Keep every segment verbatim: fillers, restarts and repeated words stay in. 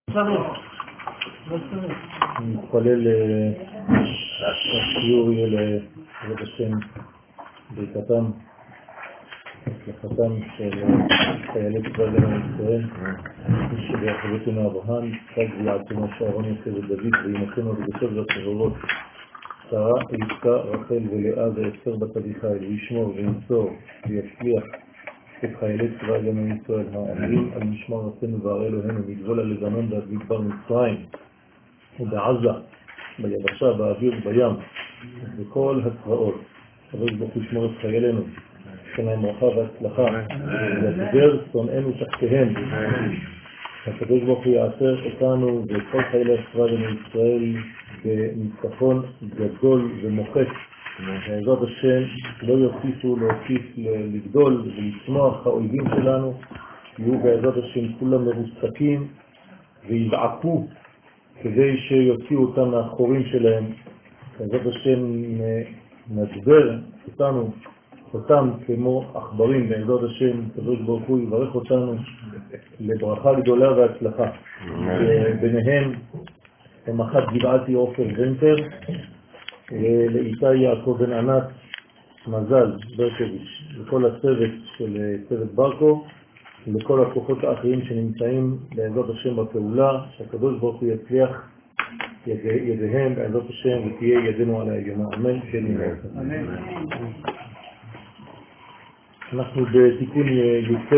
אני מתפלל לשיעור לבית השם ברכתם, הצלחתם של חיילי צבא הגנה לישראל, שבאחריתנו אברהם, יצחק ויעקב אהרון יוסף ודוד ואימותינו וגדול והצבאות, שרה, רבקה, רחל ולאה ואסתר בת אביחיל, וישמור וינצור ויצליח את חיילי צבא הגנה לישראל העומדים על משמר ארצנו וערי אלוהינו מגבול הלבנון ועד מדבר מצרים ובעזה, ביבשה, באוויר ובים, וכל הצבאות. הקדוש ברוך הוא ישמור את חיילינו, ייתן להם ברכה והצלחה, ויגבר שונאינו תחתיהם. הקדוש ברוך הוא יעשר אותנו ואת כל חיילי צבא הגנה לישראל בניצחון גדול ומוחץ. בעזרת השם לא יוסיפו להוסיף לגדול ולצמוח. האויבים שלנו יהיו בעזרת השם כולם מרוסקים ויבעקו כדי שיוציאו אותם מהחורים שלהם. בעזרת השם נדבר אותנו, אותם כמו עכברים. בעזרת השם הקדוש ברוך הוא יברך אותנו לברכה גדולה והצלחה. ביניהם הם אחת גבעתי עופר ונטר, לאיתי יעקב בן ענת מזל ברקוביץ', לכל הצוות של צוות ברקו, לכל הכוחות האחרים שנמצאים בעזרת השם בפעולה, שהקדוש ברוך הוא יצליח ידיהם בעזרת השם ותהיה ידינו על העליונה. אמן. אמן. אנחנו בתיקון י"ט.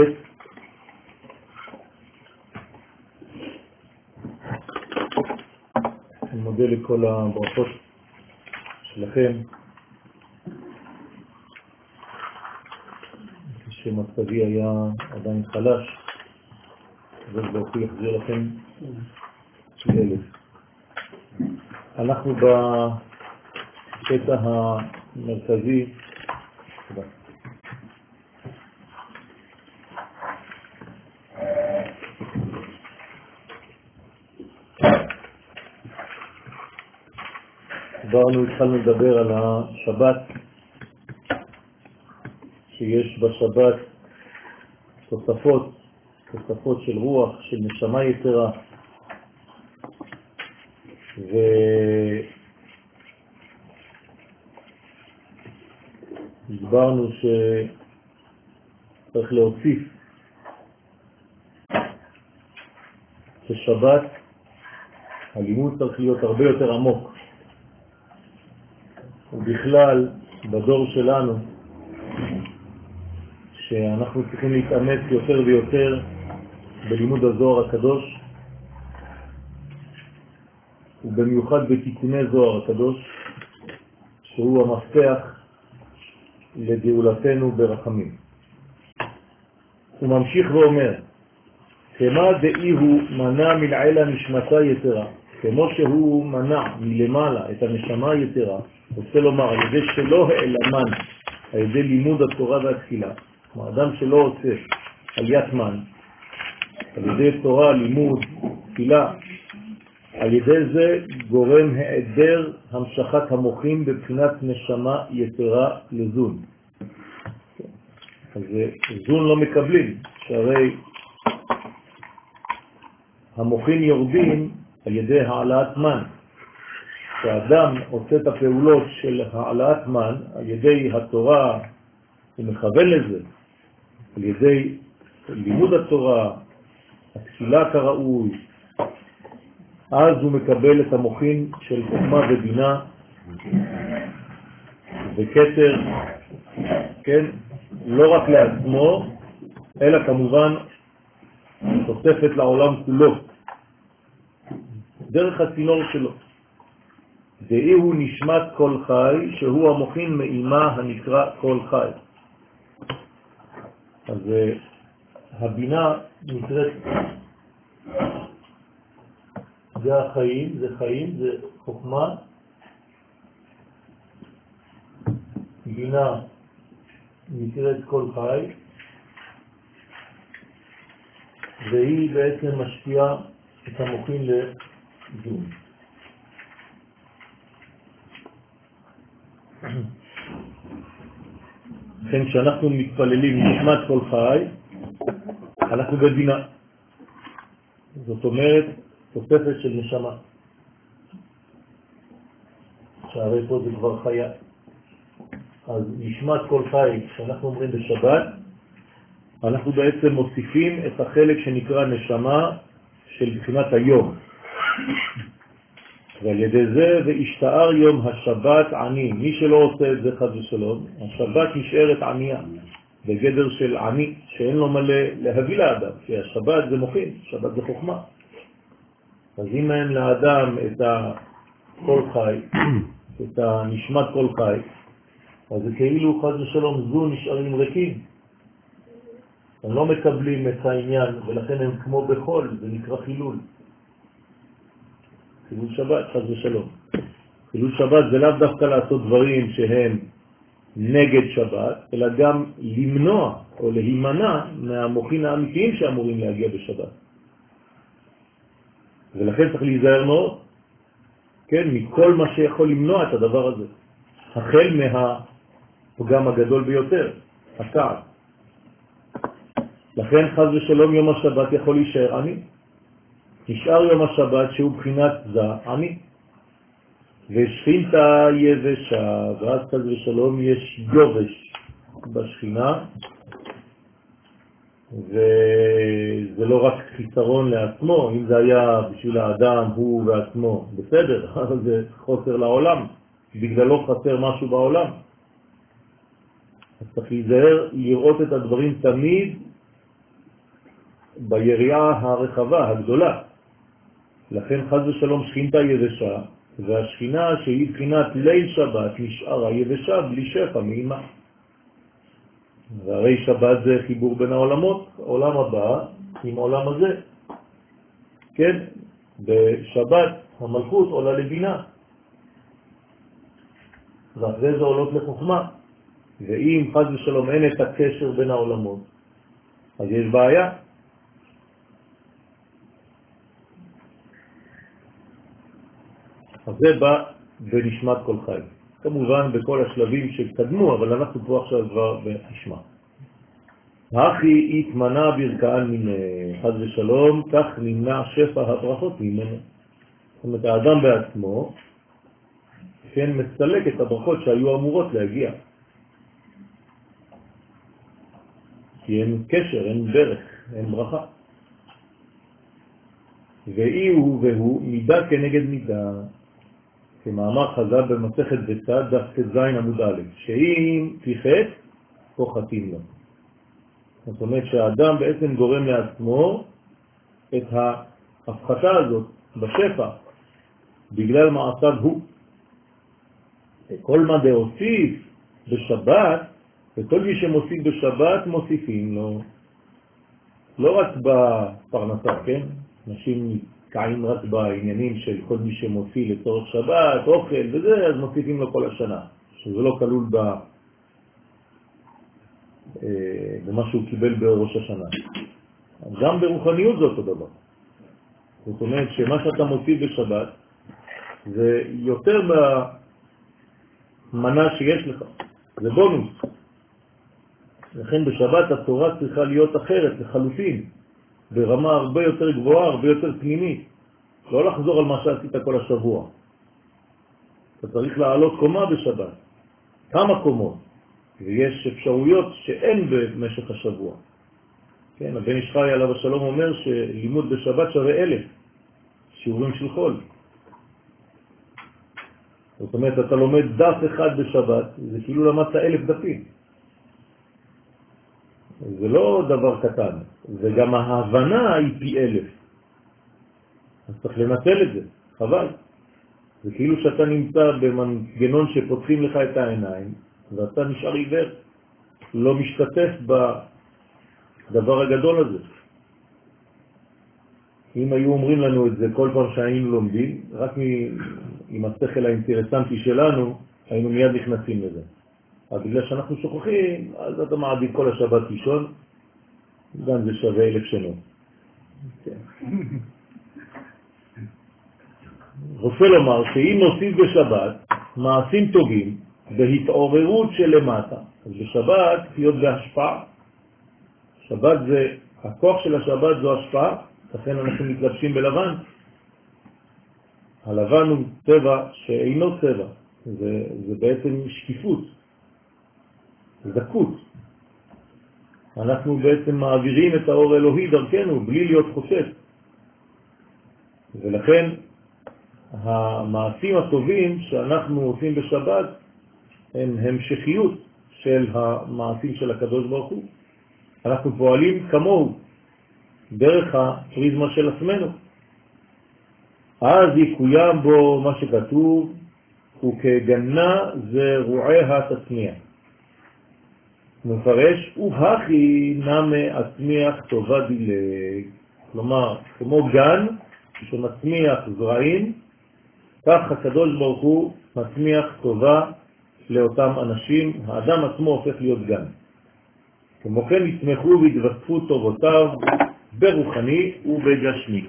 אני מודה לכל הברכות שלכם, שמצבי היה עדיין חלש, וברכו יחזיר לכם אלף. אנחנו בקטע המרכזי, עברנו, התחלנו לדבר על השבת, שיש בשבת תוספות, תוספות של רוח, של נשמה יתרה, והסברנו שצריך להוסיף ששבת, הלימוד צריך להיות הרבה יותר עמוק. ובכלל, בדור שלנו, שאנחנו צריכים להתאמץ יותר ויותר בלימוד הזוהר הקדוש, ובמיוחד בתיקוני זוהר הקדוש, שהוא המפתח לגאולתנו ברחמים. הוא ממשיך ואומר, כמה דאי הוא מנע מלעילה נשמתה יתרה, כמו שהוא מנע מלמעלה את הנשמה היתרה, רוצה לומר, על ידי שלא העלמן, על ידי לימוד התורה והתפילה, כלומר, אדם שלא עושה עליית מן, על ידי תורה, לימוד, תפילה, על ידי זה גורם העדר המשכת המוחים בבחינת נשמה יתרה לזון. אז זון לא מקבלים, שהרי המוחים יורדים על ידי העלאת מן. כשאדם עושה את הפעולות של העלאת מן, על ידי התורה, הוא מכוון לזה, על ידי לימוד התורה, התפילה כראוי, אז הוא מקבל את המוחין של חוכמה ובינה וכתר, כן, לא רק לעצמו, אלא כמובן תוספת לעולם כולו, דרך הצינור שלו. דאי הוא נשמת כל חי, שהוא המוחין מאימה הנקרא כל חי. אז הבינה נקראת, זה החיים, זה חיים, זה חוכמה. בינה נקראת כל חי, והיא בעצם משפיעה את המוחין לזון. לכן כשאנחנו מתפללים נשמת כל חי, אנחנו בבינה. זאת אומרת, תוספת של נשמה. שהרי פה זה כבר חיה. אז נשמת כל חי, כשאנחנו אומרים בשבת, אנחנו בעצם מוסיפים את החלק שנקרא נשמה של בחינת היום. ועל ידי זה, והשתער יום השבת עני. מי שלא עושה את זה חד ושלום, השבת נשארת ענייה, בגדר של עני, שאין לו מלא להביא לאדם, כי השבת זה מוכין, שבת זה חוכמה. אז אם אין לאדם את כל חי, את הנשמת כל חי, אז זה כאילו חד ושלום זו נשארים ריקים. הם לא מקבלים את העניין, ולכן הם כמו בחול, זה נקרא חילול. חילול שבת, חד ושלום. חילול שבת זה לאו דווקא לעשות דברים שהם נגד שבת, אלא גם למנוע או להימנע מהמוחין האמיתיים שאמורים להגיע בשבת. ולכן צריך להיזהר מאוד, כן, מכל מה שיכול למנוע את הדבר הזה. החל מהפגם הגדול ביותר, הכעס. לכן חז ושלום יום השבת יכול להישאר עני. נשאר יום השבת שהוא בחינת זה עני. ושכינתה יבשה, ואז חז ושלום יש יובש בשכינה, וזה לא רק חיסרון לעצמו, אם זה היה בשביל האדם הוא ועצמו בסדר, אבל זה חוסר לעולם, בגללו חסר משהו בעולם. אז צריך להיזהר לראות את הדברים תמיד ביריעה הרחבה, הגדולה. לכן חז ושלום שכינתה יבשה, והשכינה שהיא בחינת ליל שבת נשארה יבשה בלי שפע מאימה. והרי שבת זה חיבור בין העולמות, עולם הבא עם עולם הזה. כן, בשבת המלכות עולה לבינה, ואחרי זה עולות לחוכמה. ואם חז ושלום אין את הקשר בין העולמות, אז יש בעיה. אז זה בא בנשמת כל חי. כמובן בכל השלבים שקדמו, אבל אנחנו פה עכשיו כבר בנשמה. הכי התמנה ברכאן מן חז ושלום, כך נמנע שפע הברכות ממנו. זאת אומרת, האדם בעצמו, כן, מסלק את הברכות שהיו אמורות להגיע. כי אין קשר, אין ברך, אין ברכה. ואי הוא והוא מידה כנגד מידה. כמאמר חז"ל במסכת בצד דף ט"ז עמוד א', שאם תחת פוחתים לו. זאת אומרת שהאדם בעצם גורם לעצמו את ההפחתה הזאת בשפע בגלל מעשיו הוא. כל מה דהוסיף בשבת, וכל מי שמוסיף בשבת מוסיפים לו, לא רק בפרנסה, כן? אנשים קעים רק בעניינים של כל מי שמוציא לצורך שבת, אוכל וזה, אז מוסיפים לו כל השנה, שזה לא כלול ב... במה שהוא קיבל בראש השנה. גם ברוחניות זה אותו דבר. זאת אומרת שמה שאתה מוסיף בשבת זה יותר במנה שיש לך, זה בונוס. לכן בשבת התורה צריכה להיות אחרת לחלוטין, ברמה הרבה יותר גבוהה, הרבה יותר פנימית. לא לחזור על מה שעשית כל השבוע. אתה צריך לעלות קומה בשבת. כמה קומות. ויש אפשרויות שאין במשך השבוע. כן, הבן איש חי עליו השלום אומר שלימוד בשבת שווה אלף שיעורים של חול. זאת אומרת, אתה לומד דף אחד בשבת, זה כאילו למדת אלף דפים. זה לא דבר קטן, וגם ההבנה היא פי אלף. אז צריך לנצל את זה, חבל. זה כאילו שאתה נמצא במנגנון שפותחים לך את העיניים, ואתה נשאר עיוור, לא משתתף בדבר הגדול הזה. אם היו אומרים לנו את זה כל פעם שהיינו לומדים, רק עם השכל האינטרסנטי שלנו, היינו מיד נכנסים לזה. אבל בגלל שאנחנו שוכחים, אז אתה מעדיף כל השבת לישון, גם זה שווה אלף שנות. רוצה לומר שאם נוסיף בשבת מעשים טובים בהתעוררות של למטה, אז בשבת להיות בהשפעה. שבת זה, הכוח של השבת זו השפעה, לכן אנחנו מתלבשים בלבן, הלבן הוא צבע שאינו צבע, זה, זה בעצם שקיפות, זכות. אנחנו בעצם מעבירים את האור האלוהי דרכנו בלי להיות חושש. ולכן המעשים הטובים שאנחנו עושים בשבת הם המשכיות של המעשים של הקדוש ברוך הוא. אנחנו פועלים כמוהו דרך הפריזמה של עצמנו. אז יקוים בו מה שכתוב, וכגנה זרועיה תצמיח. מפרש, ובהכי נמה עצמיח טובה דילג. כלומר, כמו גן שמצמיח זרעים, כך הקדוש ברוך הוא מצמיח טובה לאותם אנשים. האדם עצמו הופך להיות גן. כמו כן יתמכו והתווספו טובותיו ברוחני ובגשמי.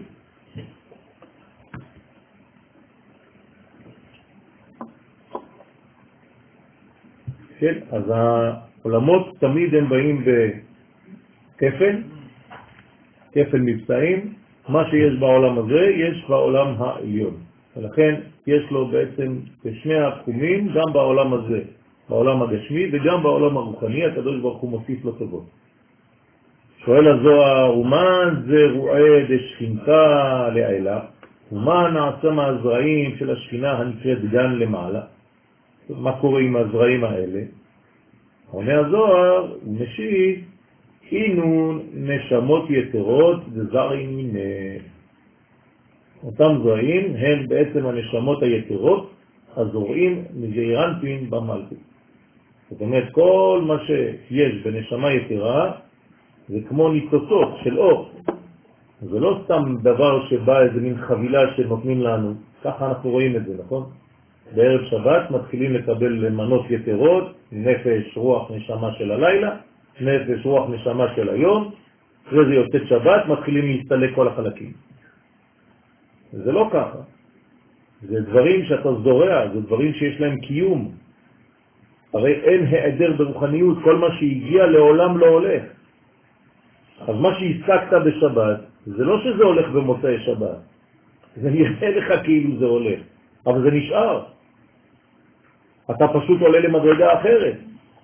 כן, אז העולמות תמיד הם באים בכפל, כפל מבצעים. מה שיש בעולם הזה יש בעולם העליון. ולכן יש לו בעצם בשני התחומים, גם בעולם הזה, בעולם הגשמי וגם בעולם הרוחני, הקדוש ברוך הוא מוסיף לו טובות. שואל הזוהר, ומה זה רואה דשכינתה לעילה? ומה נעשה מהזרעים של השכינה הנקראת גן למעלה? מה קורה עם הזרעים האלה? עונה הזוהר, הוא משיב, אינון נשמות יתרות וזרעים מיני. אותם זרעים הם בעצם הנשמות היתרות, הזורעים מזעירנטין במלכות. זאת אומרת, כל מה שיש בנשמה יתרה, זה כמו ניצוצות של אור. זה לא סתם דבר שבא איזה מין חבילה שנותנים לנו. ככה אנחנו רואים את זה, נכון? בערב שבת מתחילים לקבל מנות יתרות, נפש, רוח, נשמה של הלילה, נפש, רוח, נשמה של היום, אחרי זה יוצאת שבת, מתחילים להסתלק כל החלקים. זה לא ככה. זה דברים שאתה זורע, זה דברים שיש להם קיום. הרי אין העדר ברוחניות, כל מה שהגיע לעולם לא הולך. אז מה שהסקת בשבת, זה לא שזה הולך במוצאי שבת. זה נראה לך כאילו זה הולך, אבל זה נשאר. אתה פשוט עולה למדרגה אחרת.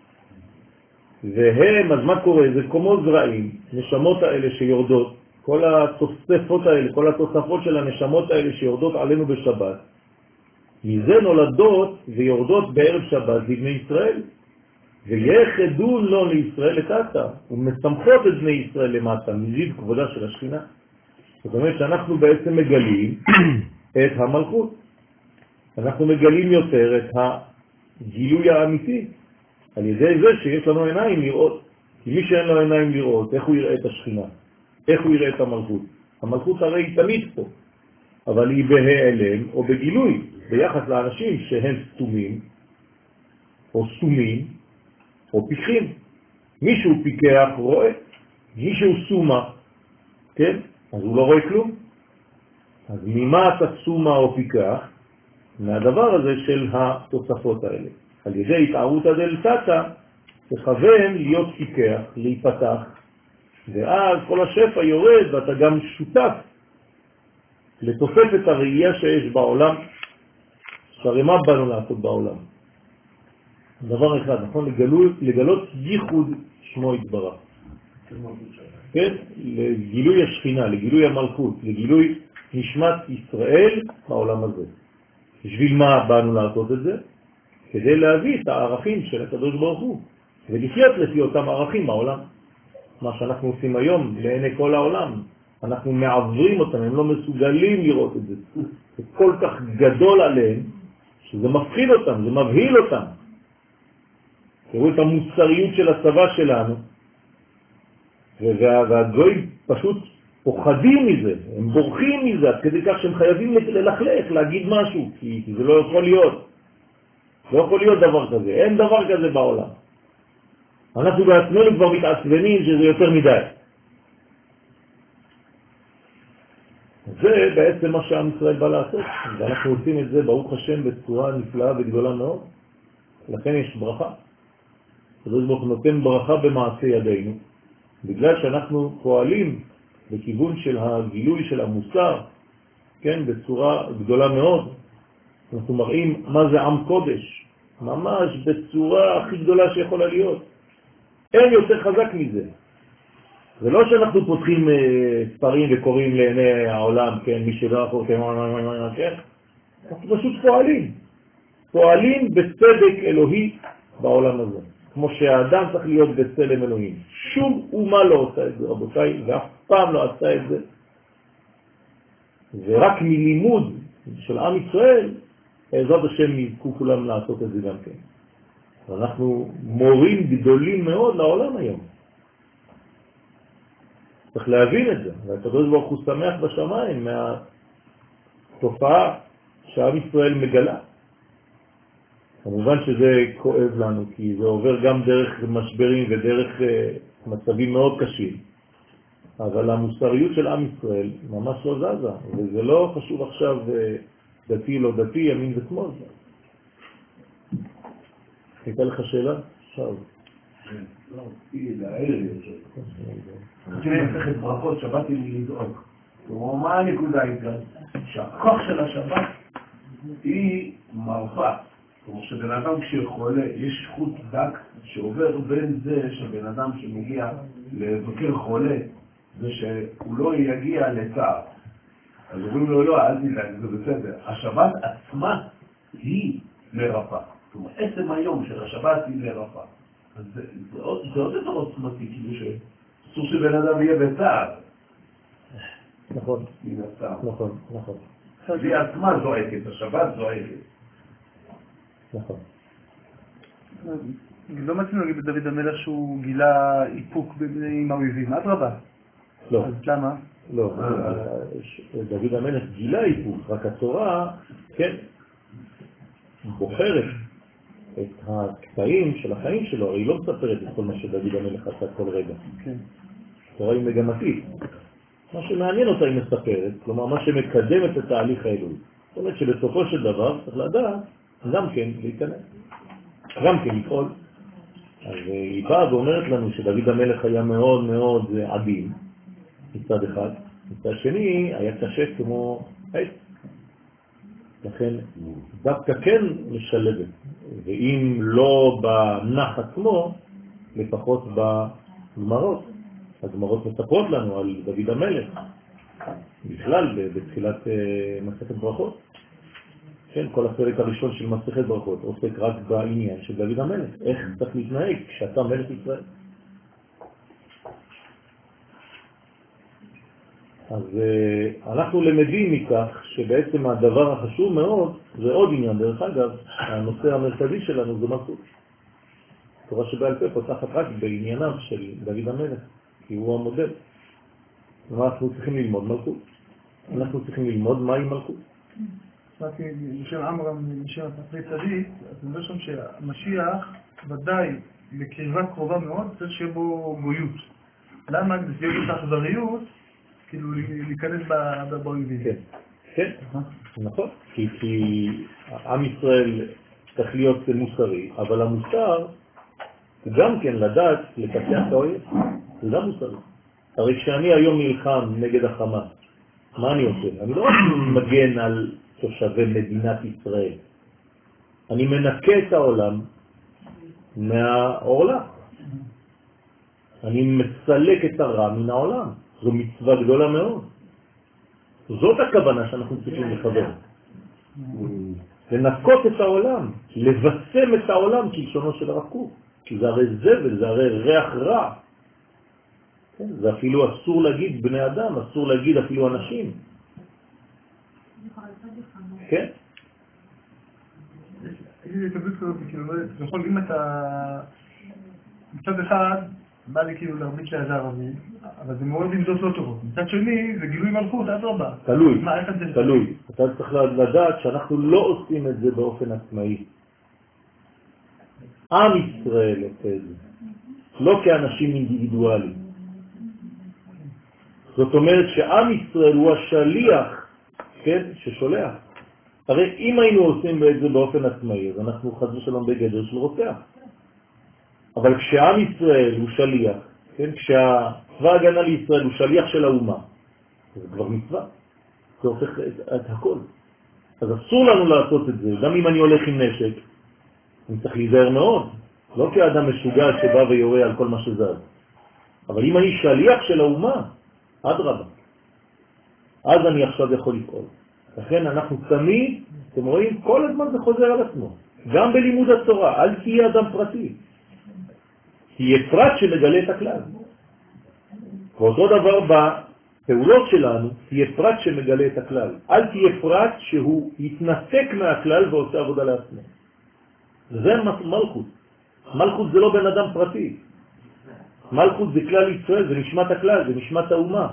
והם, אז מה קורה? זה כמו זרעים, נשמות האלה שיורדות, כל התוספות האלה, כל התוספות של הנשמות האלה שיורדות עלינו בשבת, מזה נולדות ויורדות בערב שבת לבני ישראל, ויחדון לו לישראל לטאטה, ומשמחות את בני ישראל למטה, מזיד כבודה של השכינה. זאת אומרת שאנחנו בעצם מגלים את המלכות. אנחנו מגלים יותר את הגילוי האמיתי, על ידי זה שיש לנו עיניים לראות. כי מי שאין לו עיניים לראות, איך הוא יראה את השכינה? איך הוא יראה את המלכות? המלכות הרי היא תמיד פה, אבל היא בהיעלם או בגילוי, ביחס לאנשים שהם סתומים, או סומים, או פיקחים. מישהו פיקח רואה, מישהו סומה, כן? אז הוא לא רואה כלום. אז ממה אתה סומה או פיקח? מהדבר הזה של התוספות האלה. על ידי התערות הדלתתה, תכוון להיות פיקח, להיפתח, ואז כל השפע יורד ואתה גם שותף לתוספת הראייה שיש בעולם, שהרי מה באנו לעשות בעולם? דבר אחד, נכון? לגלות, לגלות ייחוד שמו יתברך. כן? לגילוי השכינה, לגילוי המלכות, לגילוי נשמת ישראל בעולם הזה. בשביל מה באנו לעשות את זה? כדי להביא את הערכים של הקדוש ברוך הוא, ולחיות לפי אותם ערכים בעולם. מה שאנחנו עושים היום לעיני כל העולם, אנחנו מעברים אותם, הם לא מסוגלים לראות את זה. זה כל כך גדול עליהם, שזה מפחיד אותם, זה מבהיל אותם. תראו את המוסריות של הצבא שלנו, והגויים פשוט פוחדים מזה, הם בורחים מזה, עד כדי כך שהם חייבים ללכלך, להגיד משהו, כי זה לא יכול להיות. לא יכול להיות דבר כזה, אין דבר כזה בעולם. אנחנו בעצמנו כבר מתעצבנים שזה יותר מדי. זה בעצם מה שעם ישראל בא לעשות, ואנחנו עושים את זה ברוך השם בצורה נפלאה וגדולה מאוד. לכן יש ברכה. הקדוש ברוך הוא נותן ברכה במעשה ידינו, בגלל שאנחנו פועלים בכיוון של הגילוי של המוסר, כן, בצורה גדולה מאוד. אנחנו מראים מה זה עם קודש, ממש בצורה הכי גדולה שיכולה להיות. אין יותר חזק מזה. זה לא שאנחנו פותחים ספרים וקוראים לעיני העולם, כן, מי שלא יכול, כן, כן, אנחנו פשוט פועלים. פועלים בצדק אלוהי בעולם הזה. כמו שהאדם צריך להיות בצלם אלוהים. שום אומה לא עושה את זה, רבותיי, ואף פעם לא עשה את זה. ורק מלימוד של עם ישראל, בעזרת השם יזכו כולם לעשות את זה גם כן. אנחנו מורים גדולים מאוד לעולם היום. צריך להבין את זה. והקדוש ברוך הוא שמח בשמיים מהתופעה שעם ישראל מגלה. כמובן שזה כואב לנו, כי זה עובר גם דרך משברים ודרך מצבים מאוד קשים. אבל המוסריות של עם ישראל ממש לא זזה, וזה לא חשוב עכשיו דתי לא דתי, ימין ושמאל. הייתה לך שאלה? עכשיו. כן, לא, רציתי לערב יותר. רציתי למסכת ברכות, שבאתי לי לדאוג. כלומר, מה הנקודה העיקרית? שהכוח של השבת היא מרפא. כלומר, שבן אדם כשחולה, יש חוט דק שעובר בין זה שבן אדם שמגיע לבקר חולה, זה שהוא לא יגיע לצער. אז אומרים לו, לא, אל תדאג, זה בסדר. השבת עצמה היא לרפא. כלומר, עצם היום של השבת היא לרפא. אז זה, זה עוד, זה עוד יותר עוצמתי, כאילו שאסור שבן אדם יהיה בצער. נכון, מן הצער. נכון, נכון. היא עצמה זועקת, השבת זועקת. נכון. לא מתאים להגיד בדוד המלך שהוא גילה איפוק עם האויבים, אדרבה. לא. אז למה? לא, דוד המלך גילה איפוק, רק התורה, כן, בוחרת את הקטעים של החיים שלו, הרי היא לא מספרת את כל מה שדוד המלך עשה כל רגע. כן. התורה היא מגמתית. מה שמעניין אותה היא מספרת, כלומר מה שמקדם את התהליך האלוהי. זאת אומרת שבסופו של דבר צריך לדעת גם כן להיכנס, גם כן לפעול. אז היא באה ואומרת לנו שדוד המלך היה מאוד מאוד עדין מצד אחד, מצד שני היה קשה כמו עץ. לכן דווקא כן משלבת, ואם לא בנח עצמו, לפחות בגמרות. הגמרות מספרות לנו על דוד המלך, בכלל בתחילת מסכת ברכות. כן, כל הפרק הראשון של מסכת ברכות עוסק רק בעניין של דוד המלך, איך צריך להתנהג כשאתה מלך ישראל. אז אנחנו למדים מכך שבעצם הדבר החשוב מאוד, זה עוד עניין דרך אגב, הנושא המרכזי שלנו זה מלכות. תורה שבעל פה פותחת רק בענייניו של דוד המלך, כי הוא המודל. אנחנו צריכים ללמוד מלכות. אנחנו צריכים ללמוד מהי מלכות. שמעתי משם עמרם, משם הפרי צדיק, אז אני אומר שם שהמשיח ודאי בקרבה קרובה מאוד צריך שיהיה בו גויות. למה? כדי שיהיה בו את האכזריות, כאילו להיכנס באויבים. כן, כן, נכון. כי עם ישראל צריך להיות מוסרי, אבל המוסר הוא גם כן לדעת לקצח את האויב. זה גם מוסרי. הרי כשאני היום נלחם נגד החמאס, מה אני עושה? אני לא רק מגן על תושבי מדינת ישראל. אני מנקה את העולם מהעולם. אני מסלק את הרע מן העולם. זו מצווה גדולה מאוד. זאת הכוונה שאנחנו צריכים לכוון. לנקות את העולם, לבשם את העולם כלשונו של הרב קוק. כי זה הרי זבל, זה הרי ריח רע. כן? זה אפילו אסור להגיד בני אדם, אסור להגיד אפילו אנשים. כן? יש לי התאבדות כזאת, כאילו, יכול אם אתה מצד אחד בא לי כאילו להרביץ ליד הערבי, אבל זה מאוד עמדות לא טובות. מצד שני, זה גילוי מלכות, עד רבה. תלוי, תלוי. אתה צריך לדעת שאנחנו לא עושים את זה באופן עצמאי. עם ישראל עושה את זה, לא כאנשים אינדיבידואליים. זאת אומרת שעם ישראל הוא השליח, כן, ששולח. הרי אם היינו עושים את זה באופן עצמאי, אז אנחנו חס ושלום בגדר של רוצח. אבל כשעם ישראל הוא שליח, כן, כשהצבא הגנה לישראל הוא שליח של האומה, זה כבר מצווה. זה הופך את, את הכל. אז אסור לנו לעשות את זה, גם אם אני הולך עם נשק, אני צריך להיזהר מאוד, לא כאדם משוגע שבא ויורה על כל מה שזז. אבל אם אני שליח של האומה, עד רבה. אז אני עכשיו יכול לפעול. לכן אנחנו תמיד, אתם רואים, כל הזמן זה חוזר על עצמו. גם בלימוד התורה, אל תהיה אדם פרטי. תהיה פרט שמגלה את הכלל. ואותו דבר בפעולות שלנו, תהיה פרט שמגלה את הכלל. אל תהיה פרט שהוא יתנתק מהכלל ועושה עבודה לעצמו. זה מלכות. מלכות זה לא בן אדם פרטי. מלכות זה כלל ישראל, זה נשמת הכלל, זה נשמת האומה.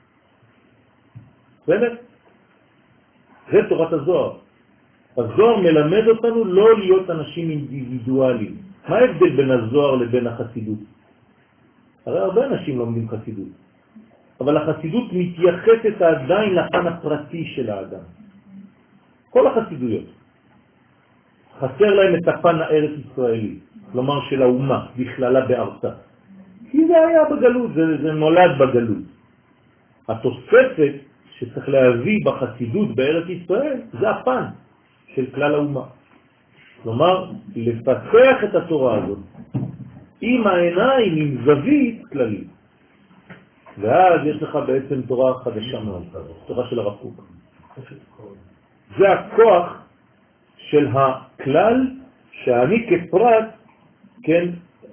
באמת? זה תורת הזוהר. הזוהר מלמד אותנו לא להיות אנשים אינדיבידואליים. מה ההבדל בין הזוהר לבין החסידות? הרי הרבה אנשים לומדים חסידות. אבל החסידות מתייחסת עדיין לפן הפרטי של האדם. כל החסידויות. חסר להם את הפן הארץ ישראלי, כלומר של האומה, בכללה בארצה. כי זה היה בגלות, זה, זה נולד בגלות. התוספת שצריך להביא בחסידות בארץ ישראל, זה הפן של כלל האומה. כלומר, לפתח את התורה הזאת עם העיניים, עם זווית כללית. ואז יש לך בעצם תורה חדשה מאוד, תורה של הרב קוק. זה הכוח של הכלל שאני כפרט, כן,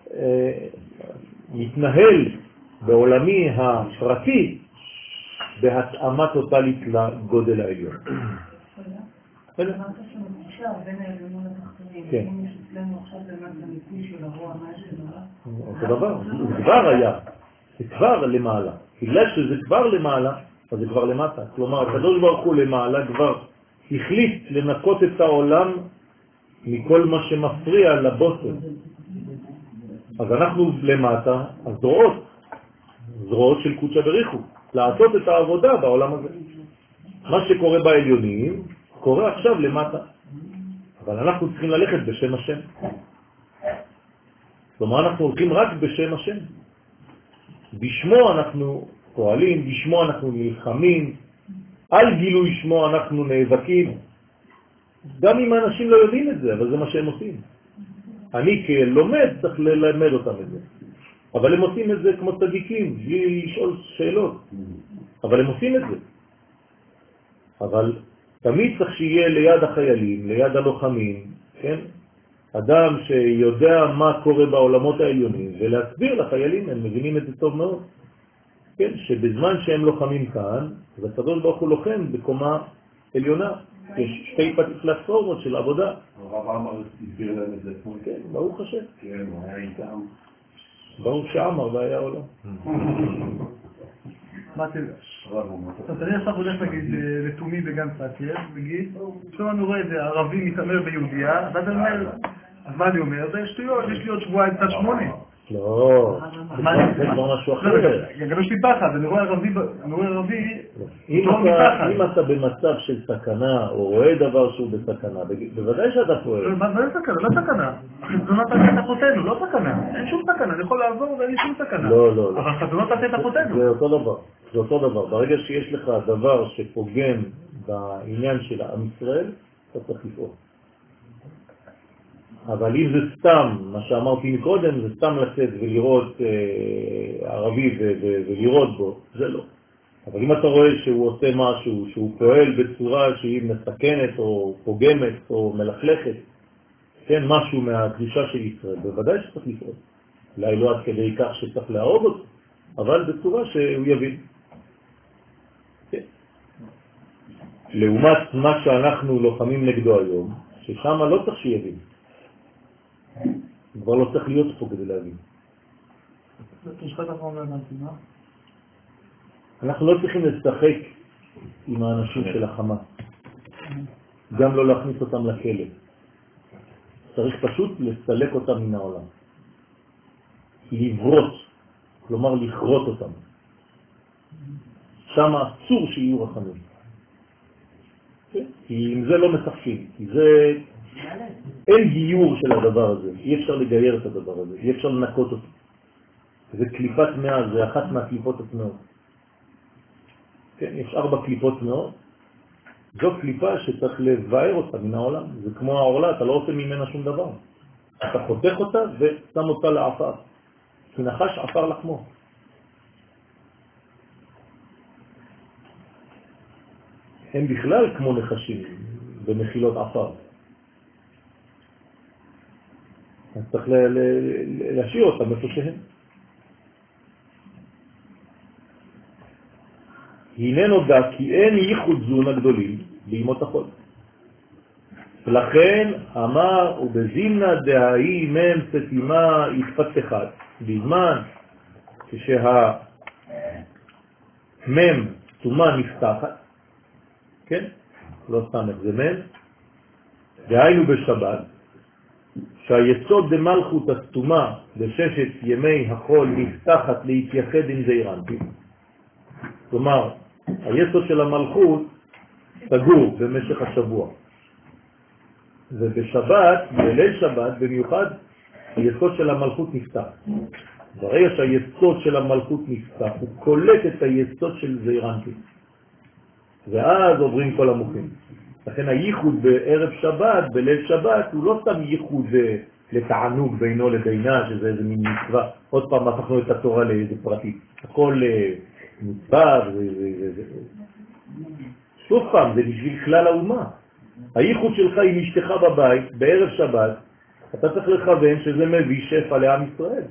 מתנהל בעולמי הפרטי בהתאמה טוטלית לגודל העליון. אמרת שמקושר בין העליונים לתחתונים, אם יש אצלנו עכשיו למטה מיפוי של הרוע, מה יש למעלה? אותו דבר, זה כבר היה, זה כבר למעלה. בגלל שזה כבר למעלה, אז זה כבר למטה. כלומר, הקדוש ברוך הוא למעלה כבר החליט לנקות את העולם מכל מה שמפריע לבוסר. אז אנחנו למטה, הזרועות, זרועות של קודשא בריחו, לעשות את העבודה בעולם הזה. מה שקורה בעליונים, קורה עכשיו למטה. אבל אנחנו צריכים ללכת בשם השם. כלומר, אנחנו הולכים רק בשם השם. בשמו אנחנו פועלים, בשמו אנחנו נלחמים, על גילוי שמו אנחנו נאבקים. גם אם האנשים לא יודעים את זה, אבל זה מה שהם עושים. אני כלומד צריך ללמד אותם את זה. אבל הם עושים את זה כמו צדיקים, בלי לשאול שאלות. אבל הם עושים את זה. אבל תמיד צריך שיהיה ליד החיילים, ליד הלוחמים, כן? אדם שיודע מה קורה בעולמות העליונים, ולהסביר לחיילים, הם מבינים את זה טוב מאוד. כן? שבזמן שהם לוחמים כאן, אז הקדוש ברוך הוא לוחם בקומה עליונה. יש שתי פלטפורמות של עבודה. הרב עמר הסביר להם את זה אתמול. כן, ברוך השם. כן, הוא היה איתם. ברוך שעמר והיה עולם. מה תדע? אז אני עכשיו הולך להגיד לתומי בגן סאקר, נגיד, עכשיו אני רואה איזה ערבי מתאמר ביהודיה, ואז אני אומר, אז מה אני אומר? זה שטויות, יש לי עוד שבועיים צד שמונה. לא, זה כבר משהו אחר. גם יש לי פחד, אני רואה ערבי, אני רואה ערבי, אם אתה במצב של סכנה, או רואה דבר שהוא בסכנה, בוודאי שאתה פועל. מה זה סכנה? לא סכנה. חזונות תעשה את אחותינו, לא סכנה. אין שום סכנה, אני יכול לעבור ואין לי שום סכנה. לא, לא. אבל חזונות תעשה את אחותינו. זה אותו דבר. זה אותו דבר. ברגע שיש לך דבר שפוגם בעניין של עם ישראל, אתה צריך לפעול. אבל אם זה סתם, מה שאמרתי מקודם, זה סתם לצאת ולראות אה, ערבי ו- ו- ולראות בו, זה לא. אבל אם אתה רואה שהוא עושה משהו, שהוא פועל בצורה שהיא מסכנת או פוגמת או מלכלכת, כן, משהו מהקדושה של ישראל, בוודאי שצריך לפעול. אולי לא עד כדי כך שצריך להרוג אותו, אבל בצורה שהוא יבין. כן. לעומת מה שאנחנו לוחמים נגדו היום, ששם לא צריך שיבין. כבר לא צריך להיות פה כדי להבין. משפט אחרון להבנתי, מה? אנחנו לא צריכים לשחק עם האנשים של החמאס. גם לא להכניס אותם לכלא. צריך פשוט לסלק אותם מן העולם. לברות, כלומר לכרות אותם. שם אסור שיהיו רחמים. כי אם זה לא משחקים, כי זה... אין גיור של הדבר הזה, אי אפשר לגייר את הדבר הזה, אי אפשר לנקות אותו. זה קליפת מאה, זה אחת מהקליפות התמאות. כן, יש ארבע קליפות מאות, זו קליפה שצריך לבאר אותה מן העולם. זה כמו העורלה, אתה לא עושה ממנה שום דבר. אתה חותך אותה ושם אותה לעפר. כי נחש עפר לחמו. הם בכלל כמו נחשים במחילות עפר. אז צריך להשאיר אותם איפה שהם. הנה נודע כי אין ייחוד זון הגדולים בימות החול. ולכן אמר ובזימנה דהאי מם סתימה התפתחת, בזמן כשהמם תומה נפתחת, כן? לא סתם זה מם, דהיינו בשבת, שהיסוד דמלכות הסתומה בששת ימי החול נפתחת להתייחד עם זעירנטי. כלומר, היסוד של המלכות סגור במשך השבוע. ובשבת, בליל שבת במיוחד, היסוד של המלכות נפתח. ברגע שהיסוד של המלכות נפתח, הוא קולט את היסוד של זעירנטי. ואז עוברים כל המוחים. לכן הייחוד בערב שבת, בליל שבת, הוא לא סתם ייחוד לתענוג בינו לבינה, שזה איזה מין מצווה. עוד פעם הפכנו את התורה לאיזה פרטי. הכל מצווה וזה... שוב פעם, זה בשביל כלל האומה. הייחוד שלך עם אשתך בבית, בערב שבת, אתה צריך לכוון שזה מביא שפע לעם ישראל.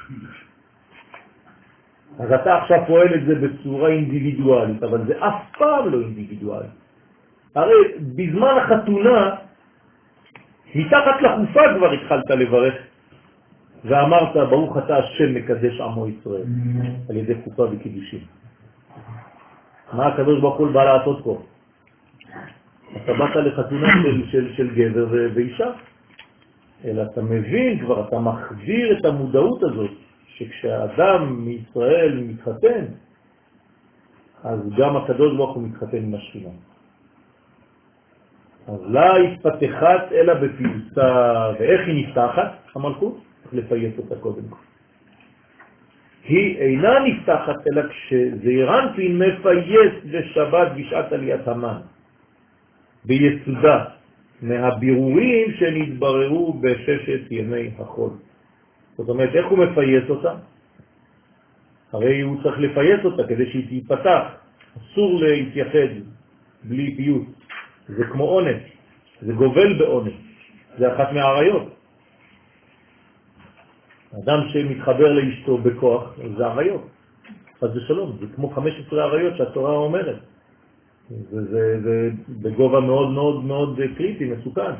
אז אתה עכשיו פועל את זה בצורה אינדיבידואלית, אבל זה אף פעם לא אינדיבידואלי. הרי בזמן החתונה, מתחת לחופה כבר התחלת לברך, ואמרת, ברוך אתה השם מקדש עמו ישראל, על ידי חופה וקידושים. מה הקדוש ברוך הוא בא לעשות פה? אתה באת לחתונה של, של, של גבר ואישה, אלא אתה מבין כבר, אתה מחזיר את המודעות הזאת, שכשהאדם מישראל מתחתן, אז גם הקדוש ברוך הוא מתחתן עם השכינה. אז לא התפתחת אלא בפיוסה, ואיך היא נפתחת? המלכות, צריך לפייס אותה קודם. היא אינה נפתחת אלא כשזעירנטין מפייס בשבת בשעת עליית המן, ביסודה, מהבירורים שנתבררו בששת ימי החול. זאת אומרת, איך הוא מפייס אותה? הרי הוא צריך לפייס אותה כדי שהיא תיפתח. אסור להתייחד בלי פיוס. זה כמו עונש, זה גובל בעונש. זה אחת מהעריות. אדם שמתחבר לאשתו בכוח, זה עריות. אז זה שלום, זה כמו חמש עשרה עריות שהתורה אומרת. זה, זה, זה בגובה מאוד מאוד מאוד קריטי, מסוכן.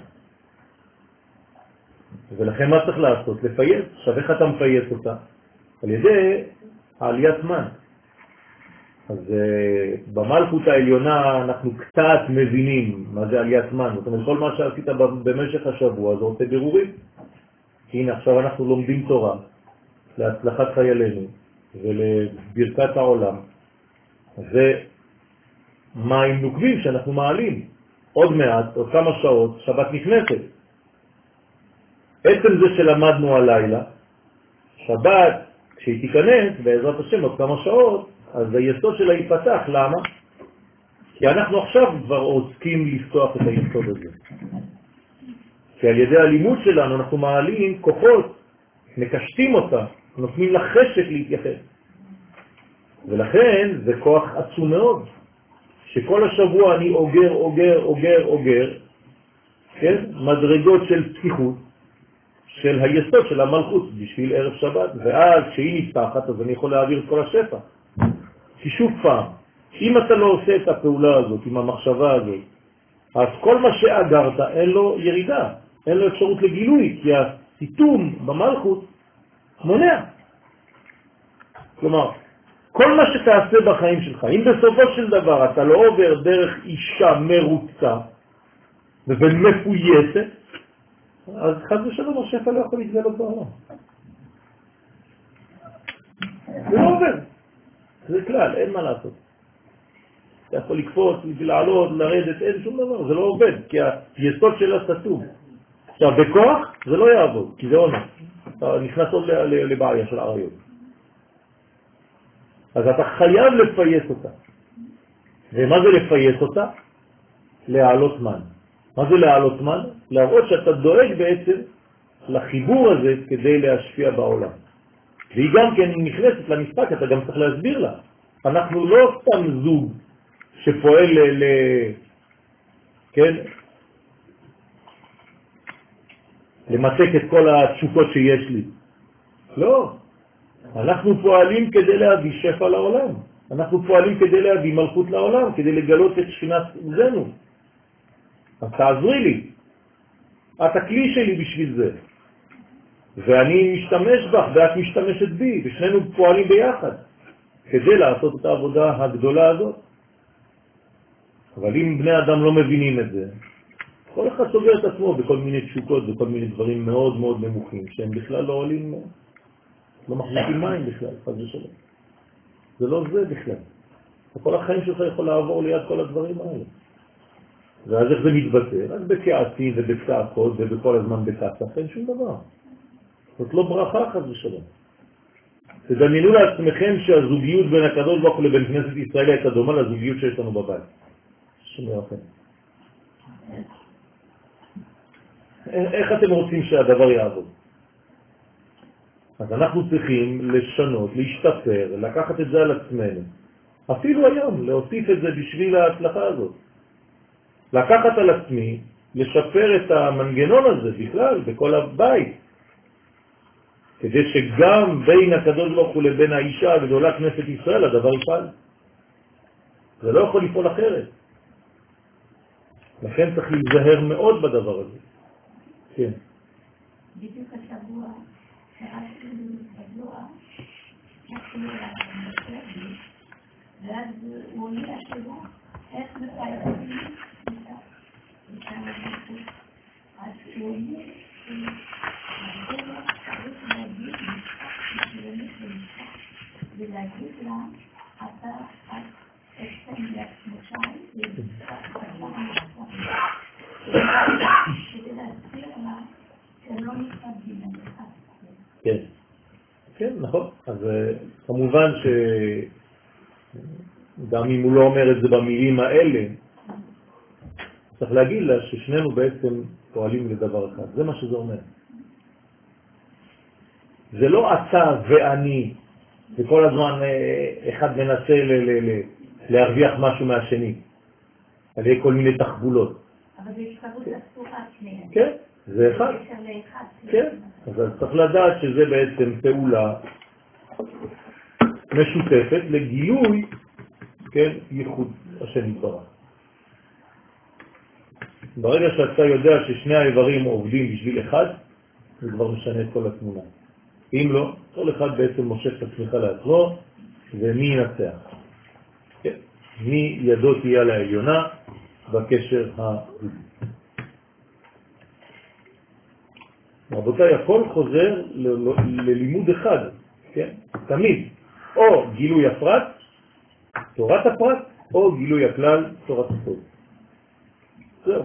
ולכן מה צריך לעשות? לפייס. עכשיו איך אתה מפייס אותה? על ידי העליית מן. אז uh, במלכות העליונה אנחנו קצת מבינים מה זה עליית מן. זאת אומרת, כל מה שעשית במשך השבוע זה עושה בירורים. הנה עכשיו אנחנו לומדים תורה להצלחת חיילינו ולברכת העולם. זה מים נוקבים שאנחנו מעלים. עוד מעט, עוד כמה שעות, שבת נכנסת. עצם זה שלמדנו הלילה, שבת, כשהיא תיכנס, בעזרת השם עוד כמה שעות, אז היסוד שלה ייפתח. למה? כי אנחנו עכשיו כבר עוסקים לפתוח את היסוד הזה. כי על ידי הלימוד שלנו אנחנו מעלים כוחות, מקשטים אותה, נותנים לה חשק להתייחד. ולכן זה כוח עצום מאוד, שכל השבוע אני אוגר, אוגר, אוגר, אוגר, כן? מדרגות של פתיחות, של היסוד של המלכות בשביל ערב שבת, ואז כשהיא נפתחת אז אני יכול להעביר את כל השפע. כי שוב פעם, אם אתה לא עושה את הפעולה הזאת, עם המחשבה הזאת, אז כל מה שאגרת אין לו ירידה, אין לו אפשרות לגילוי, כי הסיתום במלכות מונע. כלומר, כל מה שתעשה בחיים שלך, אם בסופו של דבר אתה לא עובר דרך אישה מרוצה ומפויסת, אז חד ושלום השפע לא יכול להתגלות בעולם. זה לא עובר. זה כלל, אין מה לעשות. אתה יכול לקפוץ, לעלות, לרדת, אין שום דבר, זה לא עובד, כי היסוד שלה סתום. עכשיו, בכוח זה לא יעבוד, כי זה עונה. אתה נכנס עוד לבעיה של עריות. אז אתה חייב לפייס אותה. ומה זה לפייס אותה? להעלות מן. מה זה להעלות מן? להראות שאתה דואג בעצם לחיבור הזה כדי להשפיע בעולם. והיא גם כן נכנסת למשחק, אתה גם צריך להסביר לה. אנחנו לא סתם זוג שפועל ל... כן? למתק את כל התשוקות שיש לי. לא. אנחנו פועלים כדי להביא שפע לעולם. אנחנו פועלים כדי להביא מלכות לעולם, כדי לגלות את שכינת זנו. אז תעזרי לי. את הכלי שלי בשביל זה. ואני משתמש בך ואת משתמשת בי, ושנינו פועלים ביחד כדי לעשות את העבודה הגדולה הזאת. אבל אם בני אדם לא מבינים את זה, כל אחד סוגר את עצמו בכל מיני תשוקות, בכל מיני דברים מאוד מאוד נמוכים, שהם בכלל לא עולים, לא מחזיקים מים בכלל, חס ושלום. זה לא זה בכלל. כל החיים שלך יכול לעבור ליד כל הדברים האלה. ואז איך זה מתבטא? רק בכעסים ובצעקות ובכל הזמן בכעס, אין שום דבר. זאת לא ברכה חס ושלום. תדמיינו לעצמכם שהזוגיות בין הקדוש ברוך הוא לבין כנסת ישראל הייתה דומה לזוגיות שיש לנו בבית. שומע לכם. איך אתם רוצים שהדבר יעבוד? אז אנחנו צריכים לשנות, להשתפר, לקחת את זה על עצמנו. אפילו היום, להוסיף את זה בשביל ההצלחה הזאת. לקחת על עצמי, לשפר את המנגנון הזה בכלל, בכל הבית. כדי שגם בין הקדוש ברוך הוא לבין האישה הגדולה כנסת ישראל, הדבר יפעל. זה לא יכול לפעול אחרת. לכן צריך להיזהר מאוד בדבר הזה. כן. בדיוק השבוע, שעשתי שבוע, עשיתי להשתתף, ואז הוא עולה לשאלה, איך מפעלים איתה, איתה מפעלים. אז הוא אומר, שהדבר צריך להגיד משפט, מסוימת למשפט, ולהגיד לה, אתה, את, אצלם לעצמותיי, ומשפט, דבר משפט. כדי להסביר לה שהם לא מתפדים על אחד. כן, כן, נכון. אז כמובן שגם אם הוא לא אומר את זה במילים האלה, צריך להגיד לה ששנינו בעצם פועלים לדבר אחד. זה מה שזה אומר. זה לא אתה ואני, וכל הזמן אחד מנסה להרוויח משהו מהשני, על ידי כל מיני תחבולות. אבל זה אפשרות אסורה שנייה. כן, זה אחד. כן, אז צריך לדעת שזה בעצם פעולה משותפת לגילוי, כן, ייחוד השם יתברך. ברגע שאתה יודע ששני האיברים עובדים בשביל אחד, זה כבר משנה את כל התמונה. אם לא, כל אחד בעצם מושך את עצמך לעצמו, ומי ינצח? כן, מי ידו תהיה לעליונה בקשר הזוגי. רבותיי, הכל חוזר ללימוד אחד, כן? תמיד, או גילוי הפרט, תורת הפרט, או גילוי הכלל, תורת הסוד. זהו.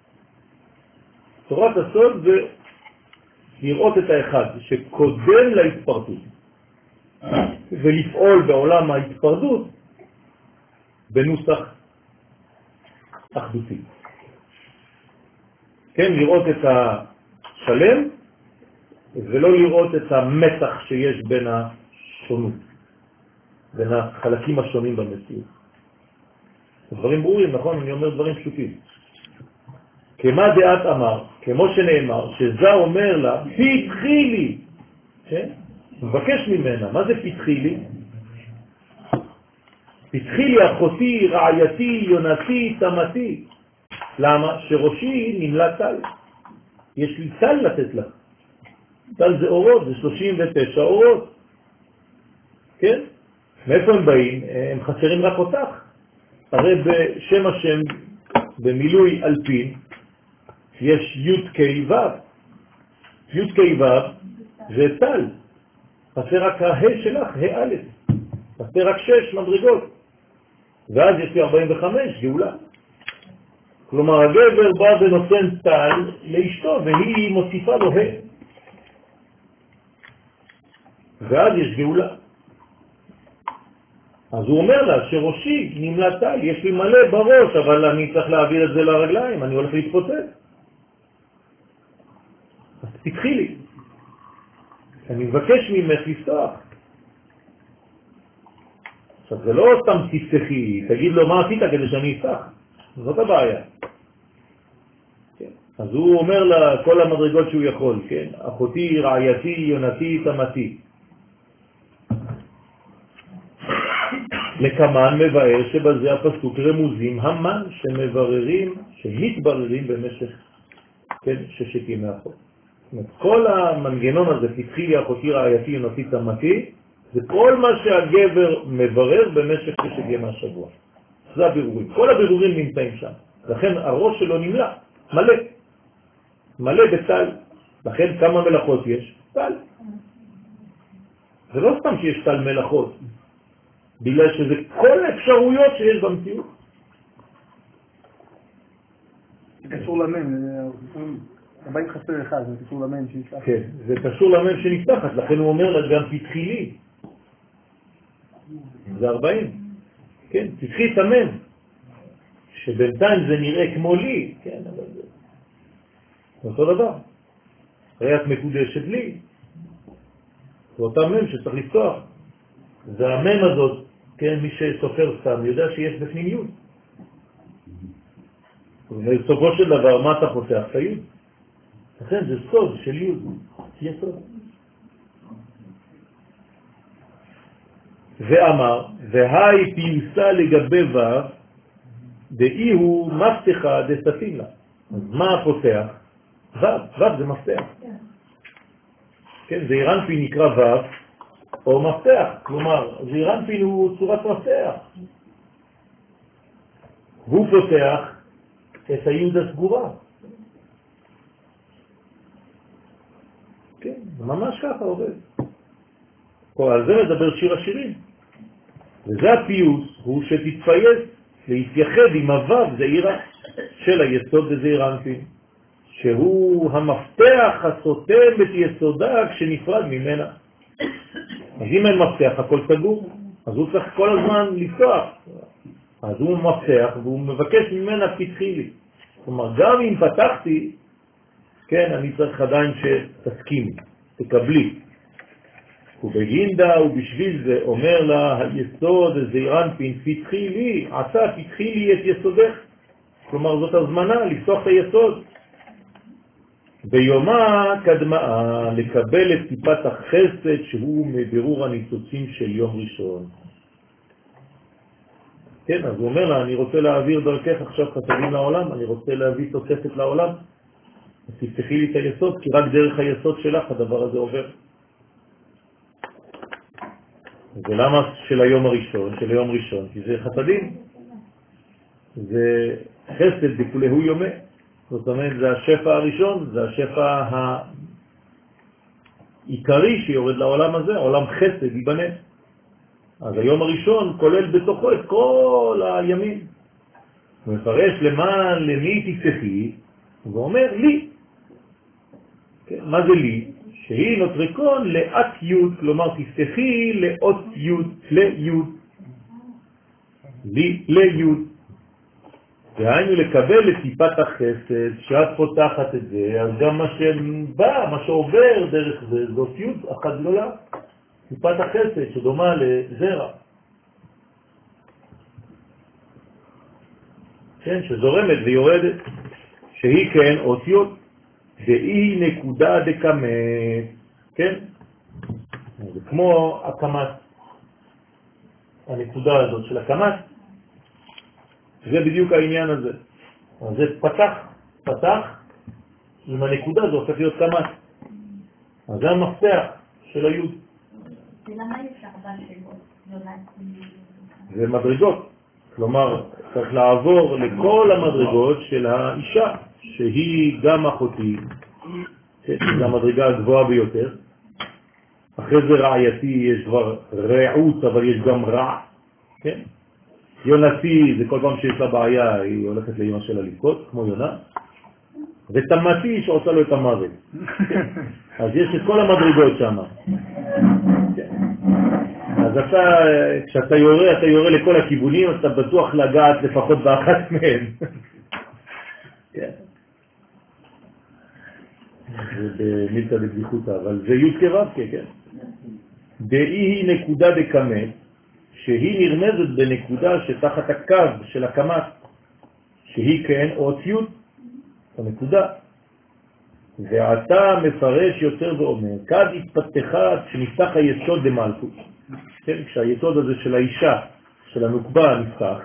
תורת הסוד זה לראות את האחד שקודם להתפרדות, ולפעול בעולם ההתפרדות בנוסח אחדותי. כן, לראות את השלם ולא לראות את המתח שיש בין השונות, בין החלקים השונים במציאות. דברים ברורים, נכון? אני אומר דברים פשוטים. כמה דעת אמר, כמו שנאמר, שזה אומר לה, פתחי לי. כן? מבקש ממנה, מה זה פתחי לי? פתחי לי אחותי, רעייתי, יונתי, תמתי. למה? שראשי נמלא טל. יש לי טל לתת לך. טל זה אורות, זה שלושים ותשע אורות. כן? מאיפה הם באים? הם חסרים רק אותך. הרי בשם השם, במילוי אלפין, יש י' כ' ו'. י' כ' ו' זה טל. חסר רק ה' שלך, ה' א'. חסר רק שש מדרגות. ואז יש לי ארבעים וחמש, גאולה. כלומר, הגבר בא ונותן טל לאשתו, והיא מוסיפה לו ה'. ואז יש גאולה. אז הוא אומר לה שראשי נמלטה, יש לי מלא בראש, אבל אני צריך להעביר את זה לרגליים, אני הולך להתפוצץ. אז תתחי לי. אני מבקש ממך לפתוח. עכשיו זה לא סתם תפתחי, תגיד לו מה עשית כדי שאני אפתח. זאת הבעיה. כן. אז הוא אומר לה כל המדרגות שהוא יכול, כן? אחותי, רעייתי, יונתי, תמתי. לקמן מבאר שבזה הפסוק רמוזים המן שמבררים, שמתבררים במשך, כן, ששת ימי החול. זאת אומרת, כל המנגנון הזה, תתחיל לי אחותי, רעייתי, יונתי, תמתי, זה כל מה שהגבר מברר במשך ששת ימי השבוע. זה הבירורים. כל הבירורים נמצאים שם. לכן הראש שלו נמלא, מלא. מלא בטל. לכן כמה מלאכות יש? טל. זה לא סתם שיש טל מלאכות. בגלל שזה כל האפשרויות שיש במציאות. זה קשור למם, הבאים חסר אחד, זה קשור למם שנפתחת. כן, זה קשור למם שנפתחת, לכן הוא אומר לה גם פתחי לי. זה ארבעים. כן, פתחי את המם. שבינתיים זה נראה כמו לי, כן, אבל זה אותו דבר. הרי את מקודשת לי. זה אותה מם שצריך לפתוח. זה המם הזאת, כן, מי שסופר סתם יודע שיש בפנים יוד. ובסופו של דבר, מה אתה פותח? את היוד. לכן זה סוד של יוד, יסוד. ואמר, והי פיוסה לגבי ו' דאי הוא מפתחה דסתים לה. אז מה פותח? ו', ו' זה מפתח. כן, זעיר אנפין נקרא ו' או מפתח, כלומר, זעיר אנפין הוא צורת מפתח. והוא פותח את היוד הסגורה. כן, ממש ככה עובד. על זה מדבר שיר השירים. וזה הפיוס, הוא שתתפייס להתייחד עם הוו זעירה של היסוד בזעיר אנפין, שהוא המפתח הסותם את יסודה כשנפרד ממנה. אז אם אין מפתח, הכל סגור, אז הוא צריך כל הזמן לפתוח. אז הוא מפתח והוא מבקש ממנה פתחי לי. כלומר, גם אם פתחתי, כן, אני צריך עדיין שתסכימי, תקבלי. ובגינדה ובשביל זה אומר לה היסוד זעיר אנפין, פתחי לי, עשה פתחי לי את יסודך. כלומר, זאת הזמנה לפתוח את היסוד. ביומה קדמה לקבל את טיפת החסד שהוא מבירור הניצוצים של יום ראשון. כן, אז הוא אומר לה, אני רוצה להעביר דרכך עכשיו חסדים לעולם, אני רוצה להביא תוספת לעולם. אז תפתחי לי את היסוד, כי רק דרך היסוד שלך הדבר הזה עובר. ולמה של היום הראשון, של היום ראשון? כי זה חסדים. זה חסד דכולהו יומי. זאת אומרת, זה השפע הראשון, זה השפע העיקרי שיורד לעולם הזה, עולם חסד ייבנה. אז היום הראשון כולל בתוכו את כל הימים. הוא מפרש למען למי תפתחי, ואומר לי. כן, מה זה לי? שהיא נוטריקון לאת יוד, כלומר תפתחי לאות יוד, ליוד. לי, ליוד. והיינו לקבל את טיפת החסד, שאת פותחת את זה, אז גם מה שבא, מה שעובר דרך זה, זאת יוד אחת גדולה. טיפת החסד שדומה לזרע. כן, שזורמת ויורדת, שהיא כן אותיות, והיא נקודה דקמת, כן? זה כמו הקמת, הנקודה הזאת של הקמת, זה בדיוק העניין הזה. אז זה פתח, פתח, עם הנקודה זה הופך להיות קמת. אז זה המפתח של היוד. ולמה יש ארבע שאלות? זה מדרגות. כלומר, צריך לעבור לכל המדרגות של האישה, שהיא גם אחותי, זו המדרגה הגבוהה ביותר. אחרי זה רעייתי יש כבר רעות, אבל יש גם רע. כן? יונתי, זה כל פעם שיש לה בעיה, היא הולכת לאמא שלה לבכות, כמו יונה. ותמתי שעושה לו את המוות. אז יש את כל המדרגות שם. אז אתה, כשאתה יורה, אתה יורה לכל הכיוונים, אתה בטוח לגעת לפחות באחת מהם. כן. זה במילתא דבדיחותא, אבל זה י' כו' כן. דאי היא נקודה דקמת, שהיא נרמזת בנקודה שתחת הקו של הקמת, שהיא כן אות י' הנקודה. ועתה מפרש יותר ואומר, כד התפתחה כשנפתח היסוד דמלכות. כן, כשהיסוד הזה של האישה, של הנוקבה נפתח,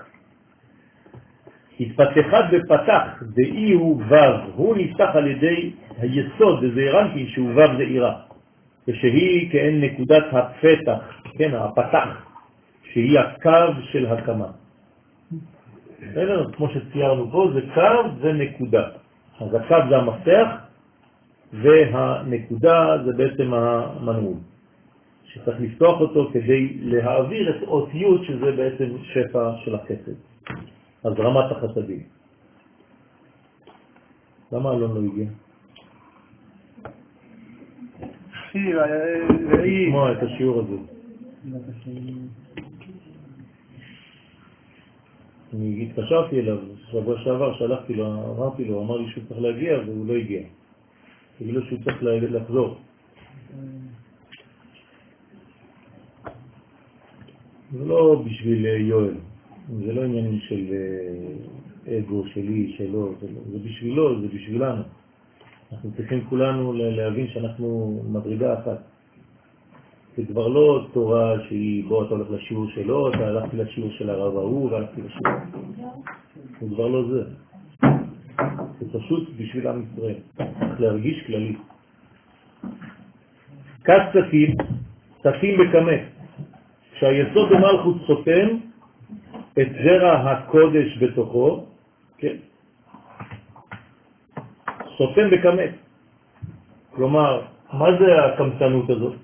התפתחת ופתח, דאי הוא וו, הוא נפתח על ידי היסוד, זה הרנטי שהוא וו זעירה, ושהיא כאין נקודת הפתח, כן, הפתח, שהיא הקו של הקמה. כמו שציירנו פה, זה קו ונקודה. אז הקו זה המפתח, והנקודה זה בעצם המנעול, שצריך לפתוח אותו כדי להעביר את אות י' שזה בעצם שפע של החסד. אז רמת החסדים. למה אלון לא הגיע? לשמוע את השיעור הזה. אני התקשרתי אליו, שבוע שעבר שלחתי לו, אמרתי לו, אמר לי שהוא צריך להגיע והוא לא הגיע. בגלל שהוא צריך לחזור. זה לא בשביל יואל, זה לא עניינים של אגו, שלי, שלו, זה בשבילו, זה בשבילנו. אנחנו צריכים כולנו להבין שאנחנו מדרגה אחת. זה כבר לא תורה שהיא, בוא אתה הולך לשיעור שלו, אתה הלכתי לשיעור של הרב ההוא, והלכתי לשיעור. זה כבר לא זה. זה פשוט בשביל עם ישראל. צריך להרגיש כללי. כת סתים, סתים בקמת. כשהיסוד במלכות סותם את זרע הקודש בתוכו, כן? סותם בקמת. כלומר, מה זה הקמצנות הזאת?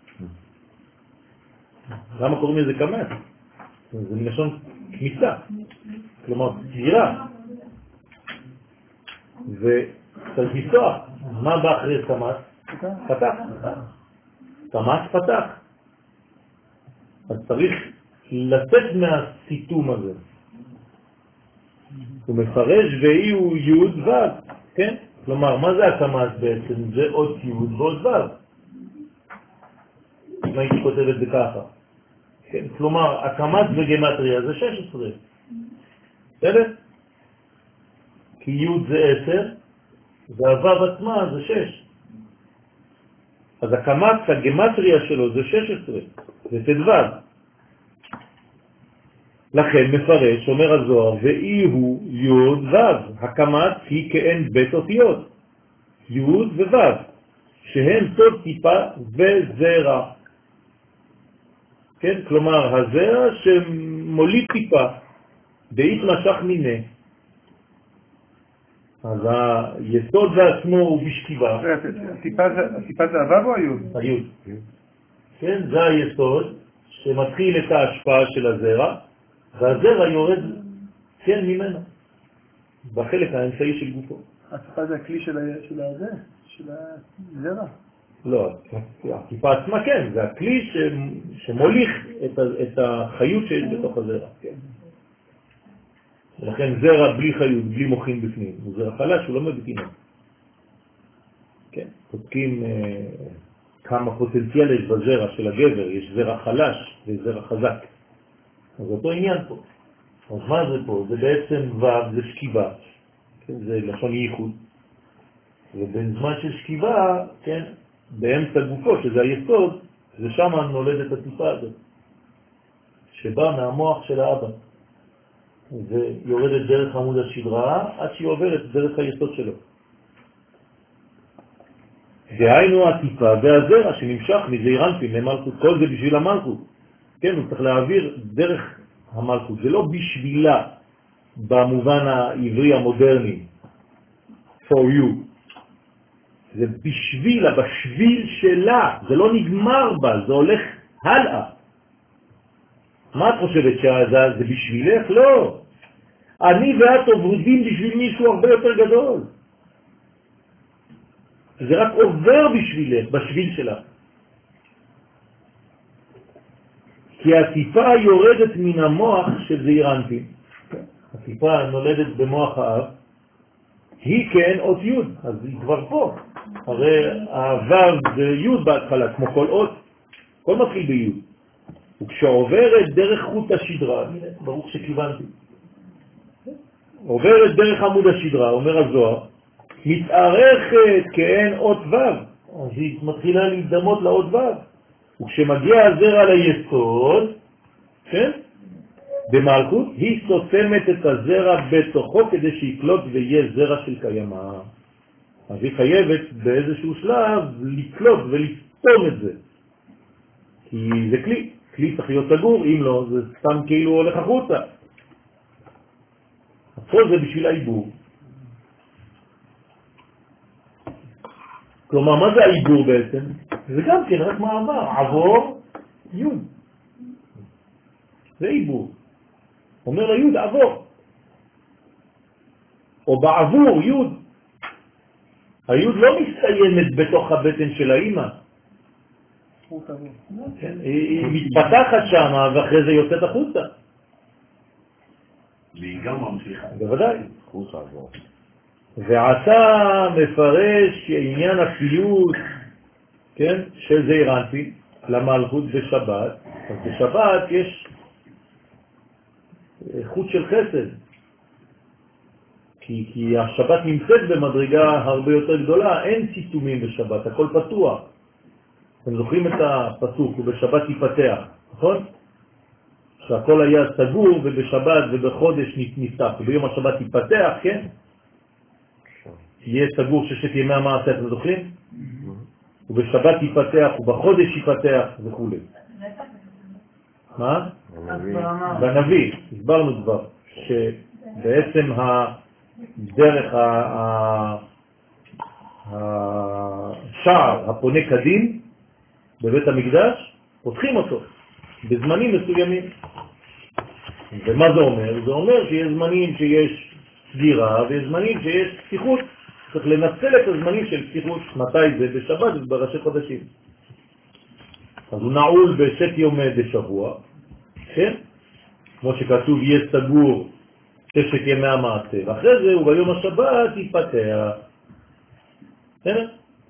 למה קוראים לזה קמת? זה מלשון כניסה. כלומר, סגירה. וצריך לפתוח. מה בא אחרי קמת? פתח. קמת פתח. אז צריך לצאת מהסיתום הזה. הוא מפרש ואי הוא י' ו', כן? כלומר, מה זה הקמת בעצם? זה עוד י' ועוד ו'. אם הייתי כותב את זה ככה. כן? כלומר, הקמת וגמטריה זה שש עשרה. בסדר? כי י' זה עשר, והו' עצמה זה שש. אז הקמת הגמטריה שלו זה שש עשרה, זה תדו. לכן מפרש, אומר הזוהר, ואי הוא י' ו', הקמת היא כאין בית אותיות, י' וו', שהם סוד טיפה וזרע. כן, כלומר, הזרע שמוליד טיפה, בית משך מיני. אז היסוד בעצמו הוא בשכיבה. הטיפה זה הו' או הי'? הי'. כן, זה היסוד שמתחיל את ההשפעה של הזרע, והזרע יורד כן ממנו, בחלק האמצעי של גופו. הטיפה זה הכלי של הזה? של הזרע? לא, הטיפה עצמה כן, זה הכלי שמוליך את החיות שיש בתוך הזרע. ולכן זרע בלי חיות, בלי מוחין בפנים, הוא זרע חלש, הוא לא מבטין. כן, חוצקים כמה פוטנציאל יש בזרע של הגבר, יש זרע חלש וזרע חזק. אז אותו עניין פה. אז מה זה פה? זה בעצם ו', זה שכיבה, כן? זה לשון ייחוד. ובין זמן של שכיבה, כן, באמצע גופו, שזה היסוד, זה שם נולדת הטיפה הזאת, שבא מהמוח של האבא. ויורדת דרך עמוד השדרה עד שהיא עוברת דרך היסוד שלו. דהיינו הטיפה והזרע שנמשך מזעירנפין למלכות, כל זה בשביל המלכות. כן, הוא צריך להעביר דרך המלכות, זה לא בשבילה במובן העברי המודרני, for you. זה בשבילה, בשביל שלה, זה לא נגמר בה, זה הולך הלאה. מה את חושבת שזה בשבילך? לא. אני ואת עובדים בשביל מישהו הרבה יותר גדול. זה רק עובר בשבילך, בשביל שלך. כי כי הטיפה יורדת מן המוח של זעיר אנפין. הטיפה נולדת במוח האב, היא כן אות י', אז היא כבר פה. הרי הוו זה י' בהתחלה, כמו כל אות, כל מתחיל בי'. וכשעוברת דרך חוט השדרה, ברוך שכיוונתי, עוברת דרך עמוד השדרה, אומר הזוהר, מתארכת כאין אות ו', אז היא מתחילה להזדמות לאות ו', וכשמגיע הזרע ליסוד, כן? במלכות, היא סותמת את הזרע בתוכו כדי שיקלוט ויהיה זרע של קיימה. אז היא חייבת באיזשהו שלב לקלוט ולסתום את זה. כי זה כלי, כלי צריך להיות סגור, אם לא, זה סתם כאילו הולך החוצה. פה זה בשביל העיבור. כלומר, מה זה העיבור בעצם? זה גם כן רק מעבר, עבור יוד. זה עיבור. אומר ליוד עבור. או בעבור יוד. היוד לא מסתיימת בתוך הבטן של האמא. היא מתפתחת שם ואחרי זה יוצאת החוצה. והיא גם ממשיכה. בוודאי. ועתה מפרש עניין הפיוט, כן, של זעיר אנפין למלכות בשבת. אז בשבת יש חוט של חסד. כי, כי השבת נמצאת במדרגה הרבה יותר גדולה, אין ציטומים בשבת, הכל פתוח. אתם זוכרים את הפסוק, ובשבת ייפתח, נכון? שהכל היה סגור ובשבת ובחודש נפתח, וביום השבת ייפתח, כן? יהיה סגור ששת ימי המעשה, אתם זוכרים? ובשבת ייפתח ובחודש ייפתח וכו'. מה? בנביא, הסברנו כבר, שבעצם הדרך השער הפונה קדים בבית המקדש, פותחים אותו בזמנים מסוימים. ומה זה אומר? זה אומר שיש זמנים שיש סגירה ויש זמנים שיש פתיחות. צריך לנצל את הזמנים של פתיחות. מתי זה? בשבת ובראשי חודשים. אז הוא נעול בשת יומי בשבוע, כן? כמו שכתוב, יהיה סגור ששת ימי המעשה, ואחרי זה הוא ביום השבת ייפתח. כן?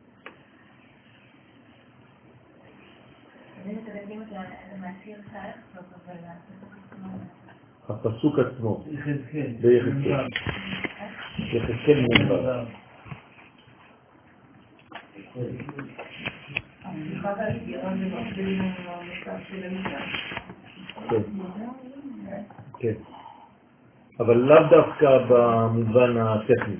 הפסוק עצמו, ביחזקאל, יחזקאל מונבר. כן, אבל לאו דווקא במובן הטכני,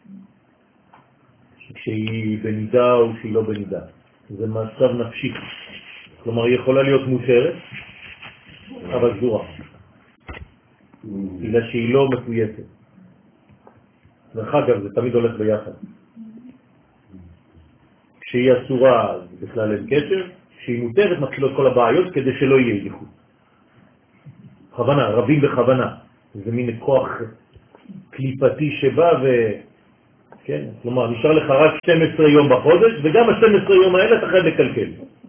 כשהיא בנידה או שהיא לא בנידה, זה מצב נפשי. כלומר, היא יכולה להיות מותרת, אבל סגורה. בגלל שהיא לא מפויסת. דרך אגב, זה תמיד הולך ביחד. כשהיא אסורה, אז בכלל אין קשר. כשהיא מותרת, מתחילות כל הבעיות כדי שלא יהיה ייחוד. בכוונה, רבים בכוונה. זה מין כוח קליפתי שבא ו... כן? כלומר, נשאר לך רק שנים עשר יום בחודש, וגם ה-שנים עשר יום האלה אתה חייב לקלקל.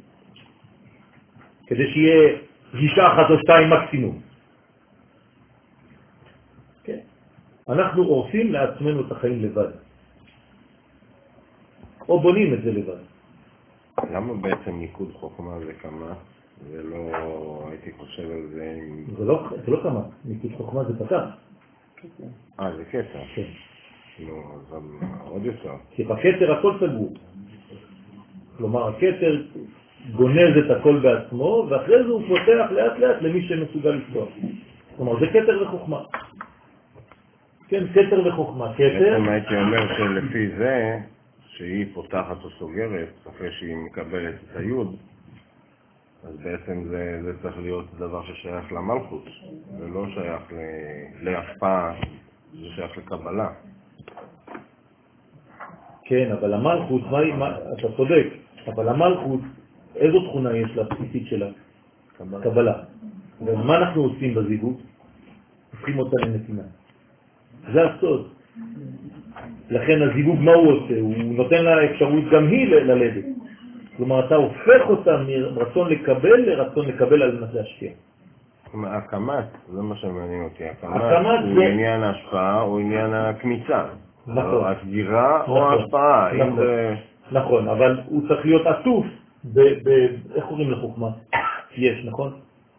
כדי שיהיה גישה אחת או שתיים מקסימום. כן. אנחנו עושים לעצמנו את החיים לבד. או בונים את זה לבד. למה בעצם ניקוד חוכמה זה כמה? ולא הייתי חושב על זה עם... זה לא, זה לא כמה. ניקוד חוכמה זה פתח. אה, זה קטע. כן. נו, אז עוד יותר. כי בקטר הכל סגור. כלומר, הקטר גונז את הכל בעצמו, ואחרי זה הוא פותח לאט לאט למי שמסוגל לפתוח. כלומר, זה קטר וחוכמה. כן, קטר וחוכמה. קטר... בעצם הייתי אומר שלפי זה, שהיא פותחת או סוגרת, אחרי שהיא מקבלת את היוד, אז בעצם זה, זה צריך להיות דבר ששייך למלכות, ולא שייך להשפעה, זה שייך לקבלה. כן, אבל המלכות, מה, מה, אתה צודק, אבל המלכות, איזו תכונה יש לה, בסיסית שלה? קבלה. קבלה. ומה אנחנו עושים בזיווג? הופכים אותה לנתינה. זה הסוד. לכן הזיווג מה הוא עושה? הוא נותן לה אפשרות גם היא ללדת. כלומר, אתה הופך אותה מרצון לקבל לרצון לקבל על מנת להשפיע. הקמת, זה מה שמעניין אותי. הקמת הקמת הוא זה- עניין ההשפעה או עניין הכניסה. נכון. הסגירה או נכון. ההשפעה. אם נכון. זה... נכון, אבל הוא צריך להיות עטוף ב- ב- איך קוראים לחוכמה? יש, נכון?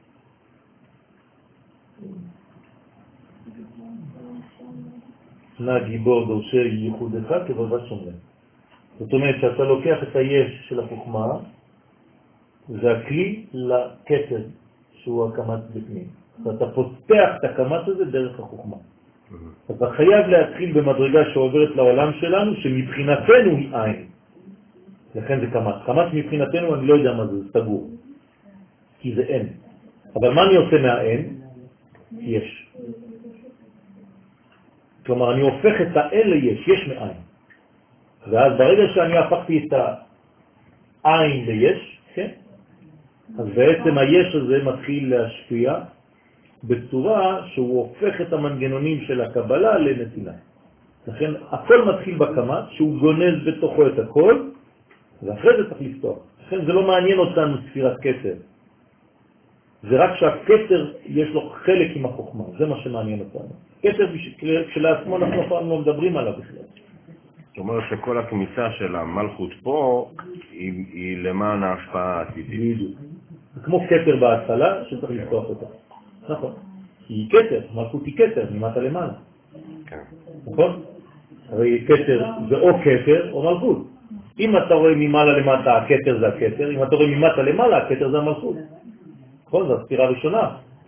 נא גיבור דורשי ייחודך כבודה שומר. זאת אומרת שאתה לוקח את היש של החוכמה, זה הכלי לכתר שהוא הקמת בפנים. ואתה פותח את הקמת הזה דרך החוכמה. אתה חייב להתחיל במדרגה שעוברת לעולם שלנו, שמבחינתנו היא עין. לכן זה קמת. קמת מבחינתנו אני לא יודע מה זה, זה סגור. כי זה אין. אבל מה אני עושה מהאין? יש. כלומר, אני הופך את האין ליש, יש מאין. ואז ברגע שאני הפכתי את העין ליש, כן? אז בעצם היש הזה מתחיל להשפיע בצורה שהוא הופך את המנגנונים של הקבלה לנתינה. לכן הכל מתחיל בקמת, שהוא גונז בתוכו את הכל, ואחרי זה צריך לפתוח. לכן זה לא מעניין אותנו ספירת כתר. זה רק שהכתר יש לו חלק עם החוכמה, זה מה שמעניין אותנו. כתר כשלעצמו אנחנו פעם לא מדברים עליו בכלל. זאת אומרת שכל הכניסה של המלכות פה היא, היא למען ההשפעה העתידית. בדיוק. זה כמו כתר בהתחלה שצריך לפתוח אותה. נכון. היא כתר, מלכות היא כתר, ממטה למעלה. כן. נכון? הרי כתר זה או כתר או מלכות. אם אתה רואה ממעלה למטה, הכתר זה הכתר, אם אתה רואה ממטה למעלה, הכתר זה המלכות. נכון? זו הספירה הראשונה.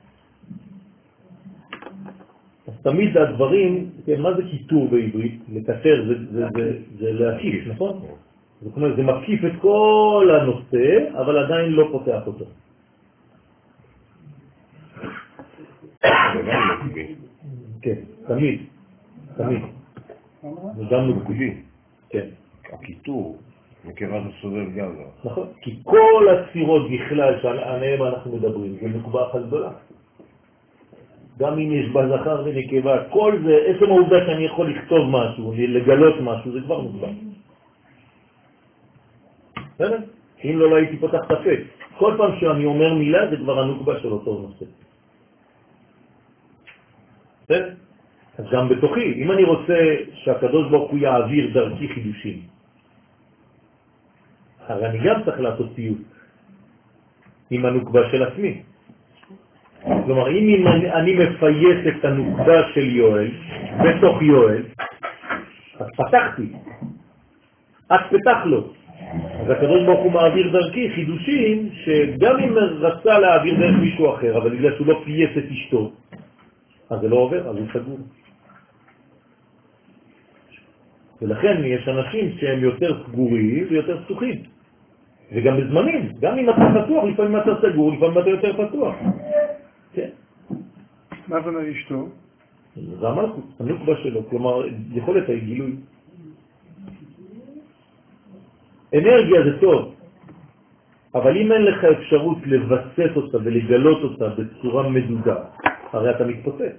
אז תמיד הדברים, כן, מה זה כיתור בעברית? לקטר זה, זה, זה, זה להקיף, נכון? זאת אומרת, זה מקיף את כל הנושא, אבל עדיין לא פותח אותו. זה גם נקבי. כן, תמיד, תמיד. זה גם נקבי. כן. הכיתור, מכיוון זה סובב גם לא. נכון, כי כל הספירות בכלל שעליהם אנחנו מדברים, זה נקבה אחת גדולה. גם אם יש בה זכר ונקבה, כל זה, עצם העובדה שאני יכול לכתוב משהו, לגלות משהו, זה כבר נקבה. בסדר? אם לא, לא הייתי פותח את הפה. כל פעם שאני אומר מילה, זה כבר הנקבה של אותו נושא. בסדר? אז גם בתוכי, אם אני רוצה שהקדוש ברוך הוא יעביר דרכי חידושים, הרי אני גם צריך לעשות פיוט עם הנוקבה של עצמי. כלומר, אם אני מפייס את הנוקבה של יואל בתוך יואל, אז פתחתי. את פתח לו. אז הקדוש ברוך הוא מעביר דרכי חידושים שגם אם רצה להעביר דרך מישהו אחר, אבל בגלל שהוא לא פייס את אשתו, אז זה לא עובר, אז הוא סגור. ולכן יש אנשים שהם יותר סגורים ויותר פתוחים. וגם בזמנים, גם אם אתה פתוח, לפעמים אתה סגור, לפעמים אתה יותר פתוח. כן. מה זה אשתו? זה המלכות, הנוקבה שלו, כלומר, יכולת הגילוי. אנרגיה זה טוב, אבל אם אין לך אפשרות לבסס אותה ולגלות אותה בצורה מדודה, הרי אתה מתפוצץ.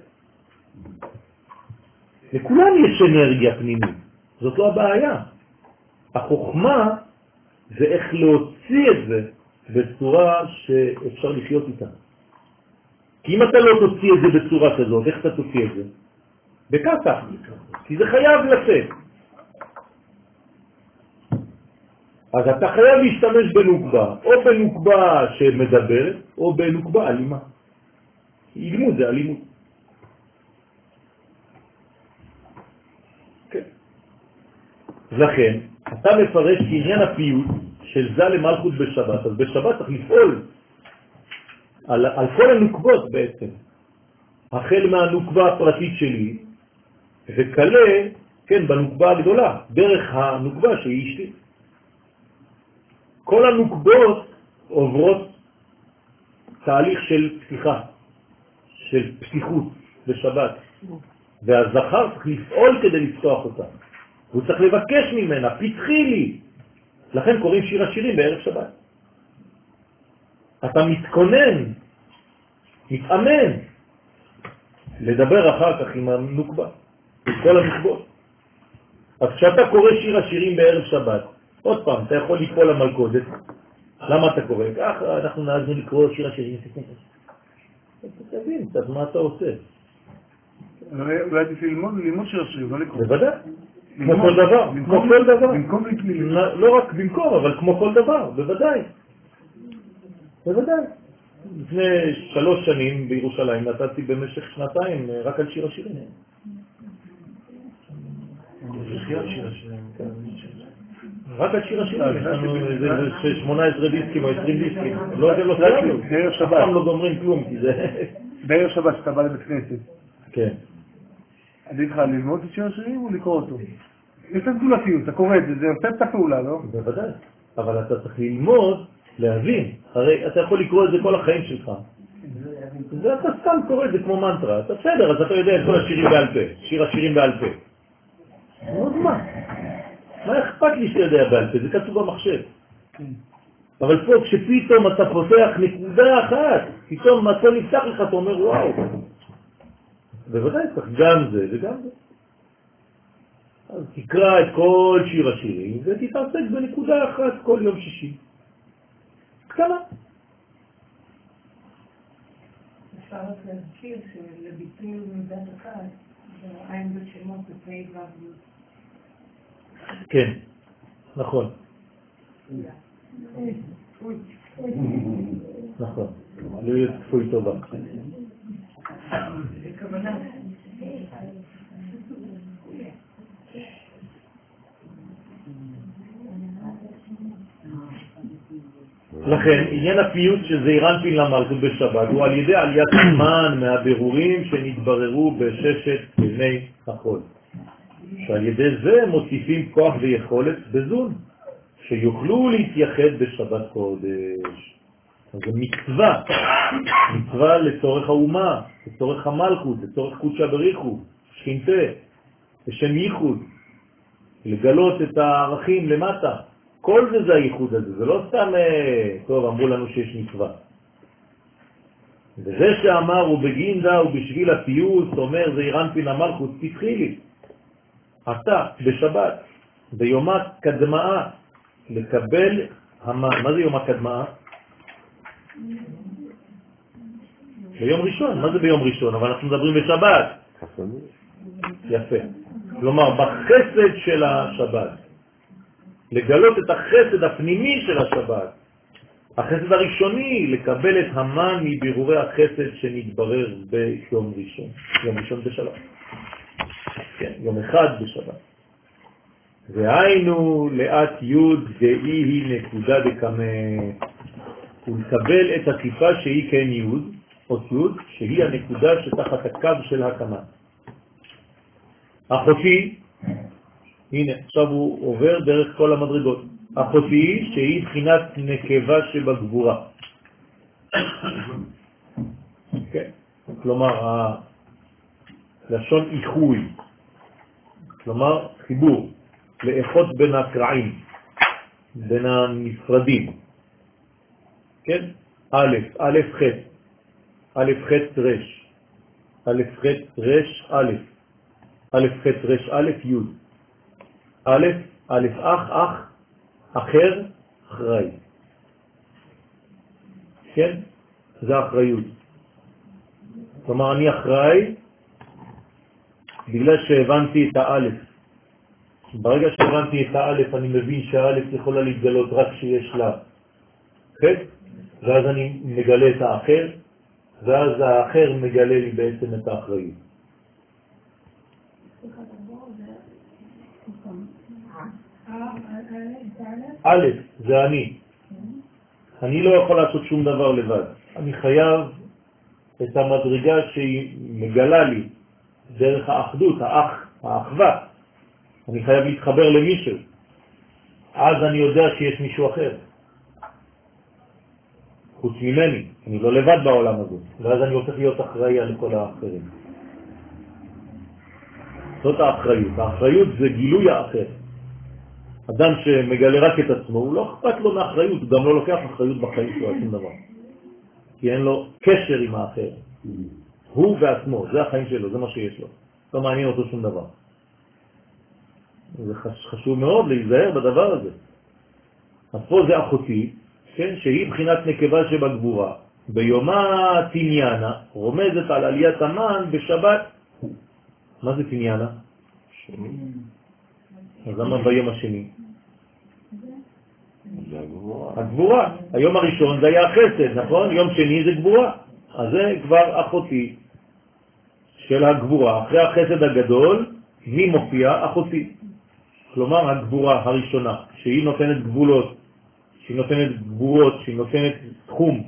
לכולם יש אנרגיה פנימית, זאת לא הבעיה. החוכמה זה איך להוציא את זה בצורה שאפשר לחיות איתה. כי אם אתה לא תוציא את זה בצורה כזאת, איך אתה תוציא את זה? בכסף, כי זה חייב לצאת. אז אתה חייב להשתמש בנוקבה, או בנוקבה שמדברת, או בנוקבה אלימה. אלימות זה אלימות. כן. לכן, אתה מפרש כעניין הפיוט של זה למלכות בשבת, אז בשבת צריך לפעול על, על כל הנוקבות בעצם. החל מהנוקבה הפרטית שלי, וכלה, כן, בנוקבה הגדולה, דרך הנוקבה שהיא אשתי. כל הנוקבות עוברות תהליך של פתיחה, של פתיחות בשבת, והזכר צריך לפעול כדי לפתוח אותה. הוא צריך לבקש ממנה, פתחי לי. לכן קוראים שיר השירים בערב שבת. אתה מתכונן, מתאמן, לדבר אחר כך עם הנוקבה, עם כל הנוקבות. אז כשאתה קורא שיר השירים בערב שבת, עוד פעם, אתה יכול ליפול למלכודת. למה אתה קורא? ככה אנחנו נהגנו לקרוא שיר השירים. תבין, אז מה אתה עושה? אולי תפי ללמוד שיר השירים, לא לקרוא. בוודאי. כמו כל דבר, כמו כל דבר. במקום לקרוא. לא רק במקום, אבל כמו כל דבר, בוודאי. בוודאי. לפני שלוש שנים בירושלים נתתי במשך שנתיים רק על שיר השירים. רק על שיר השירים, יש לנו איזה שמונה עשרה דיסקים או עשרים דיסקים. לא יודע, לא סיימנו. אף פעם לא גומרים כלום, כי זה... בערב שבת שאתה בא לבית כנסת. כן. עדיף לך ללמוד את שיר השירים או לקרוא אותו? יש את גדולתיות, אתה קורא את זה, זה עושה את הפעולה, לא? בוודאי. אבל אתה צריך ללמוד, להבין. הרי אתה יכול לקרוא את זה כל החיים שלך. ואתה סתם קורא את זה כמו מנטרה. אתה בסדר, אז אתה יודע את כל השירים בעל פה. שיר השירים בעל פה. אז מה? מה אכפת לי שאתה יודע בעל פה? זה כתוב במחשב. אבל פה כשפתאום אתה פותח נקודה אחת, פתאום הכל נפתח לך, אתה אומר וואו. בוודאי צריך גם זה וגם זה. אז תקרא את כל שיר השירים ותתעסק בנקודה אחת כל יום שישי. קטנה. אפשר רק להזכיר שלביטוי מידת אחת, העין בשמות בפי ועבוד. כן, נכון. נכון. לא יהיה כפוי טובה. בכוונה. לכן, עניין הפיוט של זעיר אנפין למלכות בשבת הוא על ידי עליית הזמן מהבירורים שנתבררו בששת ימי החול. שעל ידי זה מוסיפים כוח ויכולת בזון, שיוכלו להתייחד בשבת קודש. אז זה מצווה, מצווה לצורך האומה, לצורך המלכות, לצורך קודשא בריחו, שכינתה, לשם ייחוד, לגלות את הערכים למטה. כל זה זה הייחוד הזה, זה לא סתם, טוב, אמרו לנו שיש מצווה. וזה שאמר הוא בגינדה ובשביל הפיוט, אומר זעיר אנפין המלכות, תתחיל לי. אתה, בשבת, ביומת קדמאה, לקבל המן. מה זה יום הקדמאה? ביום ראשון. מה זה ביום ראשון? אבל אנחנו מדברים בשבת. יפה. כלומר, בחסד של השבת. לגלות את החסד הפנימי של השבת. החסד הראשוני, לקבל את המן מבירורי החסד שנתברר ביום ראשון. יום ראשון בשבת. כן, יום אחד בשבת. והיינו לאט יוד דאי היא נקודה דקמה, ולקבל את הטיפה שהיא כן יוד, או יוד, שהיא הנקודה שתחת הקו של הקמה. אחותי, הנה, עכשיו הוא עובר דרך כל המדרגות. אחותי שהיא בחינת נקבה שבגבורה. כן, כלומר, לשון איחוי. כלומר, חיבור, לאחות בין הקרעים, בין הנפרדים. כן? א', א', ח', א', ח', ר', א', ח', ר', א', א', ח', ר', א', י', א', א', אח, אח, אחר, אחראי. כן? זה אחריות. כלומר, אני אחראי בגלל שהבנתי את האלף. ברגע שהבנתי את האלף, אני מבין שהאלף יכולה להתגלות רק כשיש לה חטא, ואז אני מגלה את האחר, ואז האחר מגלה לי בעצם את האחריות. א', זה אני. אני לא יכול לעשות שום דבר לבד. אני חייב את המדרגה שהיא מגלה לי דרך האחדות, האח, האחווה. אני חייב להתחבר למישהו. אז אני יודע שיש מישהו אחר. חוץ ממני. אני לא לבד בעולם הזה. ואז אני הופך להיות אחראי על כל האחרים. זאת האחריות. האחריות זה גילוי האחר. אדם שמגלה רק את עצמו, הוא לא אכפת לו מאחריות, הוא גם לא לוקח אחריות בחיים שלו, שום דבר. כי אין לו קשר עם האחר. הוא בעצמו, זה החיים שלו, זה מה שיש לו. לא מעניין אותו שום דבר. זה חשוב מאוד להיזהר בדבר הזה. אז פה זה אחותי, כן, שהיא בחינת נקבה שבגבורה. ביומה תניאנה, רומזת על עליית המן בשבת. מה זה תניאנה? שני. אז למה ביום השני? זה הגבורה. הגבורה. היום הראשון זה היה החסד, נכון? יום שני זה גבורה. אז זה כבר אחותי של הגבורה. אחרי החסד הגדול, מי מופיע? אחותי. כלומר, הגבורה הראשונה, שהיא נותנת גבולות, שהיא נותנת גבורות, שהיא נותנת תחום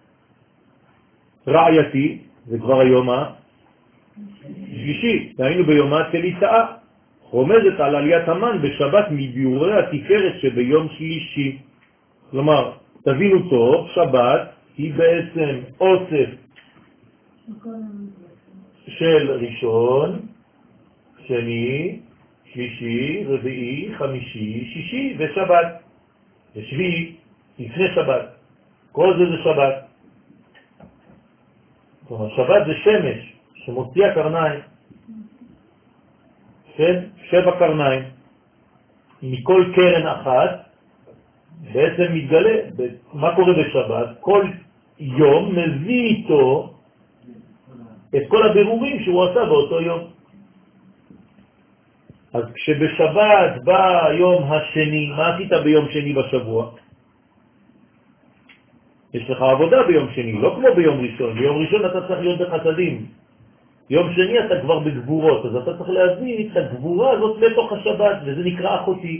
רעייתי, זה כבר היום השלישי, היינו ביומה תליטאה, רומזת על עליית המן בשבת מביאורי התפארת שביום שלישי. כלומר, תבינו טוב, שבת היא בעצם אוסף של ראשון, שני, שלישי, רביעי, חמישי, שישי ושבת. ושביעי, לפני שבת. כל זה זה שבת. כלומר, שבת זה שמש שמוציאה קרניים. כן? שבע קרניים. מכל קרן אחת בעצם מתגלה. מה קורה בשבת? כל יום מביא איתו את כל הבירורים שהוא עשה באותו יום. אז כשבשבת בא היום השני, מה עשית ביום שני בשבוע? יש לך עבודה ביום שני, לא כמו ביום ראשון. ביום ראשון אתה צריך להיות בחסדים. יום שני אתה כבר בגבורות, אז אתה צריך להביא את הגבורה הזאת לתוך השבת, וזה נקרא אחותי.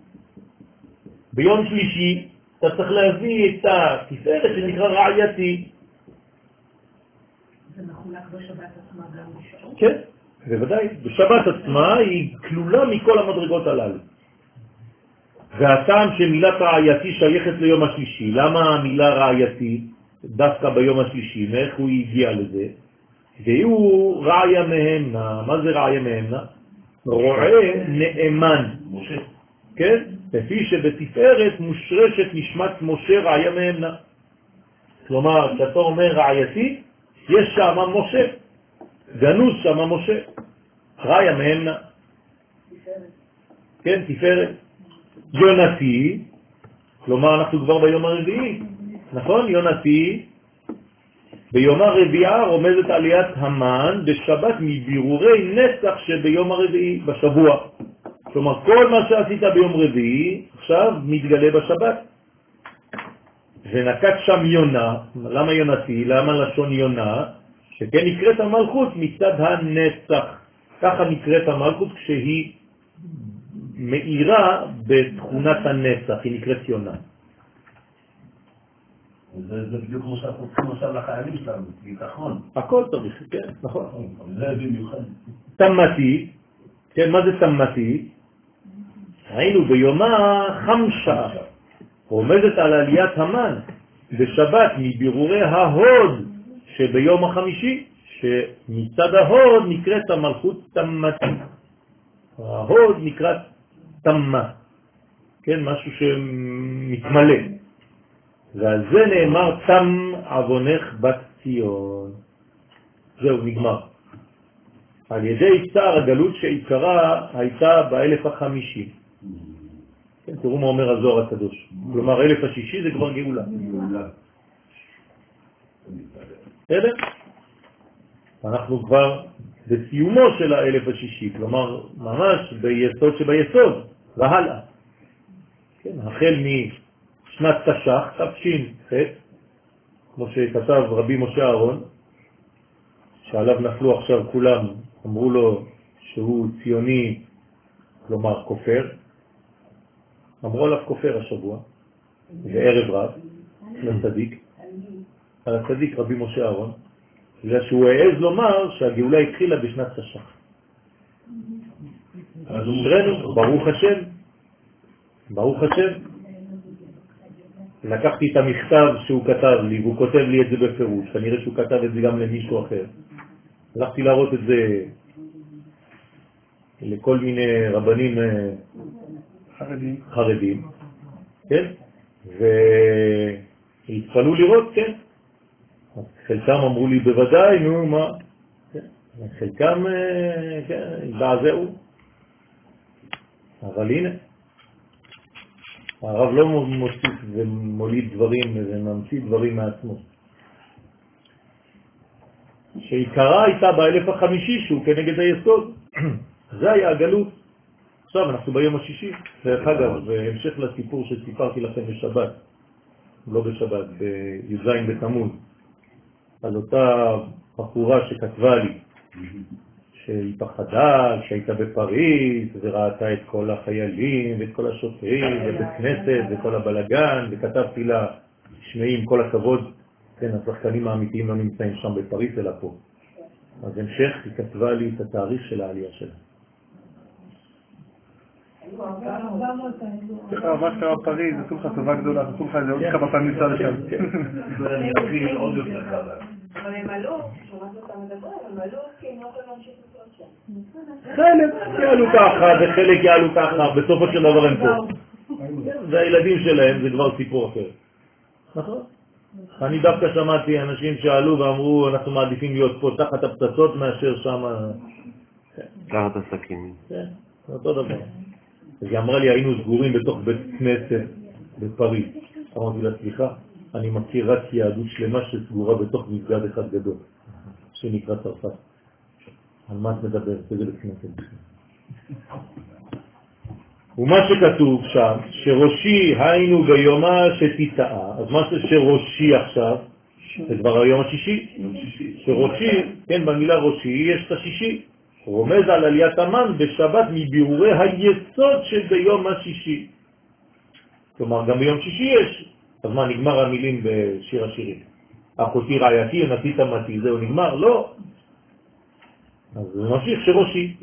ביום שלישי אתה צריך להביא את התפארת שנקרא רעייתי. זה מחולק בשבת עצמה גם בשעות? כן. בוודאי, בשבת עצמה היא כלולה מכל המדרגות הללו. והטעם שמילה רעייתי שייכת ליום השלישי. למה המילה רעייתי דווקא ביום השלישי? מאיך הוא הגיע לזה? והוא רעיה מהמנה. מה זה רעיה מהמנה? רועה נאמן. משה. כן? לפי שבתפארת מושרשת נשמת משה רעיה מהמנה. כלומר, כשאתה אומר רעייתי, יש שם משה. גנוז שם משה, רעיה מהמנה. כן, תפארת. יונתי, כלומר אנחנו כבר ביום הרביעי, נכון? יונתי, ביום הרביעה רומזת עליית המן בשבת מבירורי נצח שביום הרביעי, בשבוע. כלומר, כל מה שעשית ביום רביעי, עכשיו מתגלה בשבת. ונקט שם יונה, למה יונתי? למה לשון יונה? שכן נקראת המלכות מצד הנצח. ככה נקראת המלכות כשהיא מאירה בתכונת הנצח, היא נקראת יונה. זה, זה בדיוק כמו שאנחנו צריכים עכשיו לחיילים שלנו, ביטחון. הכל צריך, כן, נכון. זה במיוחד. תמתי, כן, מה זה תמתי? היינו ביומה חמשה, רומזת על עליית המן בשבת מבירורי ההוד שביום החמישי, שמצד ההוד נקראת המלכות תמתי. ההוד נקראת תמה, כן, משהו שמתמלא. ועל זה נאמר תם עוונך בת ציון. זהו, נגמר. על ידי צער הגלות שעיקרה הייתה באלף החמישי. כן, תראו מה אומר הזוהר הקדוש. כלומר, אלף השישי זה כבר גאולה. גאולה. בסדר? אנחנו כבר בסיומו של האלף השישי, כלומר ממש ביסוד שביסוד, והלאה. כן, החל משנת תש"ח, תש"ח, כמו שכתב רבי משה אהרון, שעליו נפלו עכשיו כולם, אמרו לו שהוא ציוני, כלומר כופר, אמרו עליו כופר השבוע, וערב רב, לצדיק, על הצדיק רבי משה אהרון, בגלל שהוא העז לומר שהגאולה התחילה בשנת תש"ח. אז אומרנו, ברוך השם, ברוך השם. לקחתי את המכתב שהוא כתב לי, והוא כותב לי את זה בפירוש, כנראה שהוא כתב את זה גם למישהו אחר. הלכתי להראות את זה לכל מיני רבנים חרדים. חרדים, כן? והתפלו לראות, כן? חלקם אמרו לי בוודאי, נו מה? חלקם, כן, בעזהו. אבל הנה, הרב לא מוסיף ומוליד דברים וממציא דברים מעצמו. שעיקרה הייתה באלף החמישי שהוא כנגד היסוד. זה היה הגלות. עכשיו אנחנו ביום השישי. דרך אגב, בהמשך לסיפור שסיפרתי לכם בשבת, לא בשבת, בי"ז בתמוז, על אותה בחורה שכתבה לי שהיא פחדה, שהייתה בפריז וראתה את כל החיילים ואת כל השוטרים ובית כנסת וכל הבלגן, וכתבתי לה, שמעי, עם כל הכבוד, כן, השחקנים האמיתיים לא נמצאים שם בפריז אלא פה. אז המשך היא כתבה לי את התאריך של העלייה שלה. מה שקרה בפריז, עשו לך טובה גדולה, עשו לך איזה עוד כמה פעמים ניסה לשם. אבל הם עלו, שמעת אותם מדברים, הם עלו כי הם לא יכולים להמשיך לעשות שם. חלק יעלו ככה וחלק יעלו ככה, בסופו של דבר הם פה. והילדים שלהם זה כבר סיפור אחר. נכון? אני דווקא שמעתי אנשים שעלו ואמרו אנחנו מעדיפים להיות פה תחת הפצצות מאשר שם. תחת הסכינים. כן, זה אותו דבר. היא אמרה לי היינו סגורים בתוך בית כנסת בפריז. אמרתי לה סליחה, אני מכיר רק יהדות שלמה שסגורה בתוך מסגד אחד גדול שנקרא צרפת. על מה את מדברת? זה בית כנסת. ומה שכתוב שם, שראשי היינו ביומה שתיטעה, אז מה זה שראשי עכשיו? זה כבר היום השישי. שראשי, כן, במילה ראשי יש את השישי. רומז על עליית המן בשבת מבירורי היסוד שביום השישי. כלומר, גם ביום שישי יש. אז מה, נגמר המילים בשיר השירים? אחותי רעייתי, נתית מתי, זהו נגמר? לא. אז זה ממשיך שראשי.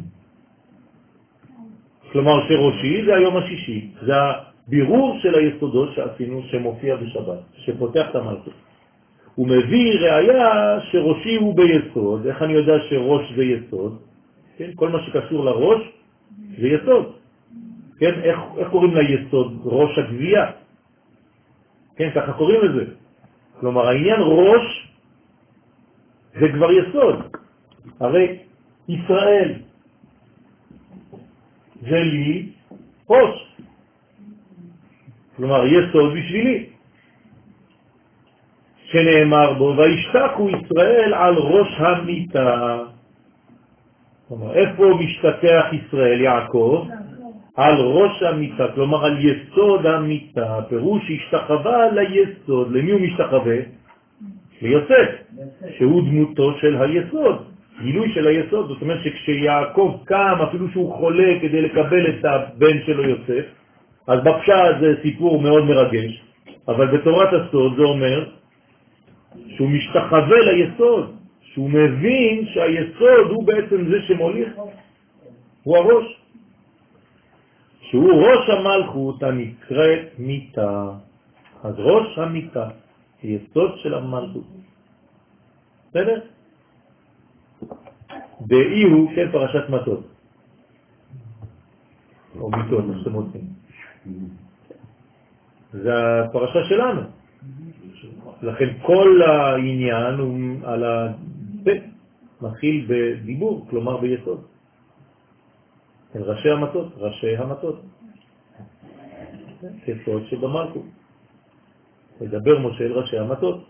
כלומר שראשי זה היום השישי, זה הבירור של היסודות שעשינו שמופיע בשבת, שפותח את המלכות. הוא מביא ראיה שראשי הוא ביסוד. איך אני יודע שראש זה יסוד? כן? כל מה שקשור לראש זה יסוד. כן? איך, איך קוראים ליסוד? ראש הגבייה. כן, ככה קוראים לזה. כלומר, העניין ראש זה כבר יסוד. הרי ישראל זה לי ראש. כלומר, יסוד בשבילי. שנאמר בו, וישתקו ישראל על ראש המיטה. כלומר, איפה משתתח ישראל, יעקב? על ראש המיטה, כלומר על יסוד המיטה. פירוש השתחווה ליסוד. למי הוא משתחווה? ליוסף, שהוא דמותו של היסוד, גילוי של היסוד. זאת אומרת שכשיעקב קם, אפילו שהוא חולה כדי לקבל את הבן שלו יוסף, אז בפשט זה סיפור מאוד מרגש, אבל בתורת הסוד זה אומר שהוא משתחווה ליסוד, שהוא מבין שהיסוד הוא בעצם זה שמוליך, הוא הראש. שהוא ראש המלכות הנקראת מיטה. אז ראש המיטה, יסוד של המלכות. בסדר? דאי הוא, כן, פרשת מטות. או מיטות, מה שאתם רוצים. זה הפרשה שלנו. לכן כל העניין הוא על הפה, מתחיל בדיבור, כלומר ביסוד. הם ראשי המטות, ראשי המטות. יסוד שבמלכות. מדבר משה אל ראשי המטות.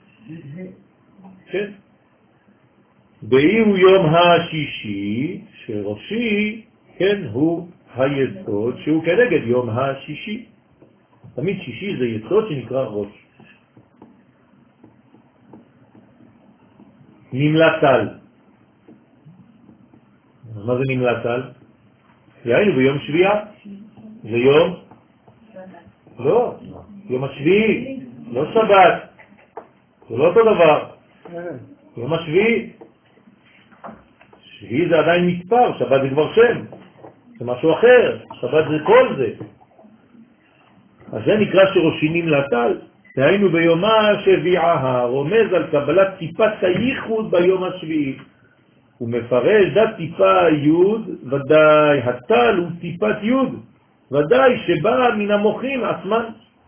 כן. באי הוא יום השישי, שראשי, כן, הוא היסוד, שהוא כנגד יום השישי. תמיד שישי זה יסוד שנקרא ראש. נמלט על. מה זה נמלט על? יענו ביום שביעה. זה יום? לא, יום השביעי, לא שבת. זה לא אותו דבר. יום השביעי. שביעי זה עדיין מספר, שבת זה כבר שם. זה משהו אחר, שבת זה כל זה. אז זה נקרא שראשי נמלט על. היינו ביומה שביעה, רומז על קבלת טיפת הייחוד ביום השביעי. הוא מפרש דת טיפה יוד, ודאי הטל הוא טיפת יוד, ודאי שבאה מן המוחים עצמן.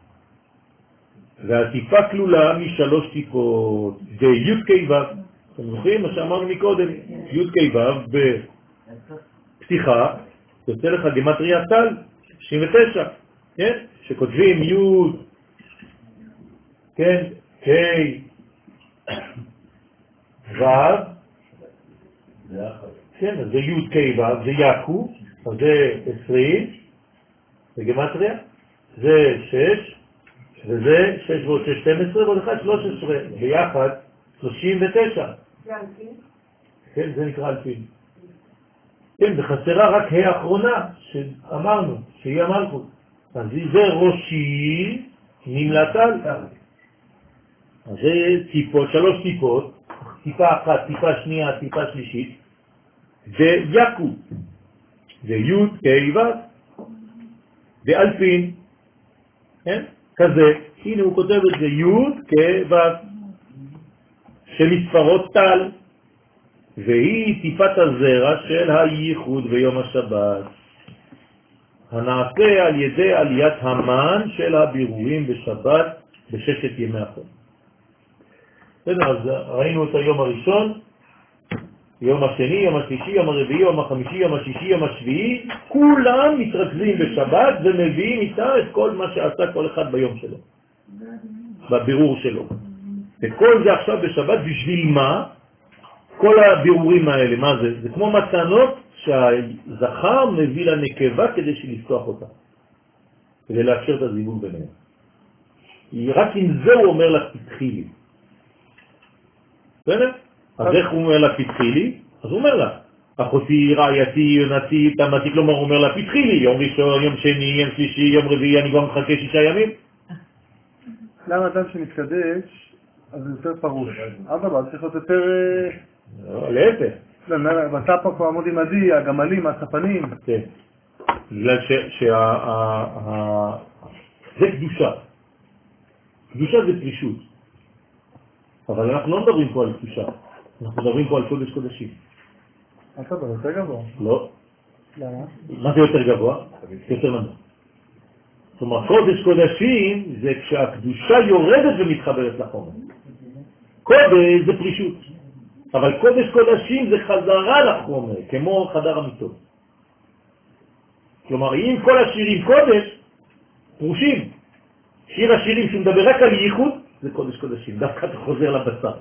והטיפה כלולה משלוש טיפות, זה יוד כיבב. אתם זוכרים מה שאמרנו מקודם? יוד כיבב בפתיחה, יוצא לך גמטריה טל, שישים ותשע. כן? שכותבים י' כן? K ו' כן, אז זה י' K ו', זה יקו, אז זה עשרים, זה גמטריה, זה שש, וזה שש ועוד שש, שתים עשרה, ועוד אחד שלוש עשרה, ביחד שלושים ותשע. זה אלפין? כן, זה נקרא אלפין. כן, וחסרה רק ה' האחרונה, שאמרנו, שהיא המלכות. אז זה ראשי נמלט על. אז זה טיפות, שלוש טיפות, טיפה אחת, טיפה שנייה, טיפה שלישית, זה יקו, זה י' ק' ו', זה אלפין, כן? כזה, הנה הוא כותב את זה י' ק' ו', שמספרות טל, והיא טיפת הזרע של הייחוד ביום השבת, הנעשה על ידי עליית המן של הבירורים בשבת בששת ימי החול. אז ראינו את היום הראשון, יום השני, יום השלישי, יום הרביעי, יום החמישי, יום השישי, יום השביעי, כולם מתרכזים בשבת ומביאים איתה את כל מה שעשה כל אחד ביום שלו, בבירור שלו. וכל זה עכשיו בשבת בשביל מה? כל הבירורים האלה, מה זה? זה כמו מתנות שהזכר מביא לנקבה כדי שלפתוח אותה, כדי לאפשר את הזיווג ביניהם. רק עם זה הוא אומר לך תתחי לי. בסדר? אז איך הוא אומר לה פתחי לי? אז הוא אומר לה, אחותי, רעייתי, יונתי, תמתי, כלומר הוא אומר לה פתחי לי, יום ראשון, יום שני, יום שלישי, יום רביעי, אני כבר מחכה שישה ימים. למה אדם שמתקדש, אז זה יותר פרוש? אדרבה, צריך להיות יותר... לא, להפך. בצע פה פה עמוד עמדי, הגמלים, הספנים. כן. בגלל שה... זה קדושה. קדושה זה פרישות. אבל אנחנו לא מדברים פה על קדושה. אנחנו מדברים פה על קודש קודשים. אתה זה יותר גבוה. לא. למה? מה זה יותר גבוה? זה יותר נמוך. זאת אומרת, קודש קודשים זה כשהקדושה יורדת ומתחברת לחומר. קודש זה פרישות. אבל קודש קודשים זה חזרה לחומר, כמו חדר המיטות. כלומר, אם כל השירים קודש, פרושים. שיר השירים שמדבר רק על ייחוד, זה קודש קודשים. דווקא אתה חוזר לבשר.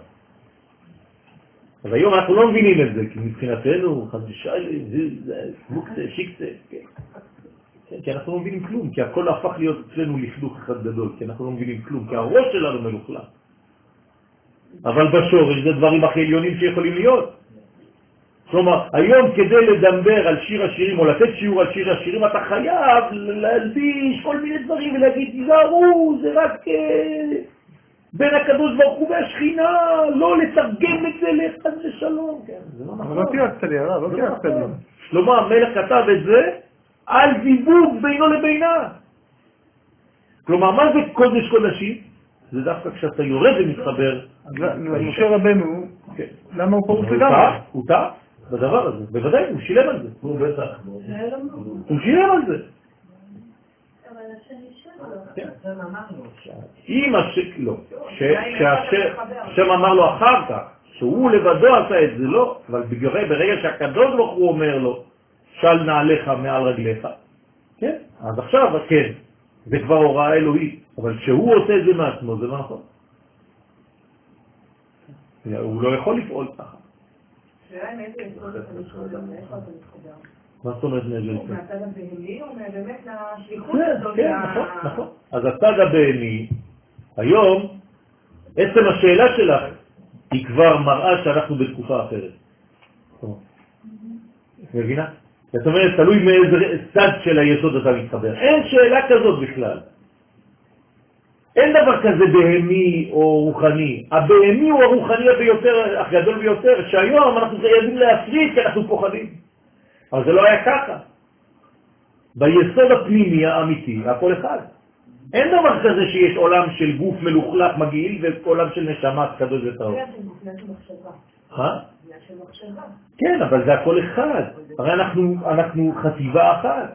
אז היום אנחנו לא מבינים את זה, כי מבחינתנו, חד ושאלי, זה מוקצה, שיקצה, כן. כי אנחנו לא מבינים כלום, כי הכל הפך להיות אצלנו לכלוך אחד גדול, כי אנחנו לא מבינים כלום, כי הראש שלנו מלוכלך. אבל בשורש זה דברים הכי עליונים שיכולים להיות. כלומר, היום כדי לדבר על שיר השירים או לתת שיעור על שיר השירים, אתה חייב להלביש כל מיני דברים ולהגיד, תיזהרו, זה רק בין הקדוש ברוך הוא והשכינה, לא לתרגם את זה לאחד ושלום. זה לא נכון. לא תיאקת לי, הרב, לא תיאקת לי. שלמה המלך כתב את זה על זיווג בינו לבינה. כלומר, מה זה קודש קודשים? זה דווקא כשאתה יורד ומתחבר. משה רבנו, למה הוא פרוש לגמרי? הוא טעה בדבר הזה, בוודאי, הוא שילם על זה. הוא בטח. הוא שילם על זה. אבל השני שלו. זה אמר לו. אם השם, לא, שהשם אמר לו אחר כך, שהוא לבדו עשה את זה, לא, אבל ברגע שהקדוש ברוך הוא אומר לו, של נעליך מעל רגליך, כן, אז עכשיו, כן, זה כבר הוראה אלוהית, אבל שהוא עושה את זה מעצמו, זה לא נכון. הוא לא יכול לפעול ככה. שאלה אם איזה יסוד אתה מתחבר, מאיפה אתה מתחבר? מה זאת אומרת מאיזה יסוד? מהצד הבהמי או באמת לשליחות כן, הזאת? כן, נכון, נכון. אז הצד הבהמי, היום, עצם השאלה שלך, היא כבר מראה שאנחנו בתקופה אחרת. מבינה? זאת אומרת, תלוי מאיזה צד של היסוד אתה מתחבר. אין שאלה כזאת בכלל. אין דבר כזה בהמי או רוחני. הבהמי הוא הרוחני ביותר, הגדול ביותר, שהיום אנחנו חייבים להפריד כי אנחנו פוחדים. אבל זה לא היה ככה. ביסוד הפנימי האמיתי, הכל אחד. אין דבר כזה שיש עולם של גוף מלוכלך מגעיל ועולם של נשמה קדוש וטהור. זה של מחשבה. אה? זה של מחשבה. כן, אבל זה הכל אחד. הרי אנחנו, אנחנו חטיבה אחת.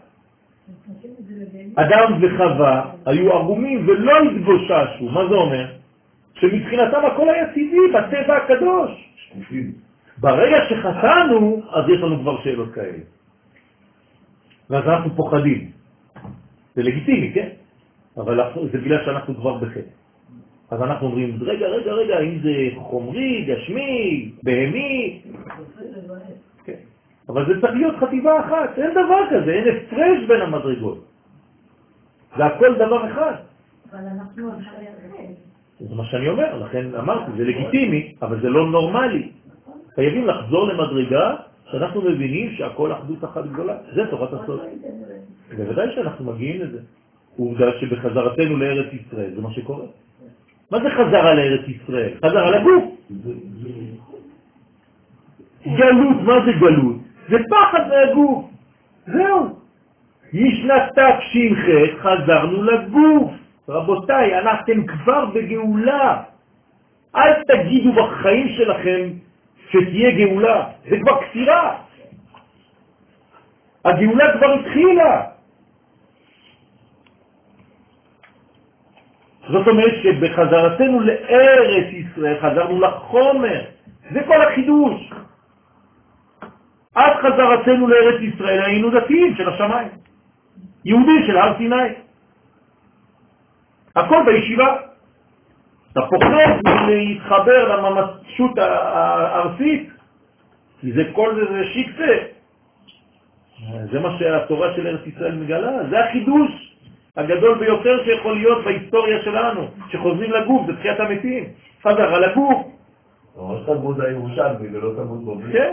אדם וחווה היו ערומים ולא התגוששו. מה זה אומר? שמבחינתם הכל היה טבעי, בטבע הקדוש. ברגע שחטאנו, אז יש לנו כבר שאלות כאלה. ואז אנחנו פוחדים. זה לגיטימי, כן? אבל זה בגלל שאנחנו כבר בחטא. אז אנחנו אומרים, רגע, רגע, רגע, אם זה חומרי, גשמי, בהמי, כן. אבל זה צריך להיות חטיבה אחת, אין דבר כזה, אין הפרש בין המדרגות. זה הכל דבר אחד. אבל אנחנו אחרי אחרי. זה מה שאני אומר, לכן אמרתי, זה לגיטימי, אבל זה לא נורמלי. חייבים לחזור למדרגה שאנחנו מבינים שהכל אחדות אחת גדולה. זה תורת הסוד. בוודאי שאנחנו מגיעים לזה. עובדה שבחזרתנו לארץ ישראל, זה מה שקורה. מה זה חזרה לארץ ישראל? חזרה לגוף. גלות, מה זה גלות? זה פחד מהגוף. זהו. משנת תש"ח חזרנו לגוף. רבותיי, אנחנו כבר בגאולה. אל תגידו בחיים שלכם שתהיה גאולה. זה כבר כסירה. הגאולה כבר התחילה. זאת אומרת שבחזרתנו לארץ ישראל חזרנו לחומר. זה כל החידוש. עד חזרתנו לארץ ישראל היינו דתיים של השמיים. יהודים של הר סיני. הכל בישיבה. אתה פוחד להתחבר לממשות הארצית, כי זה כל זה, זה שיקצה. זה מה שהתורה של ארץ ישראל מגלה. זה החידוש הגדול ביותר שיכול להיות בהיסטוריה שלנו, שחוזרים לגוף, זה תחיית המתים. חזרה לגוף. ממש תלמוד הירושלמי ולא תלמוד בובי. כן.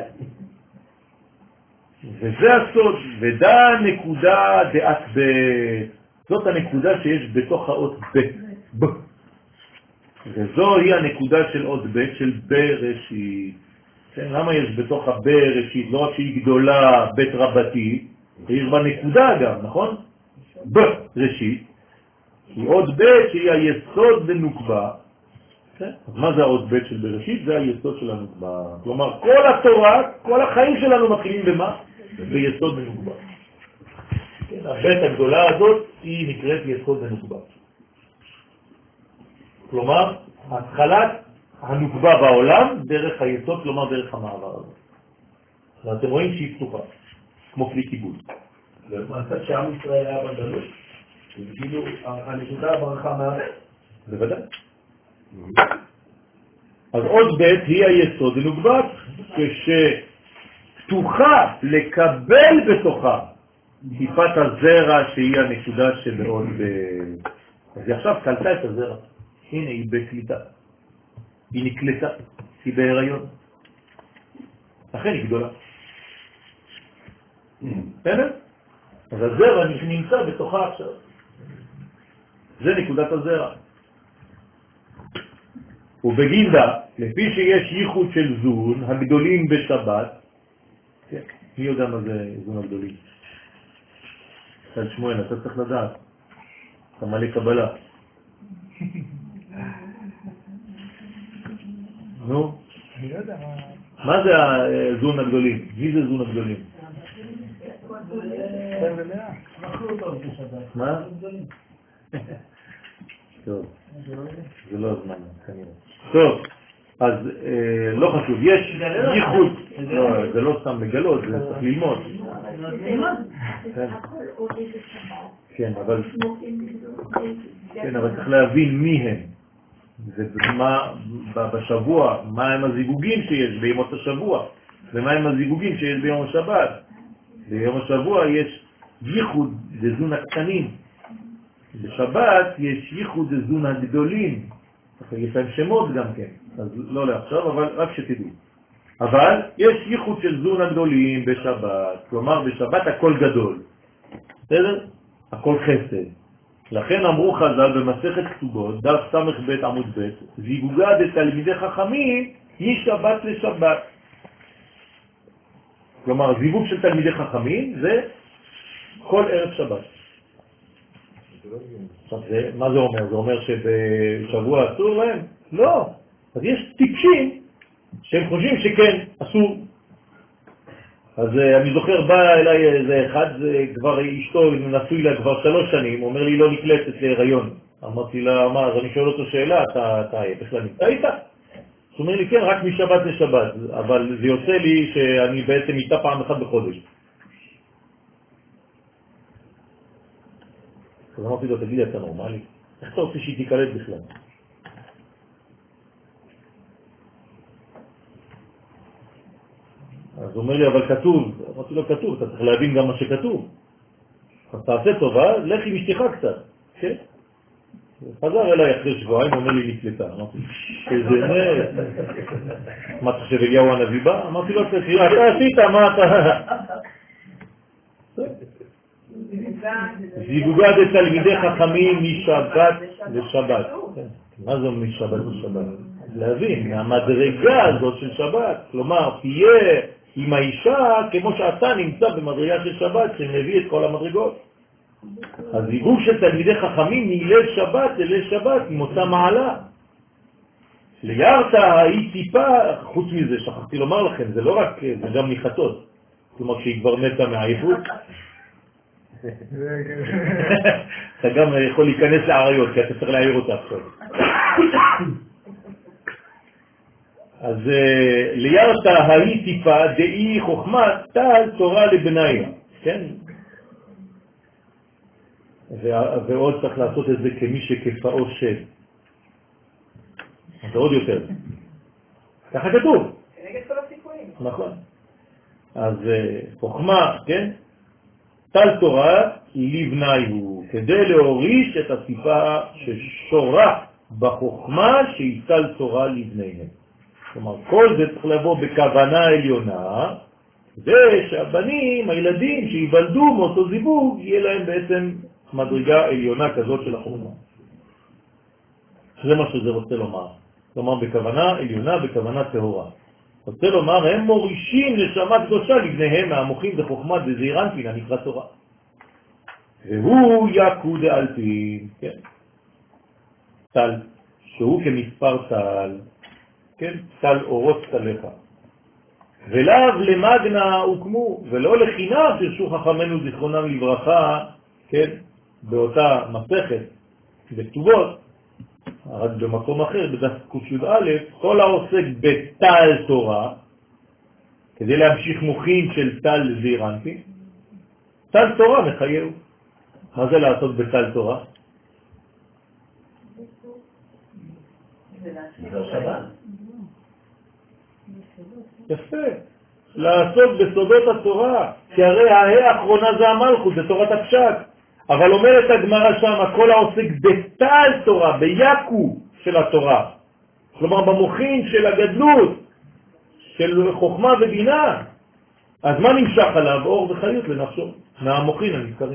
וזה הסוד, ודע נקודה דעת ב... זאת הנקודה שיש בתוך האות ב. ב. וזו היא הנקודה של אות ב, של בראשית. כן, למה יש בתוך הבראשית, לא רק שהיא גדולה, בית רבתי, יש בה נקודה גם, נכון? בראשית. היא אות ב שהיא היסוד בנוקבה. כן? אז מה זה האות ב של בראשית? זה היסוד של הנוקבה. כלומר, כל התורה, כל החיים שלנו מתחילים במה? ביסוד בנוקבה. כן, הבית הגדולה הזאת היא נקראת יסוד בנוקבה. כלומר, התחלת הנוקבה בעולם דרך היסוד, כלומר דרך המעבר הזה. ואתם רואים שהיא פתוחה, כמו כלי קיבול. למעשה שעם ישראל היה בגלות, כאילו הנקודה ברכה מהארץ. בוודאי. אז עוד בית היא היסוד בנוקבה, כשפתוחה לקבל בתוכה טיפת הזרע שהיא הנקודה שבעוד ב... אז היא עכשיו קלטה את הזרע. הנה היא בקליטה. היא נקלטה. היא בהיריון. לכן היא גדולה. בסדר? אז הזרע נמצא בתוכה עכשיו. זה נקודת הזרע. ובגינדה, לפי שיש ייחוד של זון, הגדולים בשבת, כן, מי יודע מה זה זון הגדולים? צד שמואל, אתה צריך לדעת. אתה מלא קבלה. נו? מה זה הזון הגדולים? מי זה זון הגדולים? מה? טוב, זה לא הזמן, כנראה. טוב, אז לא חשוב, יש ייחוד, זה לא סתם לגלות, זה צריך ללמוד. כן, אבל כן, אבל צריך להבין מי הם. ומה בשבוע, מה הם הזיגוגים שיש בימות השבוע, ומה הם הזיגוגים שיש ביום השבת. ביום השבוע יש ייחוד דזון הקטנים. בשבת יש ייחוד דזון הגדולים. יש להם שמות גם כן, אז לא לעכשיו, אבל רק שתדעו. אבל יש ייחוד של זון הגדולים בשבת, כלומר בשבת הכל גדול. בסדר? הכל חסד. לכן אמרו חז"ל במסכת כתובות, דף סמך ב' עמוד ב', זיגוגה דתלמידי חכמים משבת לשבת. כלומר, זיווג של תלמידי חכמים זה כל ערב שבת. עכשיו, זה, מה זה אומר? זה אומר שבשבוע אסור להם? לא. אז יש טיפשים שהם חושבים שכן, אסור. אז אני זוכר, בא אליי איזה אחד, כבר אשתו נשוי לה כבר שלוש שנים, הוא אומר לי לא נקלטת להיריון. אמרתי לה, מה, אז אני שואל אותו שאלה, אתה, אתה בכלל נמצא איתה? הוא אומר לי, כן, רק משבת לשבת, אבל זה יוצא לי שאני בעצם איתה פעם אחת בחודש. אז אמרתי לו, תגיד לי, אתה נורמלי? איך אתה רוצה שהיא תיקלט בכלל? אז הוא אומר לי, אבל כתוב. אמרתי לו, כתוב, אתה צריך להבין גם מה שכתוב. אז תעשה טובה, לך עם אשתך קצת. כן? חזר אליי אחרי שבועיים, אומר לי, נקלטה. אמרתי, איזה נס. מה תחשב אליהו הנביא בא? אמרתי לו, אתה עשית, מה אתה... זיווגה דתלמידי חכמים משבת לשבת. מה זה משבת לשבת? להבין, מהמדרגה הזאת של שבת. כלומר, תהיה עם האישה כמו שאתה נמצא במדרגה של שבת, שמביא את כל המדרגות. הזיווג של תלמידי חכמים מליל שבת לליל שבת עם אותה מעלה. ליארת היא טיפה, חוץ מזה, שכחתי לומר לכם, זה לא רק, זה גם ניחתות. כלומר, כשהיא כבר מתה מעייפות, אתה גם יכול להיכנס לעריות, כי אתה צריך להעיר אותה עכשיו. אז ליארת היא טיפה דאי חוכמה תל תורה לבניה, כן? ועוד צריך לעשות את זה כמי שכפאו של. זה עוד יותר. ככה כתוב. כנגד כל הסיכויים. נכון. אז חוכמה, כן? תל תורה לבני הוא, כדי להוריש את הסיפה ששורה בחוכמה שהיא תל תורה לבניהם. כלומר, כל זה צריך לבוא בכוונה עליונה, כדי שהבנים, הילדים שיוולדו מאותו זיווג, יהיה להם בעצם מדרגה עליונה כזאת של החוכמה. זה מה שזה רוצה לומר. כלומר, בכוונה עליונה, בכוונה טהורה. רוצה לומר, הם מורישים נשמה קדושה לבניהם מהמוחים בחוכמה דזעיר אנפין, הנקרא תורה. והוא יקו דאלפין, כן? טל, שהוא כמספר טל, כן? טל אורות טליך. ולאו למגנה הוקמו, ולא לחינם שרשו חכמנו זיכרונם לברכה, כן? באותה מסכת, בכתובות, רק במקום אחר, בדף ק"א, כל העוסק בטל תורה, כדי להמשיך מוחין של טל זעיר אנפין, טל תורה מחייב. מה זה לעשות בטל תורה? זה השבת. יפה. לעסוק בסודות התורה, כי הרי ההא האחרונה זה המלכות, זה תורת הפשט. אבל אומרת הגמרא שם, כל העוסק בטל תורה, ביקו של התורה. כלומר, במוחין של הגדלות, של חוכמה ובינה. אז מה נמשך עליו? אור וחיות לנפשו, מהמוחין הנזכרים.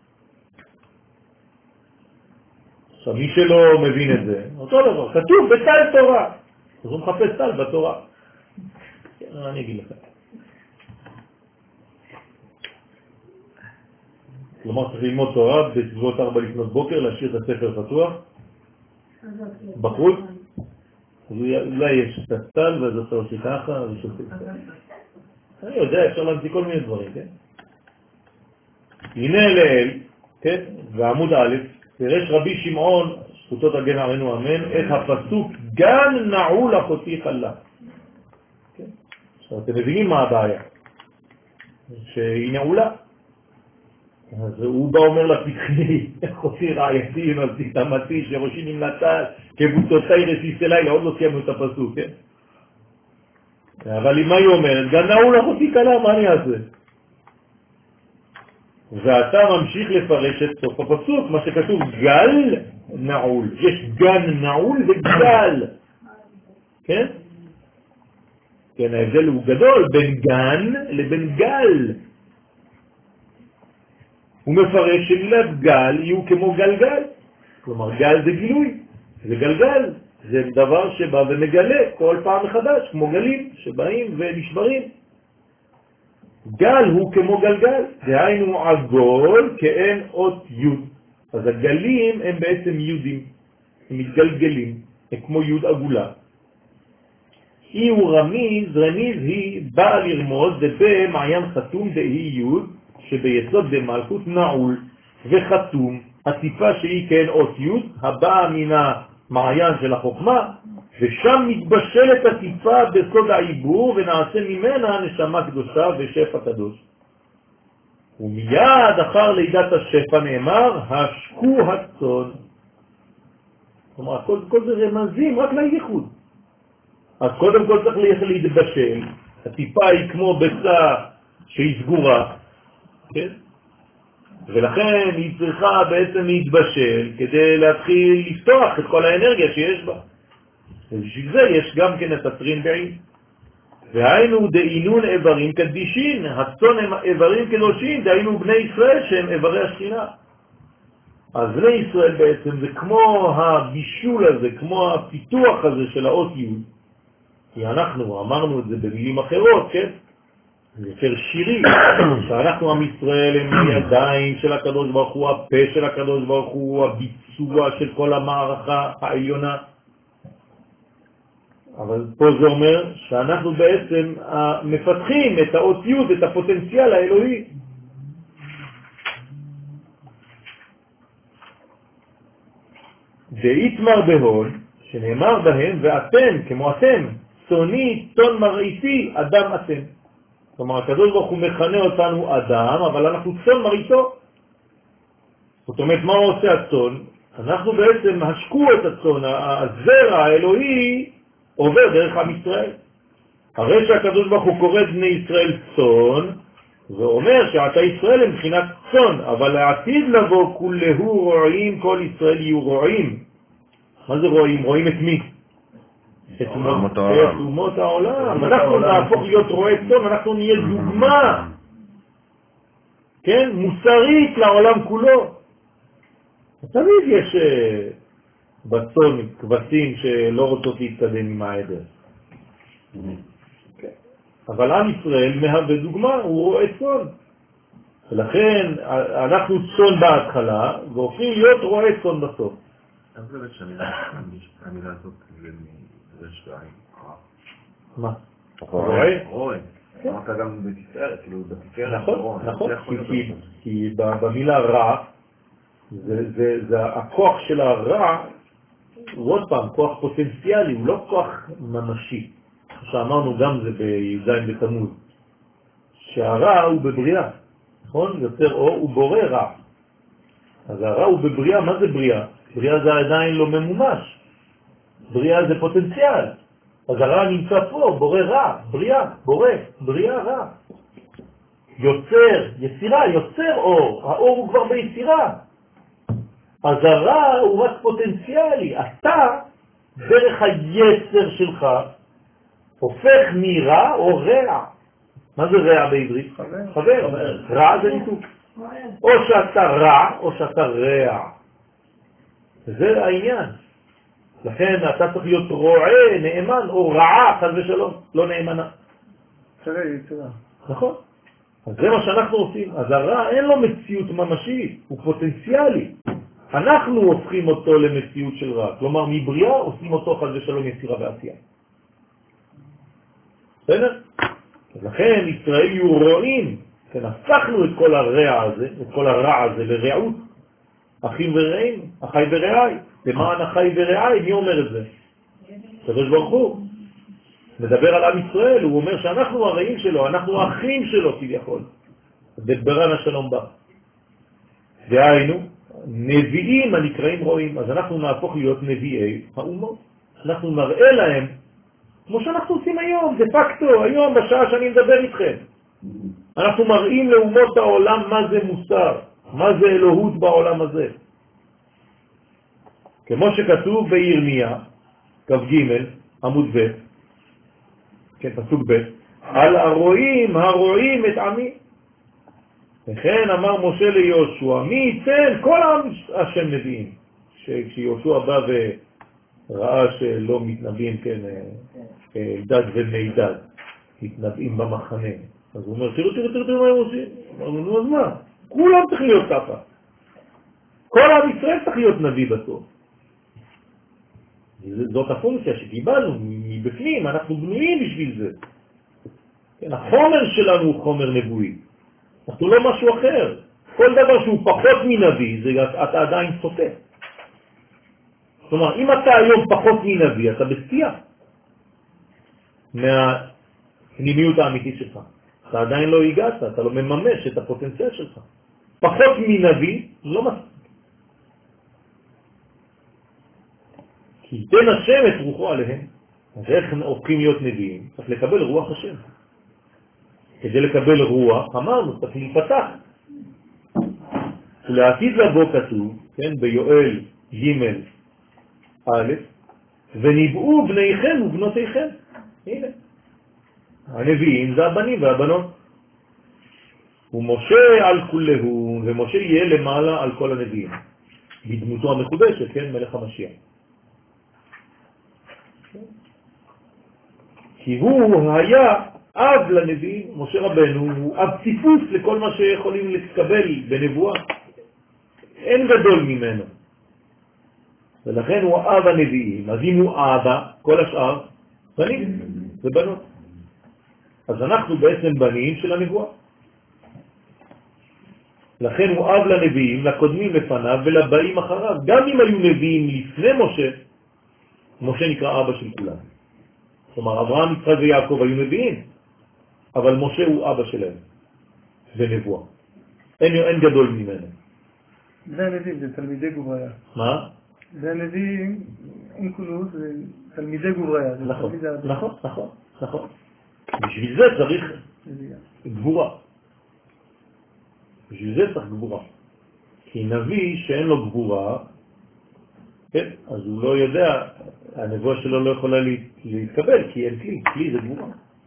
עכשיו, מי שלא מבין את זה, אותו דבר, כתוב בטל תורה. אז הוא מחפש טל בתורה. אני אגיד לך. כלומר, צריך ללמוד תורה בסביבות ארבע לפנות בוקר, להשאיר את הספר פתוח, בחוץ, אולי יש את הסטל, ואז אתה עושה ככה, ושופט. אני יודע, אפשר להמציא כל מיני דברים, כן? הנה לאל, כן? ועמוד א', פירש רבי שמעון, זכותו תגן עלינו אמן, את הפסוק גן נעול אחותי חלה. עכשיו, אתם מבינים מה הבעיה? שהיא נעולה. אז הוא בא אומר לה, פתחי, אחותי רעייתי, נבזי תמתי, שראשי נמלטה, כבוצותיי רסיסי לילה, עוד לא סיימנו את הפסוק, כן? אבל מה היא אומרת? גן נעול אחותי חלה, מה אני אעשה? ואתה ממשיך לפרש את סוף הפסוק, מה שכתוב גל נעול. יש גן נעול וגל. כן? כן, ההבדל הוא גדול בין גן לבין גל. הוא מפרש שמילת גל יהיו כמו גלגל. כלומר, גל זה גילוי, זה גלגל. זה דבר שבא ומגלה כל פעם מחדש, כמו גלים שבאים ונשברים. גל הוא כמו גלגל, דהיינו עגול כאין אות יוד. אז הגלים הם בעצם יודים, הם מתגלגלים, הם כמו יוד עגולה. אי הוא רמיז, רמיז היא באה לרמוז במעיין חתום דהי יוד, שביסוד דמלכות נעול וחתום, הטיפה שהיא כאין אות יוד, הבאה מן המעיין של החוכמה, ושם מתבשלת הטיפה בסוד העיבור ונעשה ממנה נשמה קדושה ושפע קדוש. ומיד אחר לידת השפע נאמר, השקו הצאן. כלומר, כל, כל זה רמזים רק לייחוד. אז קודם כל צריך להתבשל, הטיפה היא כמו ביצה שהיא סגורה, כן? ולכן היא צריכה בעצם להתבשל כדי להתחיל לפתוח את כל האנרגיה שיש בה. ובשביל זה יש גם כן את הטרין בעין. והיינו דאינון איברים קדישין, הצאן הם איברים קדושים, דהיינו בני ישראל שהם איברי השכינה. אז בני ישראל בעצם זה כמו הבישול הזה, כמו הפיתוח הזה של האות י', כי אנחנו אמרנו את זה במילים אחרות, כן? זה יותר שירי, שאנחנו עם ישראל הם הידיים של הקדוש ברוך הוא, הפה של הקדוש ברוך הוא, הביצוע של כל המערכה העליונה. אבל פה זה אומר שאנחנו בעצם מפתחים את האות י', את הפוטנציאל האלוהי. דאיתמר בהון, שנאמר בהם, ואתם, כמו אתם, צוני, צאן מרעיתי, אדם אתם. כלומר, הקדוש ברוך הוא מכנה אותנו אדם, אבל אנחנו צאן מרעיתו. זאת אומרת, מה עושה הצאן? אנחנו בעצם השקו את הצאן, הזרע האלוהי עובר דרך עם ישראל. הרי שהקדוש ברוך הוא קורא בני ישראל צאן, ואומר שעתה ישראל הם מבחינת צאן, אבל לעתיד לבוא כולהו רועים, כל ישראל יהיו רועים. מה זה רועים? רואים את מי? את אומות העולם. אנחנו נהפוך להיות רועי צאן, אנחנו נהיה דוגמה, כן, מוסרית לעולם כולו. תמיד יש בצאן כבשים שלא רוצות להתקדם עם העדר. אבל עם ישראל מהווה דוגמה, הוא רואה צאן. ולכן אנחנו צאן בהתחלה, והופכים להיות רואה צאן בסוף. אני חושבת שהמילה הזאת זה שתיים. מה? רואה? רואה. אמרת גם בתפארת, כאילו בתפארת. נכון, נכון. כי במילה רע, זה הכוח של הרע, עוד פעם, כוח פוטנציאלי, הוא לא כוח ממשי. שאמרנו גם זה בי"ז בתמוז, שהרע הוא בבריאה, נכון? יוצר אור, הוא בורא רע. אז הרע הוא בבריאה. מה זה בריאה? בריאה זה עדיין לא ממומש. בריאה זה פוטנציאל. אז הרע נמצא פה, בורא רע, בריאה, בורא, בריאה רע. יוצר, יצירה, יוצר אור, האור הוא כבר ביצירה. אז הרע הוא רק פוטנציאלי. אתה, דרך היצר שלך, הופך מרע או רע. מה זה רע בעברית? חבר. חבר. רע זה ניתוק. או שאתה רע או שאתה רע. זה העניין. לכן אתה צריך להיות רועה, נאמן, או רעה, חס ושלום, לא נאמנה. תראה, תראה. נכון. אז זה מה שאנחנו עושים. אז הרע אין לו מציאות ממשית, הוא פוטנציאלי. אנחנו הופכים אותו למציאות של רע. כלומר, מבריאה עושים אותו חס ושלום יצירה ועשייה. בסדר? לכן ישראל יהיו רועים, כן, הפכנו את כל הרע הזה, את כל הרע הזה לרעות, אחים ורעים, אחי ורעי, למען אחי ורעי, מי אומר את זה? הקדוש ברוך הוא מדבר על עם ישראל, הוא אומר שאנחנו הרעים שלו, אנחנו האחים שלו כביכול, בדברן השלום בא. דהיינו, נביאים הנקראים רועים, אז אנחנו נהפוך להיות נביאי האומות, אנחנו נראה להם, כמו שאנחנו עושים היום, דה פקטו, היום בשעה שאני מדבר איתכם. אנחנו מראים לאומות העולם מה זה מוסר, מה זה אלוהות בעולם הזה. כמו שכתוב בירמיה, כ"ג, עמוד ב', כן, פסוק ב', על הרועים הרועים את עמי. וכן אמר משה ליהושע, מי ייתן כל עם השם נביאים. כשיהושע בא וראה שלא מתנבאים, כן, דד ומידד, מתנבאים במחנה. אז הוא אומר, תראו, תראו, תראו, תראו מה הם עושים. אמרנו, נו, אז מה? כולם צריך להיות ככה. כל עם ישראל צריך להיות נביא בסוף. זאת הפונקציה שקיבלנו מבפנים, אנחנו בנויים בשביל זה. כן, החומר שלנו הוא חומר נבואי. אנחנו לא משהו אחר. כל דבר שהוא פחות מנביא, זה אתה עדיין סוטה. כלומר, אם אתה היום פחות מנביא, אתה בסטייה מהפנימיות האמיתית שלך. אתה עדיין לא הגעת, אתה לא מממש את הפוטנציאל שלך. פחות מנביא לא מספיק. כי ייתן השם את רוחו עליהם. אז איך הופכים להיות נביאים? צריך לקבל רוח השם. כדי לקבל רוח, אמרנו, צריך להיפתח. ולעתיד לבוא כתוב, כן, ביואל ג' א', ונבאו בניכם ובנותיכם. הנה. הנביאים זה הבנים והבנות. ומשה על כולהו, ומשה יהיה למעלה על כל הנביאים. בדמותו המחודשת, כן, מלך המשיח. כי הוא היה אב לנביאים, משה רבנו הוא אב ציפוס לכל מה שיכולים לקבל בנבואה. אין גדול ממנו. ולכן הוא אב הנביאים. אז אם הוא אבא, כל השאר בנים ובנות. אז אנחנו בעצם בנים של הנבואה. לכן הוא אב לנביאים, לקודמים לפניו ולבאים אחריו. גם אם היו נביאים לפני משה, משה נקרא אבא של כולם. כלומר, אברהם, יצחק ויעקב היו נביאים, אבל משה הוא אבא שלהם בנבואה. אין, אין גדול ממנו. זה הנביאים, זה תלמידי גובריה. מה? זה הנביאים, אונקולוס, זה תלמידי גובריה. נכון, נכון, נכון, נכון. בשביל זה צריך גבורה. בשביל זה צריך גבורה. כי נביא שאין לו גבורה, כן, אז הוא לא יודע, הנבואה שלו לא יכולה להתקבל, כי אין כלי, כלי זה גבורה.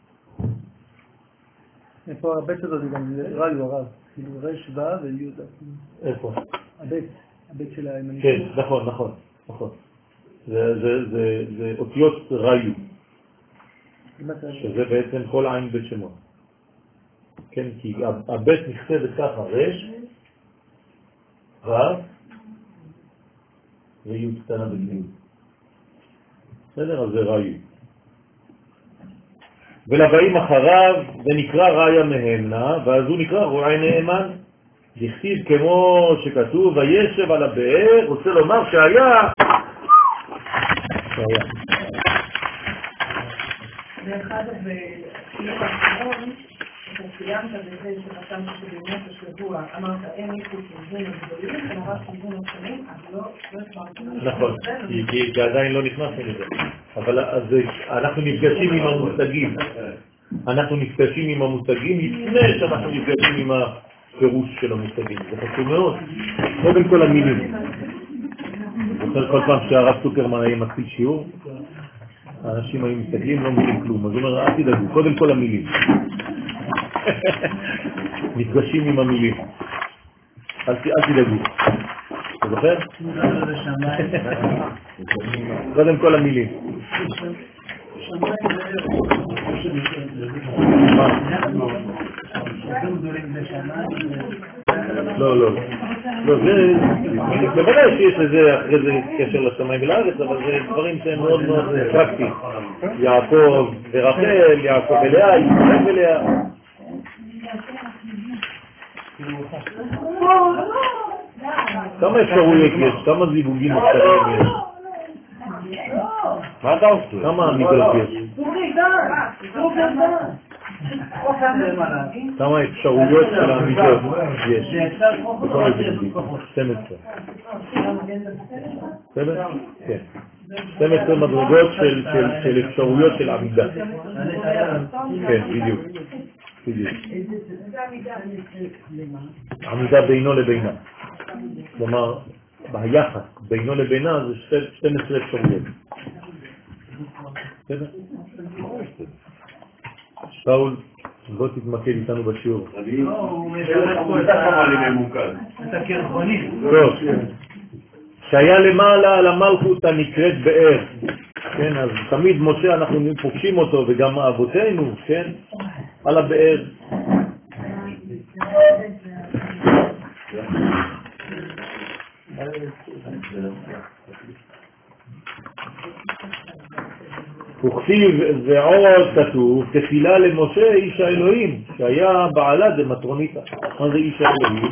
איפה הבית שלו זה גם רעי או הרב, כאילו רש ו' ויהודה. איפה? הבית, הבית של הימנית. כן, נכון, נכון, נכון. זה, זה, זה, זה אותיות ראיו, שזה בעצם כל עין בית שמות. כן, כי הבית נכתבת ככה, רש, ו' ויהוד קטנה בפנים. בסדר? אז זה ראי. ולבאים אחריו, זה נקרא ראיה מהמנה, ואז הוא נקרא רועי נאמן. דכתיב כמו שכתוב, וישב על הבאר, רוצה לומר שהיה. שהיה. דרך אגב, בשיעור האחרון, אתה סיימת בזה שחתמת שבאמת השבוע, אמרת אין איכות שזון הגדולים, כמובן שזון השנים, אז לא הסברתי. נכון, כי עדיין לא נכנסים לזה. אבל אנחנו נפגשים עם המושגים. אנחנו נפגשים עם המושגים לפני שאנחנו נפגשים עם הפירוש של המושגים. זה חשוב מאוד. קודם כל המילים. כל פעם שהרב סוקרמן היה מתחיל שיעור, האנשים היו מסתכלים, לא מבינים כלום. אז הוא אומר, אל תדאגו, קודם כל המילים. נפגשים עם המילים. אל תדאגו. אתה זוכר? קודם כל המילים. לא, לא. לא, זה... בוודאי שיש לזה אחרי זה קשר לשמיים ולארץ, אבל זה דברים שהם מאוד מאוד פרקטיים. יעקב ורחל, יעקב ולאה, יצחק ולאה. כמה אפשרויות יש? כמה זיווגים אפשריים יש? מה אתה עושה? כמה עמידות יש? כמה אפשרויות של העמידות יש? כמה זיווגים? שתים עשרה. בסדר? כן. שתים עשרה מדרגות של אפשרויות של עמידה. כן, בדיוק. בדיוק. עמידה בינו לבינה. כלומר, ביחס בינו לבינה זה שתים עשרה אפשרויות. בסדר? שאול, בוא תתמקד איתנו בשיעור. טוב. שהיה למעלה על המלכות הנקראת באר. כן, אז תמיד משה אנחנו פוגשים אותו, וגם אבותינו, כן, על הבאר. וכתיב ועוד כתוב, תפילה למשה איש האלוהים, שהיה בעלה דמטרוניתא. מה זה איש האלוהים?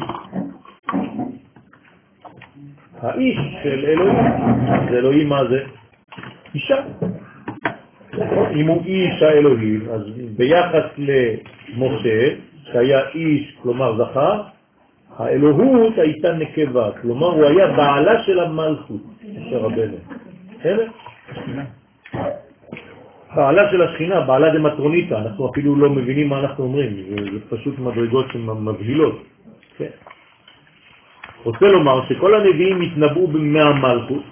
האיש של אלוהים. זה אלוהים מה זה? אישה. אם הוא איש האלוהים, אז ביחס משה, שהיה איש, כלומר זכר, האלוהות הייתה נקבה, כלומר הוא היה בעלה של המלכות, משה רבנו. בסדר? בעלה של השכינה, בעלה דמטרוניתא, אנחנו אפילו לא מבינים מה אנחנו אומרים, זה, זה פשוט מדרגות שמבהילות. כן. רוצה לומר שכל הנביאים התנבאו מהמלכות,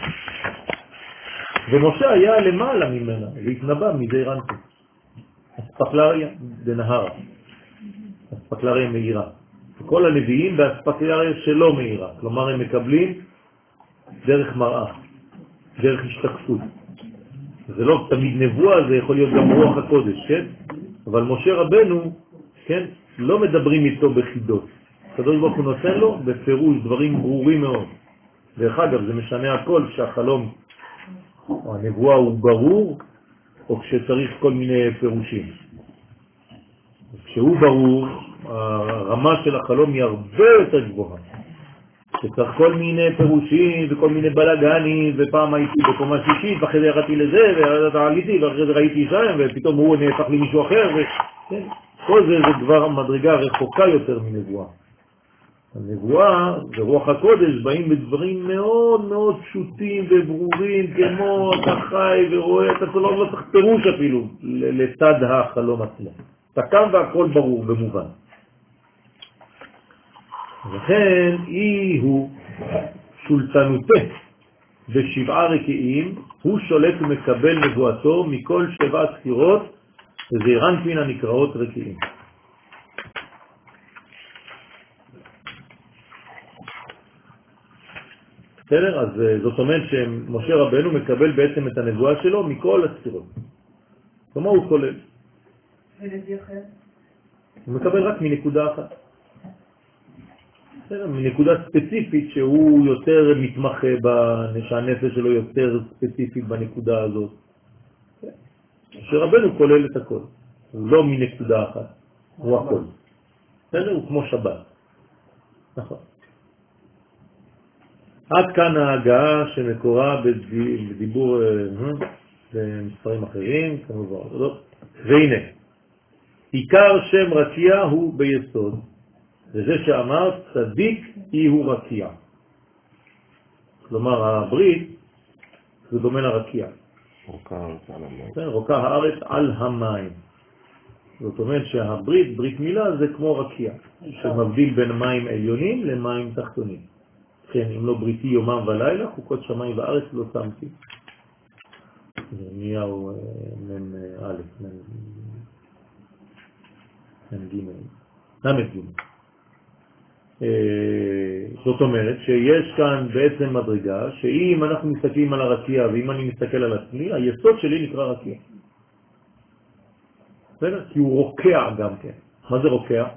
ומשה היה למעלה ממנה, והתנבא מזעיר אנפין. אספקלריה דנהרה, אספקלריה מהירה. כל הנביאים באספקלריה שלא מהירה, כלומר הם מקבלים דרך מראה, דרך השתקפות. זה לא תמיד נבואה, זה יכול להיות גם רוח הקודש, כן? אבל משה רבנו, כן, לא מדברים איתו בחידות. הקדוש ברוך הוא נותן לו בפירוש דברים ברורים מאוד. דרך אגב, זה משנה הכל שהחלום או הנבואה הוא ברור, או כשצריך כל מיני פירושים. כשהוא ברור, הרמה של החלום היא הרבה יותר גבוהה. שצריך כל מיני פירושים וכל מיני בלגנים, ופעם הייתי בקומה שישית, ואחרי זה ירדתי לזה, ועליתי, ואחרי זה ראיתי שם, ופתאום הוא נהפך לי מישהו אחר, ו... כל זה זה כבר מדרגה רחוקה יותר מנבואה. הנבואה ורוח הקודש באים בדברים מאוד מאוד פשוטים וברורים, כמו אתה חי ורואה, אתה לא, לא צריך פירוש אפילו לצד החלום עצמו. אתה קם והכל ברור במובן. לכן אי הוא שולטנותה בשבעה רקיעים, הוא שולט ומקבל נבואתו מכל שבע ספירות וזעיר אנפין הנקראות רקיעים. בסדר? אז זאת אומרת שמשה רבנו מקבל בעצם את הנבואה שלו מכל הספירות. כלומר הוא כולל. ולפי אחר? הוא מקבל רק מנקודה אחת. בסדר? מנקודה ספציפית שהוא יותר מתמחה, שהנפש שלו יותר ספציפית בנקודה הזאת. משה רבנו כולל את הכל. הוא לא מנקודה אחת, הוא הכל. בסדר? הוא כמו שבת. נכון. עד כאן ההגעה שמקורה בדיבור במספרים אחרים, כמובן. והנה, עיקר שם רקיע הוא ביסוד, וזה שאמר צדיק היא הוא רקיע. כלומר, הברית זה דומה לרקיע. רוקה הארץ על המים. זאת אומרת שהברית, ברית מילה, זה כמו רקיע, שמבדיל בין מים עליונים למים תחתונים. כן, אם לא בריתי יומם ולילה, חוקות שמיים וארץ לא שמתי. ירמיהו מן א', מן ג', נמד ג'. זאת אומרת שיש כאן בעצם מדרגה, שאם אנחנו מסתכלים על הרקיע ואם אני מסתכל על עצמי, היסוד שלי נקרא רקיע. בסדר? כי הוא רוקע גם כן. מה זה רוקע?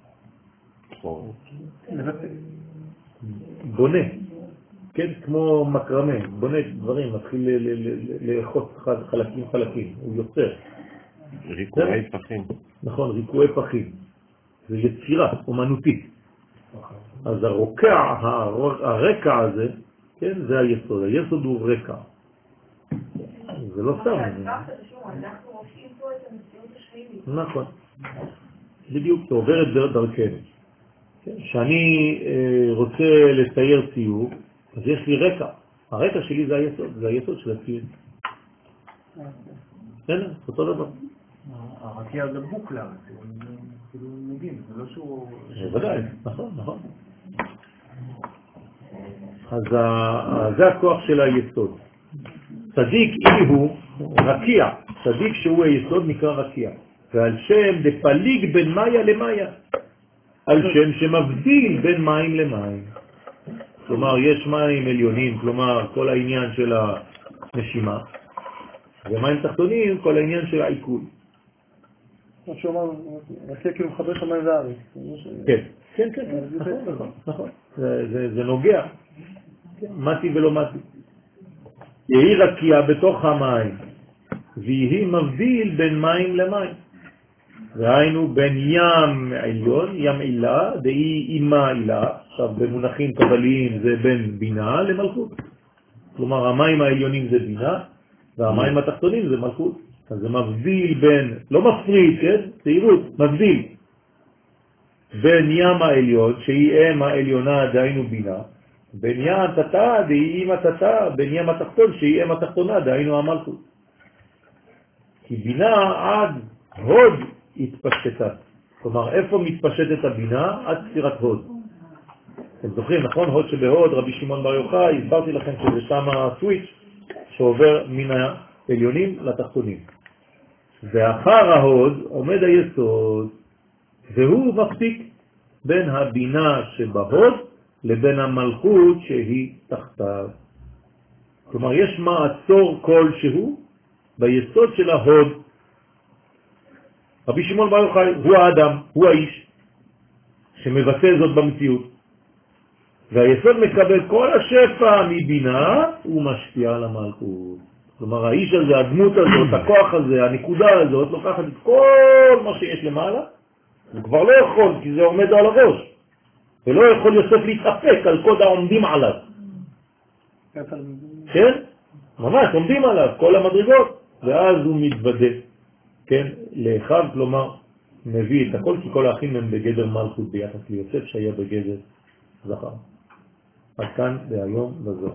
בונה, כן, כמו מקרמה, בונה דברים, מתחיל לאחוז חלקים חלקים, הוא יוצר. ריקועי פחים. נכון, ריקועי פחים. זה יצירה אומנותית. אז הרוקע, הרקע הזה, כן, זה היסוד. היסוד הוא רקע. זה לא סתם. אנחנו רוקעים פה את המציאות השלילית. נכון. בדיוק, זה עוברת דרכנו. כשאני רוצה לצייר ציור, אז יש לי רקע. הרקע שלי זה היסוד, זה היסוד של הציור. כן, אותו דבר. הרקיע זה בוקלר, כאילו נוגעים, זה לא שהוא... ודאי, נכון, נכון. אז זה הכוח של היסוד. צדיק אי הוא רקיע, צדיק שהוא היסוד נקרא רקיע. ועל שם דפליג בין מאיה למאיה. על שם שמבדיל בין מים למים. כלומר, יש מים עליונים, כלומר, כל העניין של הנשימה, ומים תחתונים, כל העניין של העיכול. מה שאומר, רקיע כאילו מחבר את המים והארץ. כן, כן, כן, נכון, נכון. זה נוגע. מתי ולא מתי. יהי רקיע בתוך המים, ויהי מבדיל בין מים למים. והיינו בין ים עליון, ים עילה, דהי אימה עילה, עכשיו במונחים קבליים זה בין בינה למלכות. כלומר המים העליונים זה בינה, והמים התחתונים זה מלכות. אז זה מבדיל בין, לא מפריד, כן? תהירות, מבדיל בין ים העליון, שהיא אם העליונה דהיינו בינה, בין ים תתה, דהיא אם התתה, בין ים התחתון, שהיא אם התחתונה, דהיינו המלכות. כי בינה עד הוד התפשטה. כלומר, איפה מתפשטת הבינה? עד ספירת הוד. אתם זוכרים, נכון? הוד שבהוד, רבי שמעון בר יוחאי, הסברתי לכם שזה שם הסוויץ' שעובר מן העליונים לתחתונים. ואחר ההוד עומד היסוד, והוא מפסיק בין הבינה שבהוד לבין המלכות שהיא תחתיו. כלומר, יש מעצור כלשהו ביסוד של ההוד. רבי שמעון בר יוחאי הוא האדם, הוא האיש שמבטא זאת במציאות. והיסוד מקבל כל השפע מבינה, הוא משפיע על המלכות. כלומר, האיש הזה, הדמות הזאת, הכוח הזה, הנקודה הזאת, לוקחת את כל מה שיש למעלה, הוא כבר לא יכול, כי זה עומד על הראש. ולא יכול יוסף להתאפק על קוד העומדים עליו. כן? ממש, עומדים עליו, כל המדרגות. ואז הוא מתוודא, כן? לאחיו, כלומר, מביא את הכל, כי כל האחים הם בגדר מלכות ביחס ליוסף, שהיה בגדר זכר. עד כאן והיום בזאת.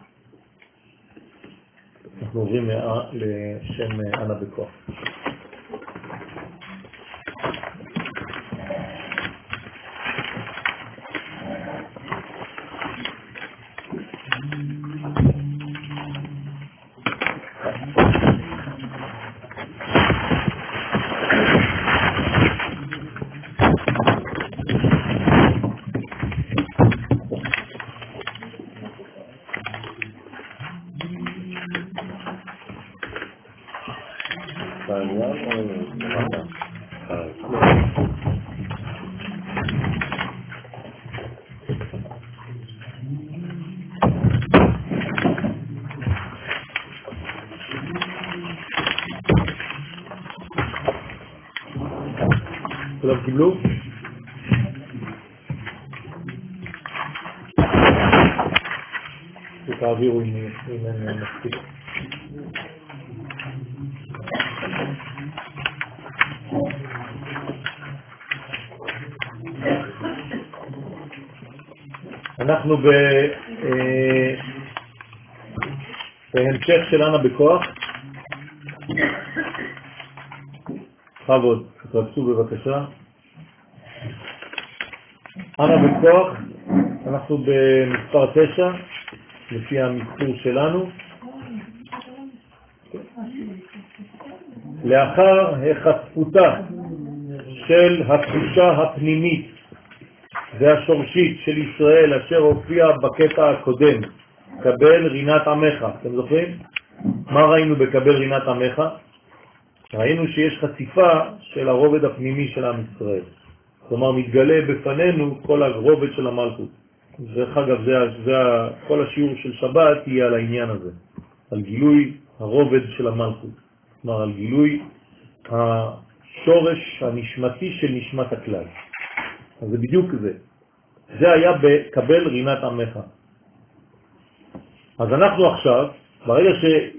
אנחנו עוברים לשם אנה בכוח. כולם קיבלו? תעבירו אם אין מספיק. אנחנו בהמשך של אנה בכוח. חבוד, תרצו בבקשה. אנה בכוח, אנחנו במספר תשע, לפי המספור שלנו. לאחר החשפותה של התחושה הפנימית והשורשית של ישראל אשר הופיע בקטע הקודם, קבל רינת עמך. אתם זוכרים? מה ראינו בקבל רינת עמך? ראינו שיש חשיפה של הרובד הפנימי של עם ישראל. כלומר, מתגלה בפנינו כל הרובד של המלכות. דרך אגב, זה, זה, כל השיעור של שבת יהיה על העניין הזה, על גילוי הרובד של המלכות. כלומר, על גילוי השורש הנשמתי של נשמת הכלל. אז זה בדיוק זה. זה היה בקבל רינת עמך. אז אנחנו עכשיו, ברגע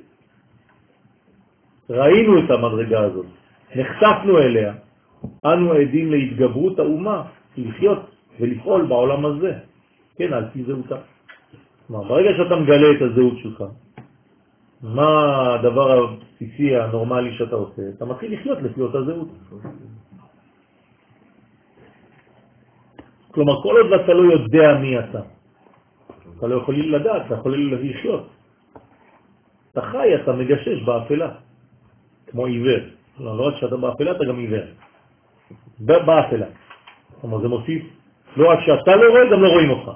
שראינו את המדרגה הזאת, נחשפנו אליה, אנו עדים להתגברות האומה, לחיות ולפעול בעולם הזה. כן, על פי זהותה. כלומר, ברגע שאתה מגלה את הזהות שלך, מה הדבר הבסיסי הנורמלי שאתה עושה? אתה מתחיל לחיות לפי אותה זהות. כלומר, כל עוד אתה לא יודע מי אתה, אתה לא יכול לדעת, אתה יכול לחיות. אתה חי, אתה מגשש באפלה, כמו עיוור. כלומר, לא רק שאתה באפלה, אתה גם עיוור. באפלה. כלומר, זה מוסיף, לא רק שאתה לא רואה, גם לא רואים אותך.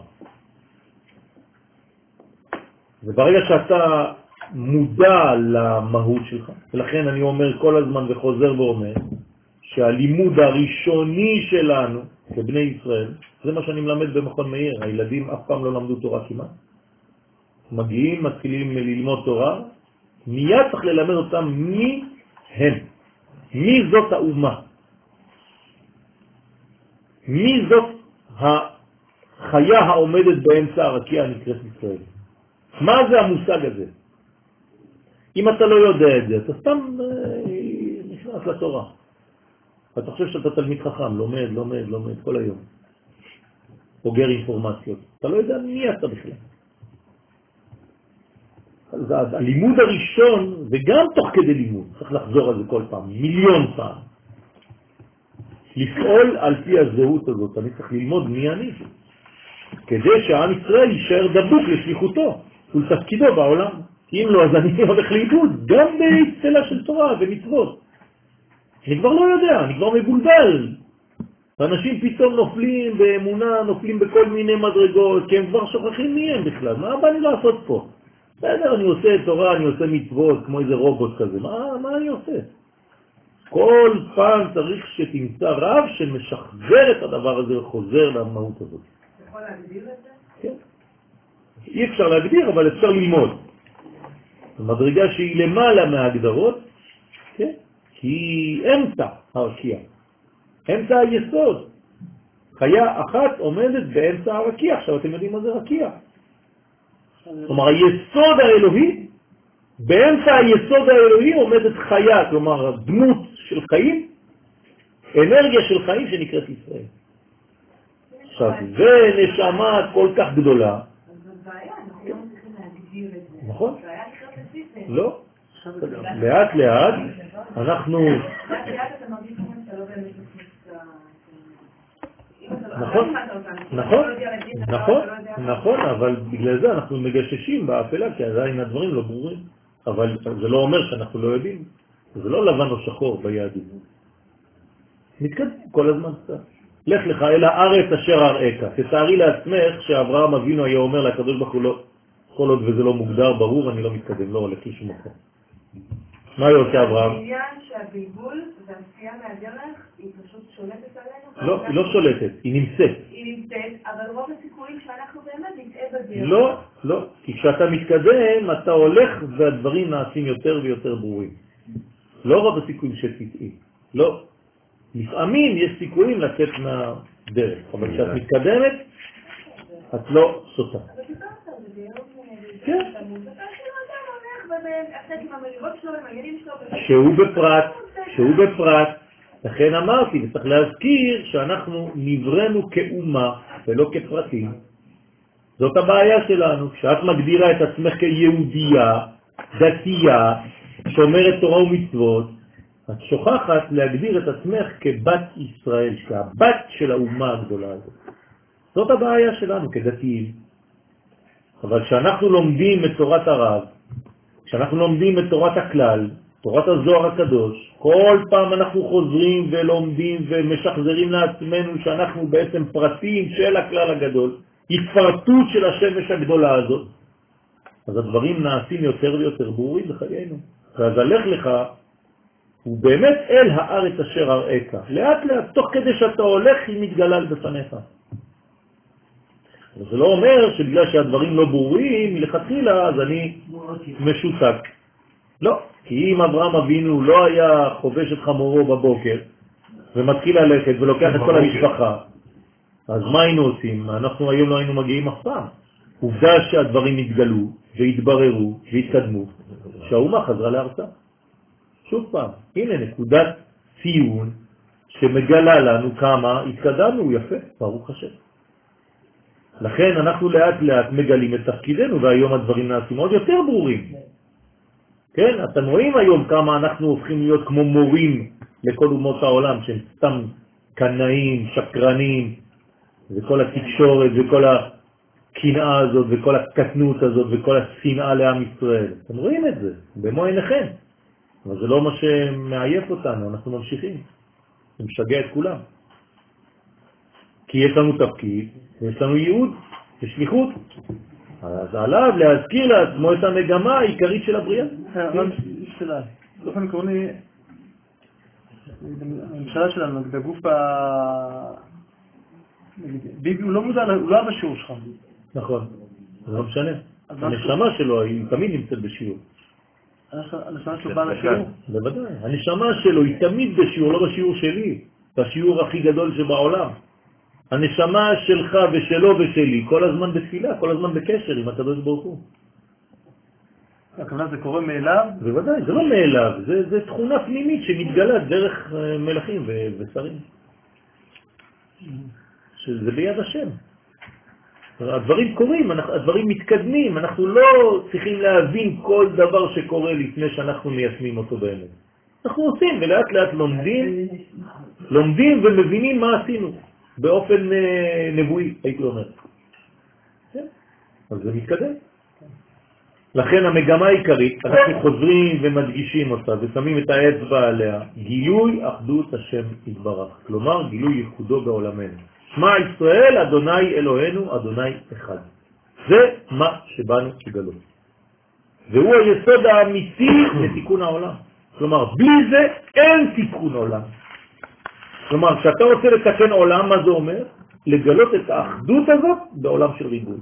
וברגע שאתה מודע למהות שלך, ולכן אני אומר כל הזמן וחוזר ואומר, שהלימוד הראשוני שלנו, כבני ישראל, זה מה שאני מלמד במכון מאיר. הילדים אף פעם לא למדו תורה כמעט. מגיעים, מתחילים ללמוד תורה, מיד צריך ללמד אותם מי הם. מי זאת האומה? מי זאת החיה העומדת באמצע הרקיע הנקראת ישראל? מה זה המושג הזה? אם אתה לא יודע את זה, אתה סתם נכנס לתורה. אתה חושב שאתה תלמיד חכם, לומד, לומד, לומד כל היום. אוגר אינפורמציות. אתה לא יודע מי אתה בכלל. אז הלימוד הראשון, וגם תוך כדי לימוד, צריך לחזור על זה כל פעם, מיליון פעם. לפעול על פי הזהות הזאת, אני צריך ללמוד מי אני. כדי שהעם ישראל יישאר דבוק לשליחותו ולתפקידו בעולם. אם לא, אז אני הולך לאיבוד, גם בצלה של תורה ומצוות. אני כבר לא יודע, אני כבר מבולבל. אנשים פתאום נופלים באמונה, נופלים בכל מיני מדרגות, כי הם כבר שוכחים מי הם בכלל. מה בא לי לעשות פה? בסדר, אני עושה תורה, אני עושה מצוות, כמו איזה רובוט כזה. מה, מה אני עושה? כל פעם צריך שתמצא רב שמשחזר את הדבר הזה וחוזר למהות הזאת. אתה יכול להגדיר את זה? כן. אי אפשר להגדיר, אבל אפשר ללמוד. המדרגה שהיא למעלה מההגדרות, כן? כי היא אמצע הרקיע. אמצע היסוד. חיה אחת עומדת באמצע הרקיע. עכשיו אתם יודעים מה זה רקיע. כלומר, היסוד האלוהי, באמצע היסוד האלוהי עומדת חיה, כלומר, דמות של חיים, אנרגיה של חיים שנקראת ישראל. עכשיו, זה נשמה כל כך גדולה. זאת בעיה, אנחנו לא צריכים להגדיר את זה. נכון? בעיה לחיות לפי זה. לא. לאט לאט אנחנו... לאט לאט אתה מרגיש כמו שאתה לא באמת מכניס... נכון, נכון, נכון, נכון, אבל בגלל זה אנחנו מגששים באפלה, כי עדיין הדברים לא ברורים. אבל זה לא אומר שאנחנו לא יודעים. זה לא לבן או שחור ביהדות. מתקדם כל הזמן קצת. לך לך אל הארץ אשר אראך. תתארי לעצמך שאברהם אבינו היה אומר לקדוש ברוך הוא לא, כל עוד וזה לא מוגדר, ברור, אני לא מתקדם, לא הולך לשום מקום. מה יוצא אברהם? העניין שהבלבול והסטייה מהדרך היא פשוט שולטת עלינו? לא, היא לא שולטת, היא נמצאת. היא נמצאת, אבל רוב הסיכויים שאנחנו באמת נטעה בדרך. לא, לא. כי כשאתה מתקדם, אתה הולך והדברים נעשים יותר ויותר ברורים. לא רוב הסיכויים שתטעי. לא. לפעמים יש סיכויים לצאת מהדרך, אבל כשאת מתקדמת, את לא סוטה. אבל דיברת על זה ביום... כן. שהוא בפרט, שהוא בפרט, לכן אמרתי, וצריך להזכיר שאנחנו נבראנו כאומה ולא כפרטים. זאת הבעיה שלנו. כשאת מגדירה את עצמך כיהודייה, דתייה, שומרת תורה ומצוות, את שוכחת להגדיר את עצמך כבת ישראל, כבת של האומה הגדולה הזאת. זאת הבעיה שלנו כדתיים. אבל כשאנחנו לומדים את תורת הרב, כשאנחנו לומדים את תורת הכלל, תורת הזוהר הקדוש, כל פעם אנחנו חוזרים ולומדים ומשחזרים לעצמנו שאנחנו בעצם פרטים של הכלל הגדול, התפרטות של השמש הגדולה הזאת, אז הדברים נעשים יותר ויותר ברורים בחיינו. ואז הלך לך, הוא באמת אל הארץ אשר אראך. לאט לאט, תוך כדי שאתה הולך, היא מתגלה בפניך. זה לא אומר שבגלל שהדברים לא ברורים מלכתחילה, אז אני משותק. לא, כי אם אברהם אבינו לא היה חובש את חמורו בבוקר, ומתחיל ללכת ולוקח את כל המשפחה, אז מה היינו עושים? אנחנו היום לא היינו מגיעים אף פעם. עובדה שהדברים התגלו, והתבררו, והתקדמו, שהאומה חזרה לארצה. שוב פעם, הנה נקודת ציון, שמגלה לנו כמה התקדמנו, יפה, ברוך השם. לכן אנחנו לאט לאט מגלים את תפקידנו, והיום הדברים נעשים עוד יותר ברורים. כן, אתם רואים היום כמה אנחנו הופכים להיות כמו מורים לכל אומות העולם, שהם סתם קנאים, שקרנים, וכל התקשורת וכל הקנאה הזאת וכל הקטנות הזאת וכל השנאה לעם ישראל. אתם רואים את זה במו עיניכם. אבל זה לא מה שמעייף אותנו, אנחנו ממשיכים. זה משגע את כולם. כי יש לנו תפקיד, יש לנו ייעוד, יש שליחות. אז עליו להזכיר לעצמו את המגמה העיקרית של הבריאה. אבל שאלה, באופן עקרוני, הממשלה שלנו, בגוף ה... ביבי הוא לא מודע, הוא לא היה בשיעור שלך. נכון, זה לא משנה. הנשמה שלו היא תמיד נמצאת בשיעור. הנשמה שלו באה לשיעור? בוודאי. הנשמה שלו היא תמיד בשיעור, לא בשיעור שלי. בשיעור הכי גדול שבעולם. הנשמה שלך ושלו ושלי, כל הזמן בתפילה, כל הזמן בקשר עם הקדוש ברוך הוא. הכוונה זה קורה מאליו? בוודאי, זה לא מאליו, זה, זה תכונה פנימית שמתגלה דרך מלכים ו- ושרים. שזה ביד השם. הדברים קורים, הדברים מתקדמים, אנחנו לא צריכים להבין כל דבר שקורה לפני שאנחנו מיישמים אותו באמת. אנחנו עושים ולאט לאט לומדים, לומדים ומבינים מה עשינו, באופן נבואי, הייתי אומר. אז זה מתקדם. לכן המגמה העיקרית, אנחנו חוזרים ומדגישים אותה ושמים את האצבע עליה, גילוי אחדות השם יתברך, כלומר גילוי ייחודו בעולמנו. שמע ישראל, אדוני אלוהינו, אדוני אחד. זה מה שבאנו לגלות. והוא היסוד האמיתי לתיקון העולם. כלומר, בלי זה אין תיקון עולם. כלומר, כשאתה רוצה לתקן עולם, מה זה אומר? לגלות את האחדות הזאת בעולם של ריבוי.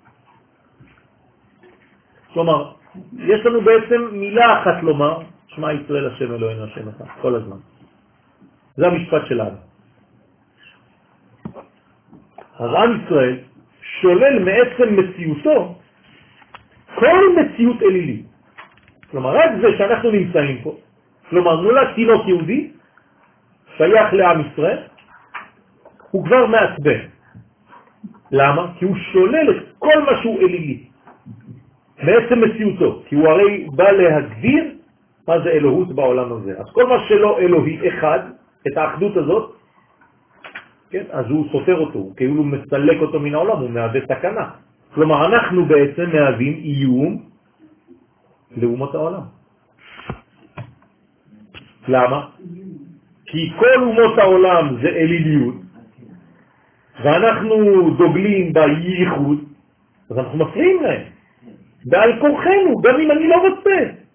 כלומר, יש לנו בעצם מילה אחת לומר, שמע ישראל השם אלוהינו השם אחד, כל הזמן. זה המשפט שלנו. אז עם ישראל שולל מעצם מציאותו כל מציאות אלילית. כלומר, רק זה שאנחנו נמצאים פה, כלומר, נולד תינוק יהודי, שייך לעם ישראל, הוא כבר מעצבן. למה? כי הוא שולל את כל מה שהוא אלילי. מעצם מציאותו, כי הוא הרי בא להגדיר מה זה אלוהות בעולם הזה. אז כל מה שלא אלוהי אחד, את האחדות הזאת, כן? אז הוא סופר אותו, כאילו הוא מסלק אותו מן העולם, הוא מהווה סכנה. כלומר, אנחנו בעצם מהווים איום לאומות העולם. למה? כי כל אומות העולם זה אליליות, ואנחנו דוגלים בייחוד, אז אנחנו מפריעים להם. ועל כורחנו, גם אם אני לא רוצה.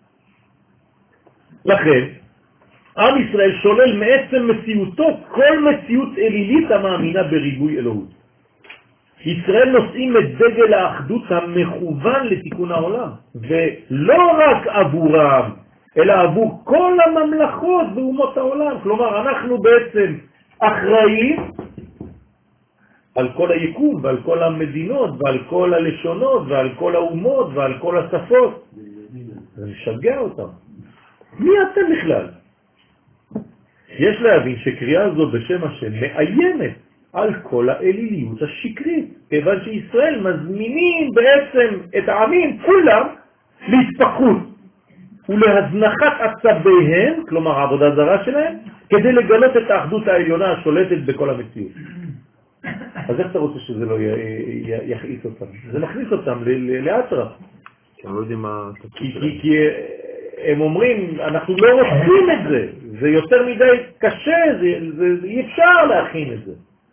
לכן, עם ישראל שולל מעצם מציאותו כל מציאות אלילית המאמינה בריבוי אלוהות. ישראל נושאים את דגל האחדות המכוון לתיקון העולם, ולא רק עבורם, אלא עבור כל הממלכות ואומות העולם. כלומר, אנחנו בעצם אחראים על כל היקום ועל כל המדינות ועל כל הלשונות ועל כל האומות ועל כל השפות. זה משגע אותם. מי אתם בכלל? יש להבין שקריאה זו בשם השם מאיימת על כל האליליות השקרית, כיוון שישראל מזמינים בעצם את העמים כולם להתפקרות ולהזנחת עצביהם, כלומר העבודה זרה שלהם, כדי לגלות את האחדות העליונה השולטת בכל המציאות. אז איך אתה רוצה שזה לא יכעיס אותם? זה מכניס אותם לאטרף. הם לא יודעים מה... כי הם אומרים, אנחנו לא רוצים את זה, זה יותר מדי קשה, אי אפשר להכין את זה.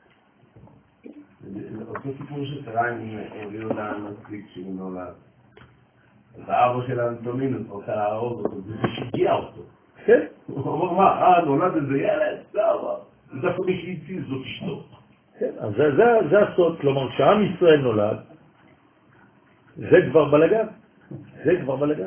אותו סיפור שקרה עם ליהודה הנוצרית שהוא נולד. אז האבא של האנטונינוס רוצה להרוג אותו, זה שיגע אותו. כן? הוא אומר, מה, אה, נולד איזה ילד? סבבה. זה דווקא מי שהציל זאת אשתו. כן, אז זה הסוד, כלומר, כשעם ישראל נולד, זה כבר בלגן. זה כבר בלגן.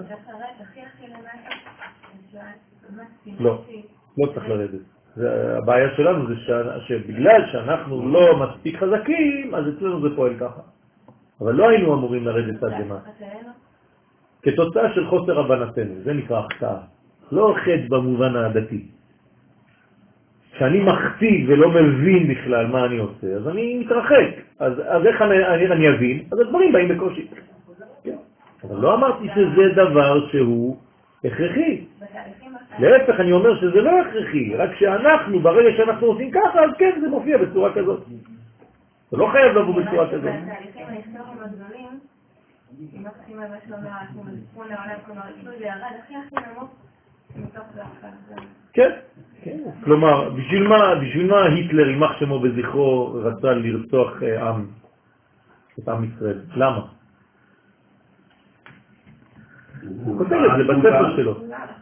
לא, לא צריך לרדת. הבעיה שלנו זה שבגלל שאנחנו לא מספיק חזקים, אז אצלנו זה פועל ככה. אבל לא היינו אמורים לרדת עד למה. כתוצאה של חוסר הבנתנו, זה נקרא החטאה. לא חטא במובן הדתי. כשאני מחטיא ולא מבין בכלל מה אני עושה, אז אני מתרחק. אז, אז איך אני, אני אבין? אז הדברים באים בקושי. אבל לא אמרתי שזה דבר שהוא הכרחי. להפך, אני אומר שזה לא הכרחי, רק שאנחנו, ברגע שאנחנו עושים ככה, אז כן, זה מופיע בצורה כזאת. זה לא חייב לבוא בצורה כזאת. התהליכים ההיסטוריים הגדולים, אם מתחילים על מה שאומר, אנחנו מזכון לעולם, כלומר, איתו זה ירד, הכי הכי נמוך, מתוך זה אחר. כן, כן. כלומר, בשביל מה, בשביל מה היטלר, יימח שמו בזכרו, רצה לרצוח עם, את עם ישראל? למה? הוא כותב את זה בספר שלו.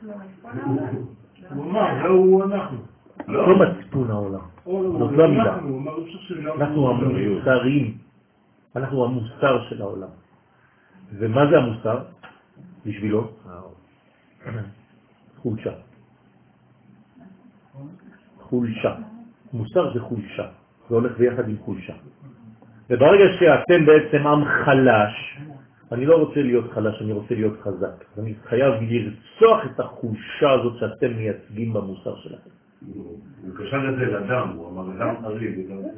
הוא אמר, זהו אנחנו. לא מצפון העולם. זאת לא מילה. אנחנו המוסרים. אנחנו המוסר של העולם. ומה זה המוסר? בשבילו? חולשה. חולשה. מוסר זה חולשה. זה הולך ביחד עם חולשה. וברגע שאתם בעצם עם חלש, אני לא רוצה להיות חלש, אני רוצה להיות חזק. אני חייב לרצוח את החולשה הזאת שאתם מייצגים במוסר שלכם. הוא קשר את זה לאדם, הוא אמר, אדם חריג, אדם זה.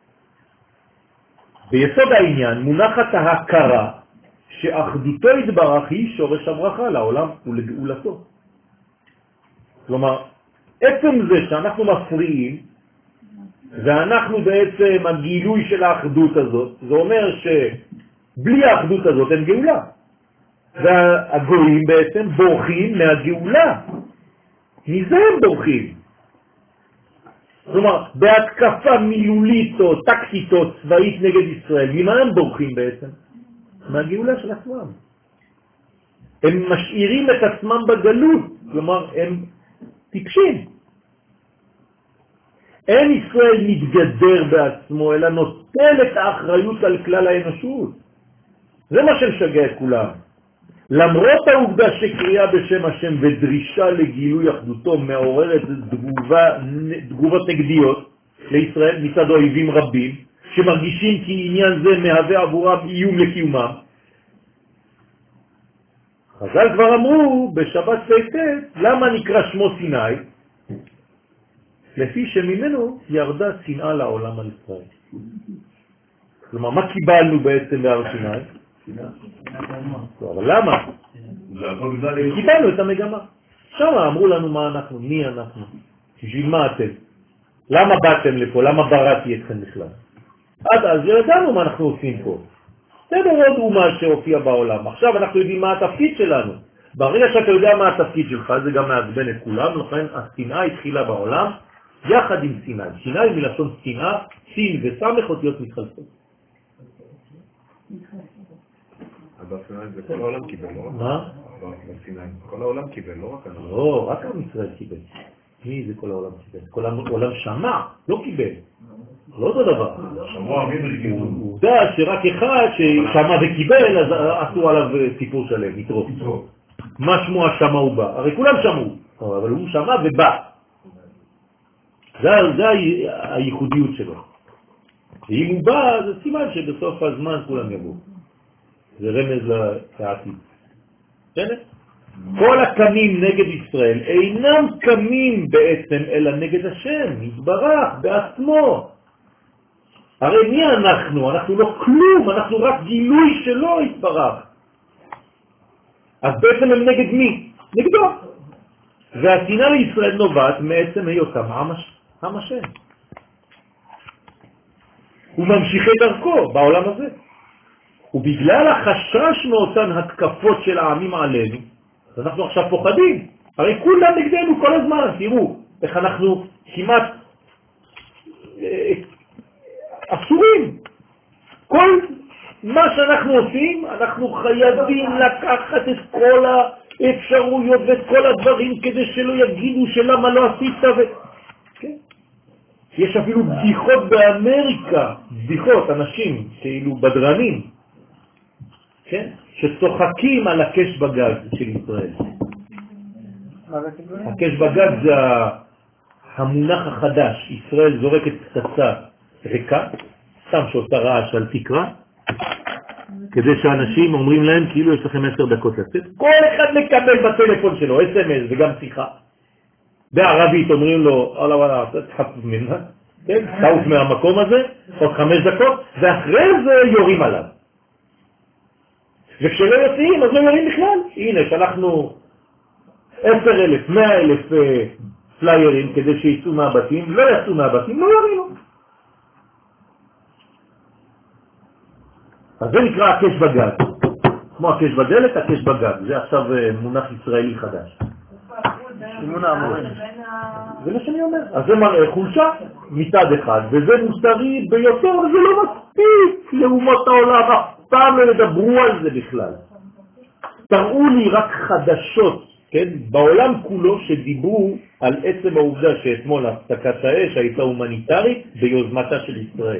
ביסוד העניין מונחת ההכרה שאחדותו יתברך היא שורש הברכה לעולם ולגאולתו. כלומר, עצם זה שאנחנו מפריעים, ואנחנו בעצם הגילוי של האחדות הזאת, זה אומר שבלי האחדות הזאת אין גאולה. והגויים בעצם בורחים מהגאולה. מזה הם בורחים. כלומר, בהתקפה מילולית או טקטית או צבאית נגד ישראל, ממה הם בורחים בעצם? מהגאולה של עצמם. הם משאירים את עצמם בגלות, כלומר, הם טיפשים. אין ישראל מתגדר בעצמו, אלא נוטל את האחריות על כלל האנושות. זה מה שמשגע את כולם. למרות העובדה שקריאה בשם השם ודרישה לגילוי אחדותו מעוררת תגובה, תגובות נגדיות לישראל מצד אויבים רבים, שמרגישים כי עניין זה מהווה עבורם איום לקיומם. חז"ל כבר אמרו בשבת פ"ט, למה נקרא שמו סיני? לפי שממנו ירדה שנאה לעולם על ישראל. כלומר, מה קיבלנו בעצם בהר סיני? אבל למה? קיבלנו את המגמה. שם אמרו לנו מה אנחנו, מי אנחנו, בשביל מה אתם, למה באתם לפה, למה בראתי אתכם בכלל. עד אז ידענו מה אנחנו עושים פה. זה עוד אומה שהופיע בעולם. עכשיו אנחנו יודעים מה התפקיד שלנו. ברגע שאתה יודע מה התפקיד שלך, זה גם מעצבן את כולם, לכן השנאה התחילה בעולם יחד עם שנאה. שנאה היא מלשון שנאה, סין וסמך אותיות מתחלפות. בסיני זה כל העולם קיבל, לא רק? מה? בסיני, כל העולם קיבל, לא רק אנחנו. לא, רק עם ישראל קיבל. מי זה כל העולם קיבל? כל העולם שמע, לא קיבל. לא אותו דבר. שמוע מי בריגידו. עובדה שרק אחד ששמע וקיבל, אז עשו עליו סיפור שלם, יתרוף. מה שמו השמע הוא בא? הרי כולם שמעו, אבל הוא שמע ובא. זה הייחודיות שלו. ואם הוא בא, זה סימן שבסוף הזמן כולם יבואו. זה רמז לעתיד. בסדר? כל הקמים נגד ישראל אינם קמים בעצם אלא נגד השם, יתברך בעצמו. הרי מי אנחנו? אנחנו לא כלום, אנחנו רק גילוי שלו יתברך. אז בעצם הם נגד מי? נגדו. והשנאה לישראל נובעת מעצם היותם עם השם. הוא ממשיך את דרכו בעולם הזה. ובגלל החשש מאותן התקפות של העמים עלינו, אנחנו עכשיו פוחדים. הרי כולם נגדנו כל הזמן, תראו איך אנחנו כמעט אה, אסורים. כל מה שאנחנו עושים, אנחנו חייבים לקחת את כל האפשרויות ואת כל הדברים כדי שלא יגידו שלמה לא עשית ו... כן? יש אפילו בדיחות באמריקה, בדיחות, אנשים כאילו בדרנים, כן? שצוחקים על הקש בגג של ישראל. הקש בגג זה המונח החדש. ישראל זורקת פצצה ריקה, סתם שעושה רעש על תקרה, כדי שאנשים אומרים להם כאילו יש לכם עשר דקות לצאת. כל אחד מקבל בטלפון שלו אס אם אס וגם שיחה. בערבית אומרים לו, אללה וואלה, תחפש ממנה, כן? תעוף מהמקום הזה, עוד חמש דקות, ואחרי זה יורים עליו. וכשלא יוצאים, אז לא יורים בכלל. הנה, שלחנו עשר אלף, מאה אלף פליירים כדי שיצאו מהבתים, לא יצאו מהבתים, לא יורינו. אז זה נקרא הקש בגג. כמו הקש בדלת, הקש בגג. זה עכשיו מונח ישראלי חדש. זה מה שאני אומר. אז זה מראה חולשה מצד אחד, וזה מוסרי ביותר, וזה לא מספיק לאומות העולם. אף פעם לא ידברו על זה בכלל. תראו לי רק חדשות, כן? בעולם כולו שדיברו על עצם העובדה שאתמול הפסקת האש הייתה הומניטרית ביוזמתה של ישראל.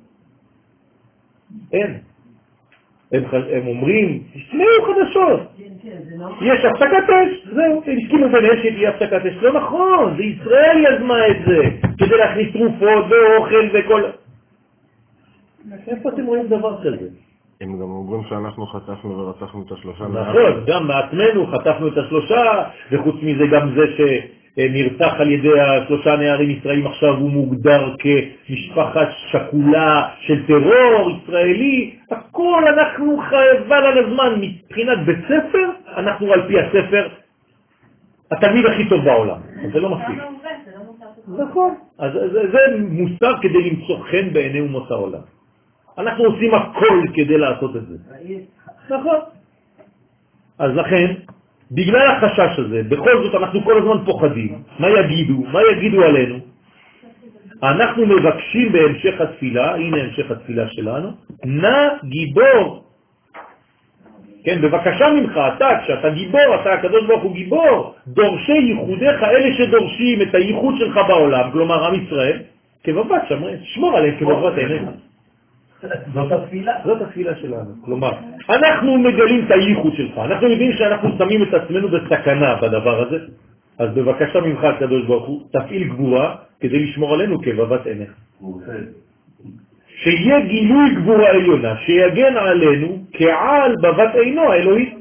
אין. הם, הם אומרים, תשמעו חדשות. יש הפסקת אש, זהו, הם הסכימו ביניהם שתהיה הפסקת אש. לא נכון, זה ישראל יזמה את זה, כדי להכניס תרופות ואוכל וכל... איפה אתם רואים דבר כזה? הם גם אומרים שאנחנו חטפנו ורצחנו את השלושה. נכון, גם מעצמנו חטפנו את השלושה, וחוץ מזה גם זה שנרצח על ידי השלושה נערים ישראלים עכשיו הוא מוגדר כמשפחת שקולה של טרור ישראלי. הכל אנחנו חייבל על הזמן, מבחינת בית ספר, אנחנו על פי הספר התלמיד הכי טוב בעולם. אז זה לא מספיק. נכון, אז זה, זה מוסר כדי למצוא חן בעיני אומות העולם. אנחנו עושים הכל כדי לעשות את זה. נכון. אז לכן, בגלל החשש הזה, בכל זאת אנחנו כל הזמן פוחדים. מה יגידו? מה יגידו עלינו? אנחנו מבקשים בהמשך התפילה, הנה המשך התפילה שלנו, נא גיבור. כן, בבקשה ממך, אתה, כשאתה גיבור, אתה הקדוש ברוך הוא גיבור, דורשי ייחודיך, אלה שדורשים את הייחוד שלך בעולם, כלומר עם ישראל, כבבת שמרים, שמור עליהם כבבת עיניך. זאת התפילה. זאת התפילה שלנו. כלומר, אנחנו מגלים את הייחוד שלך, אנחנו יודעים שאנחנו שמים את עצמנו בסכנה בדבר הזה, אז בבקשה ממך הקדוש ברוך הוא, תפעיל גבורה כדי לשמור עלינו כבבת עיניך. שיהיה גילוי גבורה עליונה, שיגן עלינו כעל בבת עינו האלוהית.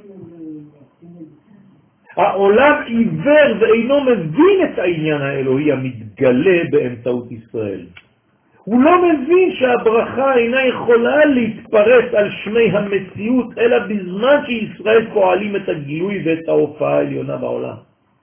העולם עיוור ואינו מבין את העניין האלוהי המתגלה באמצעות ישראל. הוא לא מבין שהברכה אינה יכולה להתפרס על שמי המציאות, אלא בזמן שישראל פועלים את הגילוי ואת ההופעה העליונה בעולם.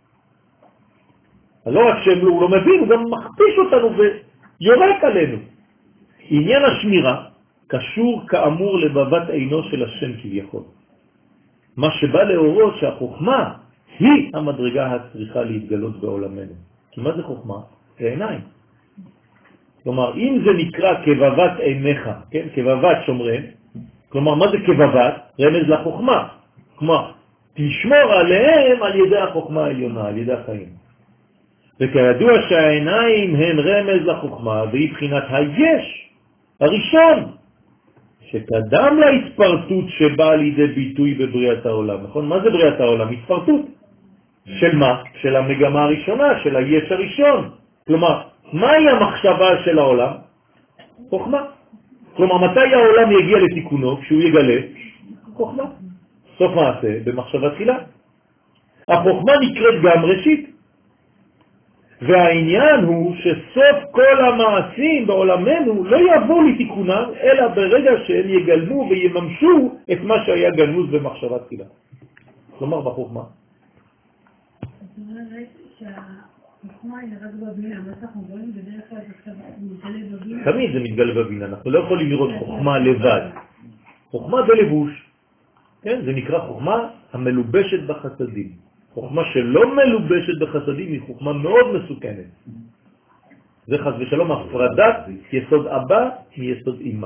אז לא רק שהוא לא מבין, הוא גם מכפיש אותנו ויורק עלינו. עניין השמירה קשור כאמור לבבת עינו של השם כביכול. מה שבא להורות שהחוכמה היא המדרגה הצריכה להתגלות בעולמנו. כי מה זה חוכמה? זה עיניים. כלומר, אם זה נקרא כבבת עיניך, כן? כבבת שומרים, כלומר, מה זה כבבת? רמז לחוכמה. כלומר, תשמור עליהם על ידי החוכמה העליונה, על ידי החיים. וכידוע שהעיניים הן רמז לחוכמה, והיא בחינת היש הראשון, שקדם להתפרטות שבאה לידי ביטוי בבריאת העולם. נכון? מה זה בריאת העולם? התפרטות. של מה? של המגמה הראשונה, של היש הראשון. כלומר, מהי המחשבה של העולם? חוכמה. כלומר, מתי העולם יגיע לתיקונו? כשהוא יגלה חוכמה. סוף מעשה במחשבה תחילה. החוכמה נקראת גם ראשית. והעניין הוא שסוף כל המעשים בעולמנו לא יבואו לתיקונם, אלא ברגע שהם יגלמו ויממשו את מה שהיה גנוז במחשבה תחילה. כלומר, בחוכמה. זאת אומרת שהחוכמה היא רק בבינה, מה שאנחנו רואים בדרך כלל עכשיו מתגלה בבינה? תמיד זה מתגלה בבינה, אנחנו לא יכולים לראות חוכמה לבד. חוכמה זה לבוש, כן? זה נקרא חוכמה המלובשת בחסדים. חוכמה שלא מלובשת בחסדים היא חוכמה מאוד מסוכנת. זה חס ושלום הפרדת יסוד אבא מיסוד אמא.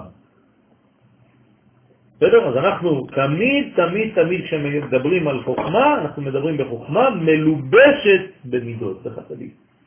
בסדר? אז אנחנו תמיד, תמיד, תמיד כשמדברים על חוכמה, אנחנו מדברים בחוכמה מלובשת במידות, בחסדים.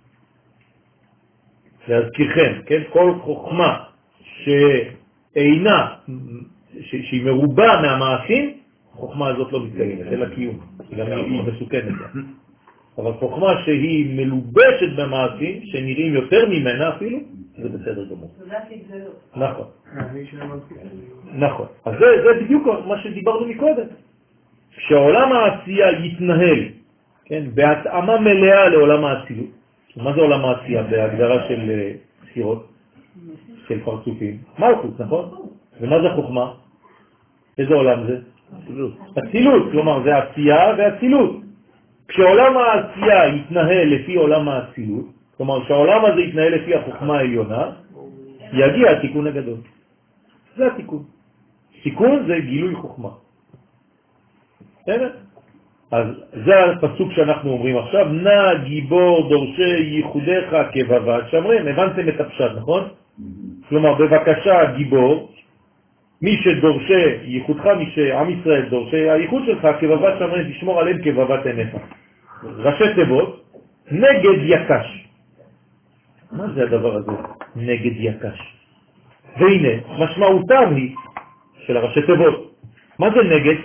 להזכירכם, כן? כל חוכמה שאינה, שהיא מרובה מהמעשים, החוכמה הזאת לא מתקיימת, אלא קיום. גם היא מסוכנת. אבל חוכמה שהיא מלובשת במעשים, שנראים יותר ממנה אפילו, זה בסדר גמור. נכון. נכון. אז זה, זה בדיוק מה שדיברנו מקודם. כשעולם העשייה יתנהל, כן, בהתאמה מלאה לעולם העשייה. מה זה עולם העשייה? בהגדרה של ספירות, של פרצופים. מלכות, נכון? ומה זה חוכמה? איזה עולם זה? הצילות, כלומר זה עשייה והצילות. כשעולם העשייה יתנהל לפי עולם העצילות, כלומר שהעולם הזה יתנהל לפי החוכמה העליונה, יגיע התיקון הגדול. זה התיקון. תיקון זה גילוי חוכמה. אז זה הפסוק שאנחנו אומרים עכשיו, נא גיבור דורשי ייחודיך כבבת שמרים. הבנתם את הפשט, נכון? כלומר בבקשה גיבור, מי שדורשי ייחודך, מי שעם ישראל דורשי הייחוד שלך, כבבת שמרים, תשמור עליהם כבבת עיניך. ראשי תיבות, נגד יקש. מה זה הדבר הזה? נגד יקש. והנה, משמעותם היא של הראשי תיבות. מה זה נגד?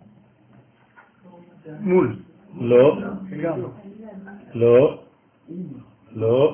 מול. לא. לא. לא.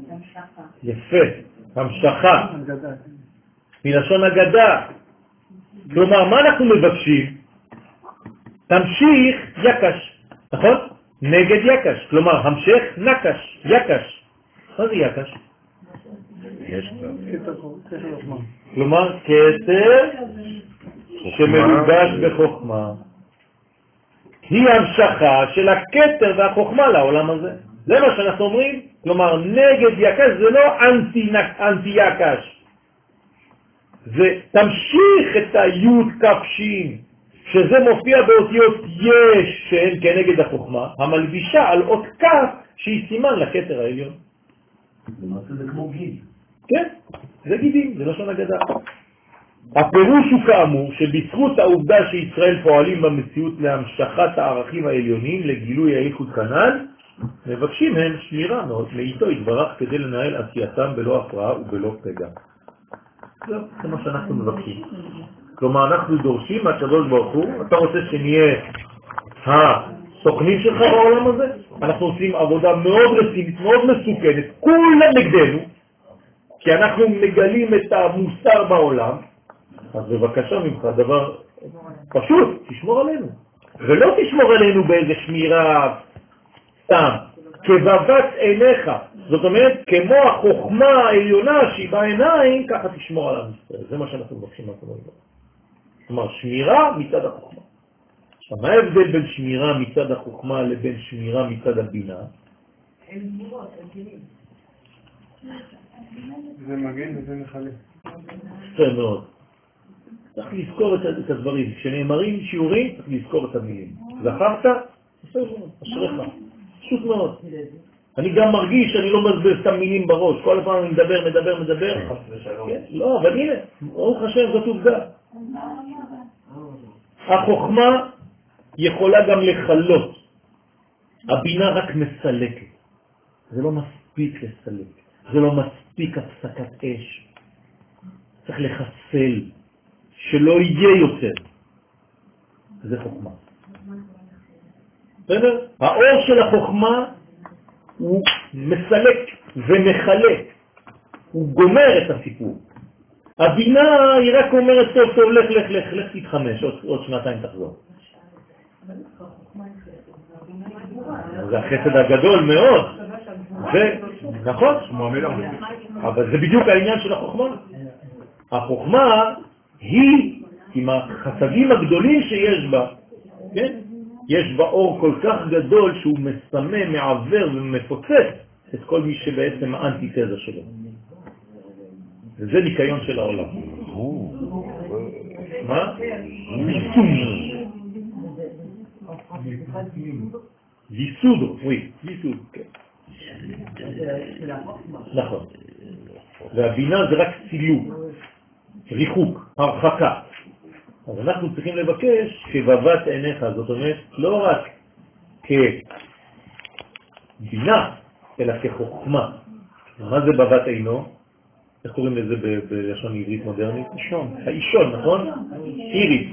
יפה. המשכה. מלשון אגדה. כלומר, מה אנחנו מבקשים? תמשיך יקש, נכון? נגד יקש, כלומר, המשך נקש, יקש. מה זה יקש? יש לה. כלומר, כתר שמלובש בחוכמה. היא המשכה של הכתר והחוכמה לעולם הזה. זה מה שאנחנו אומרים. כלומר, נגד יקש זה לא אנטי, אנטי יקש. זה תמשיך את היוד כפשים, שזה מופיע באותיות יש שהן כנגד החוכמה, המלבישה על אות כף שהיא סימן לכתר העליון. למעשה זה כמו גיד. כן, זה גידים, זה לשון אגדה. הפירוש הוא כאמור שבזכות העובדה שישראל פועלים במציאות להמשכת הערכים העליונים לגילוי האיחוד כנ"ל, מבקשים הם שמירה מאוד מאיתו יתברך כדי לנהל עשייתם בלא הפרעה ובלא פגע. זה מה שאנחנו מבקשים. כלומר, אנחנו דורשים מהקדוש ברוך הוא, אתה רוצה שנהיה הסוכנים שלך בעולם הזה? אנחנו עושים עבודה מאוד רצינית, מאוד מסוכנת, כולם נגדנו, כי אנחנו מגלים את המוסר בעולם. אז בבקשה ממך, דבר פשוט, תשמור עלינו. ולא תשמור עלינו באיזה שמירה סתם, כבבת עיניך. זאת אומרת, כמו החוכמה העליונה שהיא בעיניים, ככה תשמור על המסתר. זה מה שאנחנו מבקשים מהקדוש ברוך הוא. כלומר, שמירה מצד החוכמה. עכשיו, מה ההבדל בין שמירה מצד החוכמה לבין שמירה מצד הבינה? אין תמורות, אין כלים. זה מגן וזה מחלה. בסדר מאוד. צריך לזכור את הדברים. כשנאמרים שיעורים, צריך לזכור את המילים. זכרת? בסדר מאוד, אשריך. פשוט מאוד. אני גם מרגיש שאני לא מבזבז את המילים בראש. כל פעם אני מדבר, מדבר, מדבר. לא, אבל הנה, ברוך השם, זאת עובדה. החוכמה יכולה גם לחלות. הבינה רק מסלקת. זה לא מספיק לסלק. זה לא מספיק הפסקת אש. צריך לחסל. שלא יהיה יותר. זה חוכמה. בסדר? האור של החוכמה הוא מסלק ומחלק. הוא גומר את הסיפור. הבינה היא רק אומרת טוב טוב לך לך לך לך תתחמש עוד, עוד שנתיים תחזור. זה החסד הגדול מאוד. זה נכון? אבל זה בדיוק העניין של החוכמה. החוכמה היא עם החסדים הגדולים שיש בה, כן? יש בה אור כל כך גדול שהוא מסמא, מעבר ומפוצץ את כל מי שבעצם האנטיתזה שלו. וזה ניקיון של העולם. מה? ייסוד. ייסוד, oui, ייסוד, כן. נכון. והבינה זה רק סילוק, ריחוק, הרחקה. אז אנחנו צריכים לבקש כבבת עיניך, זאת אומרת, לא רק כבינה, אלא כחוכמה. מה זה בבת עינו? איך קוראים לזה בלשון עברית מודרנית? אישון. האישון, נכון? איריס.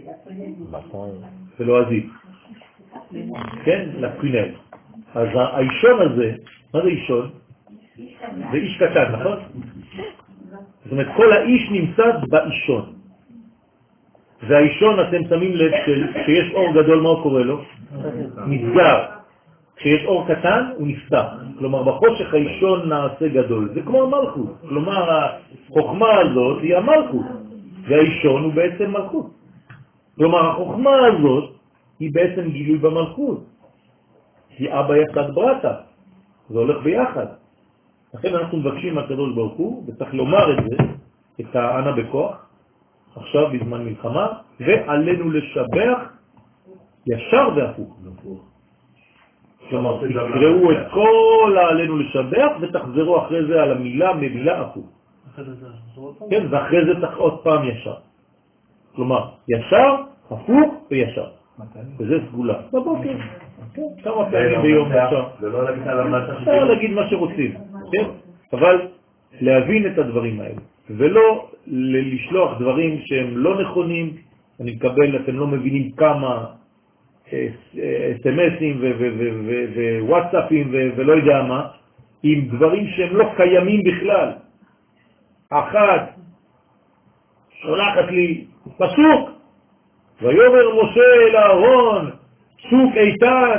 ולא עזיב. כן? לפרינל. אז האישון הזה, מה זה אישון? זה איש קטן, נכון? זאת אומרת, כל האיש נמצא באישון. והאישון, אתם שמים לב שיש אור גדול, מה הוא קורא לו? נסגר. כשיש אור קטן, הוא נפתח. כלומר, בחושך האישון נעשה גדול. זה כמו המלכות. כלומר, החוכמה הזאת היא המלכות. והאישון הוא בעצם מלכות. כלומר, החוכמה הזאת היא בעצם גילוי במלכות. היא אבא יחד ברטה. זה הולך ביחד. לכן אנחנו מבקשים מהקדוש ברוך הוא, וצריך לומר את זה, את הענה בכוח, עכשיו בזמן מלחמה, ועלינו לשבח ישר והפוך. כלומר, תקראו את כל העלינו לשבח, ותחזרו אחרי זה על המילה ממילה הפוך. כן, ואחרי זה צריך עוד פעם ישר. כלומר, ישר, הפוך וישר. וזה סגולה. בבוקר. כמה פעמים ביום אפשר. אפשר להגיד מה שרוצים. אבל להבין את הדברים האלה. ולא לשלוח דברים שהם לא נכונים. אני מקבל, אתם לא מבינים כמה אס-אמסים ווואטסאפים ולא יודע מה, עם דברים שהם לא קיימים בכלל. אחת שולחת לי פסוק, ויאמר משה אל אהרון, צוק איתן.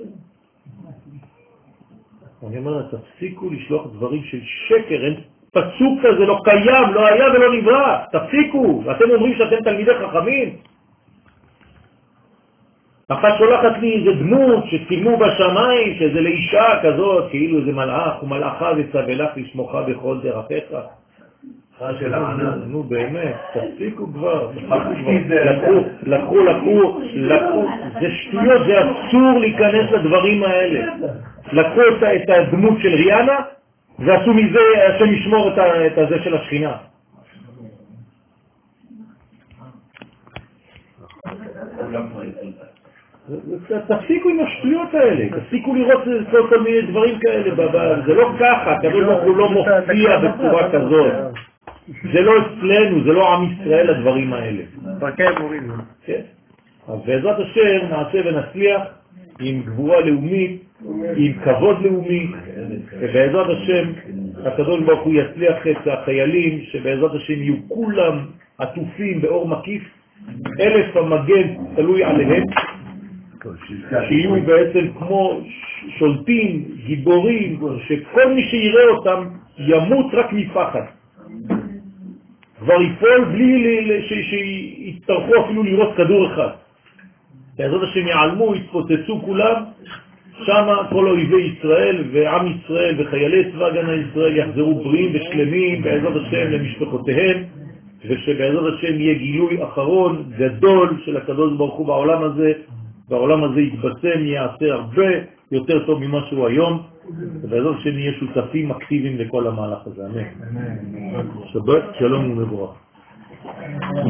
אני אומר, תפסיקו לשלוח דברים של שקר, אין פסוק כזה, לא קיים, לא היה ולא נברא, תפסיקו. ואתם אומרים שאתם תלמידי חכמים? אחת שולחת לי איזה דמות שצילמו בשמיים, שזה לאישה כזאת, כאילו זה מלאך, ומלאכה וצווה לך לשמוך בכל דרכיך. נו באמת, תפסיקו כבר. לקחו, לקחו, לקחו, לקחו, זה שטויות, זה אסור להיכנס לדברים האלה. לקחו את הדמות של ריאנה, ועשו מזה, השם ישמור את הזה של השכינה. תפסיקו עם השטויות האלה, תפסיקו לראות כל מיני דברים כאלה, זה לא ככה, הקדוש ברוך הוא לא מופיע בצורה כזאת, זה לא אצלנו, זה לא עם ישראל הדברים האלה. אז בעזרת השם נעשה ונצליח עם גבורה לאומית, עם כבוד לאומי, ובעזרת השם הקדוש ברוך הוא יצליח את החיילים, שבעזרת השם יהיו כולם עטופים באור מקיף, אלף המגן תלוי עליהם, שיהיו בעצם כמו שולטים, גיבורים, שכל מי שיראה אותם ימות רק מפחד. כבר יפול בלי שיצטרכו אפילו לראות כדור אחד. בעזרת השם יעלמו, יתפוצצו כולם, שם כל אויבי ישראל ועם ישראל וחיילי צבא הגנה ישראל יחזרו בריאים ושלמים בעזרת השם למשפחותיהם, ושבעזרת השם יהיה גילוי אחרון גדול של הקדוש ברוך הוא בעולם הזה, והעולם הזה יתבשם, יעשה הרבה יותר טוב ממה שהוא היום, ובעזרת השם נהיה שותפים אקטיביים לכל המהלך הזה. אמן. שבת שלום ומבורך.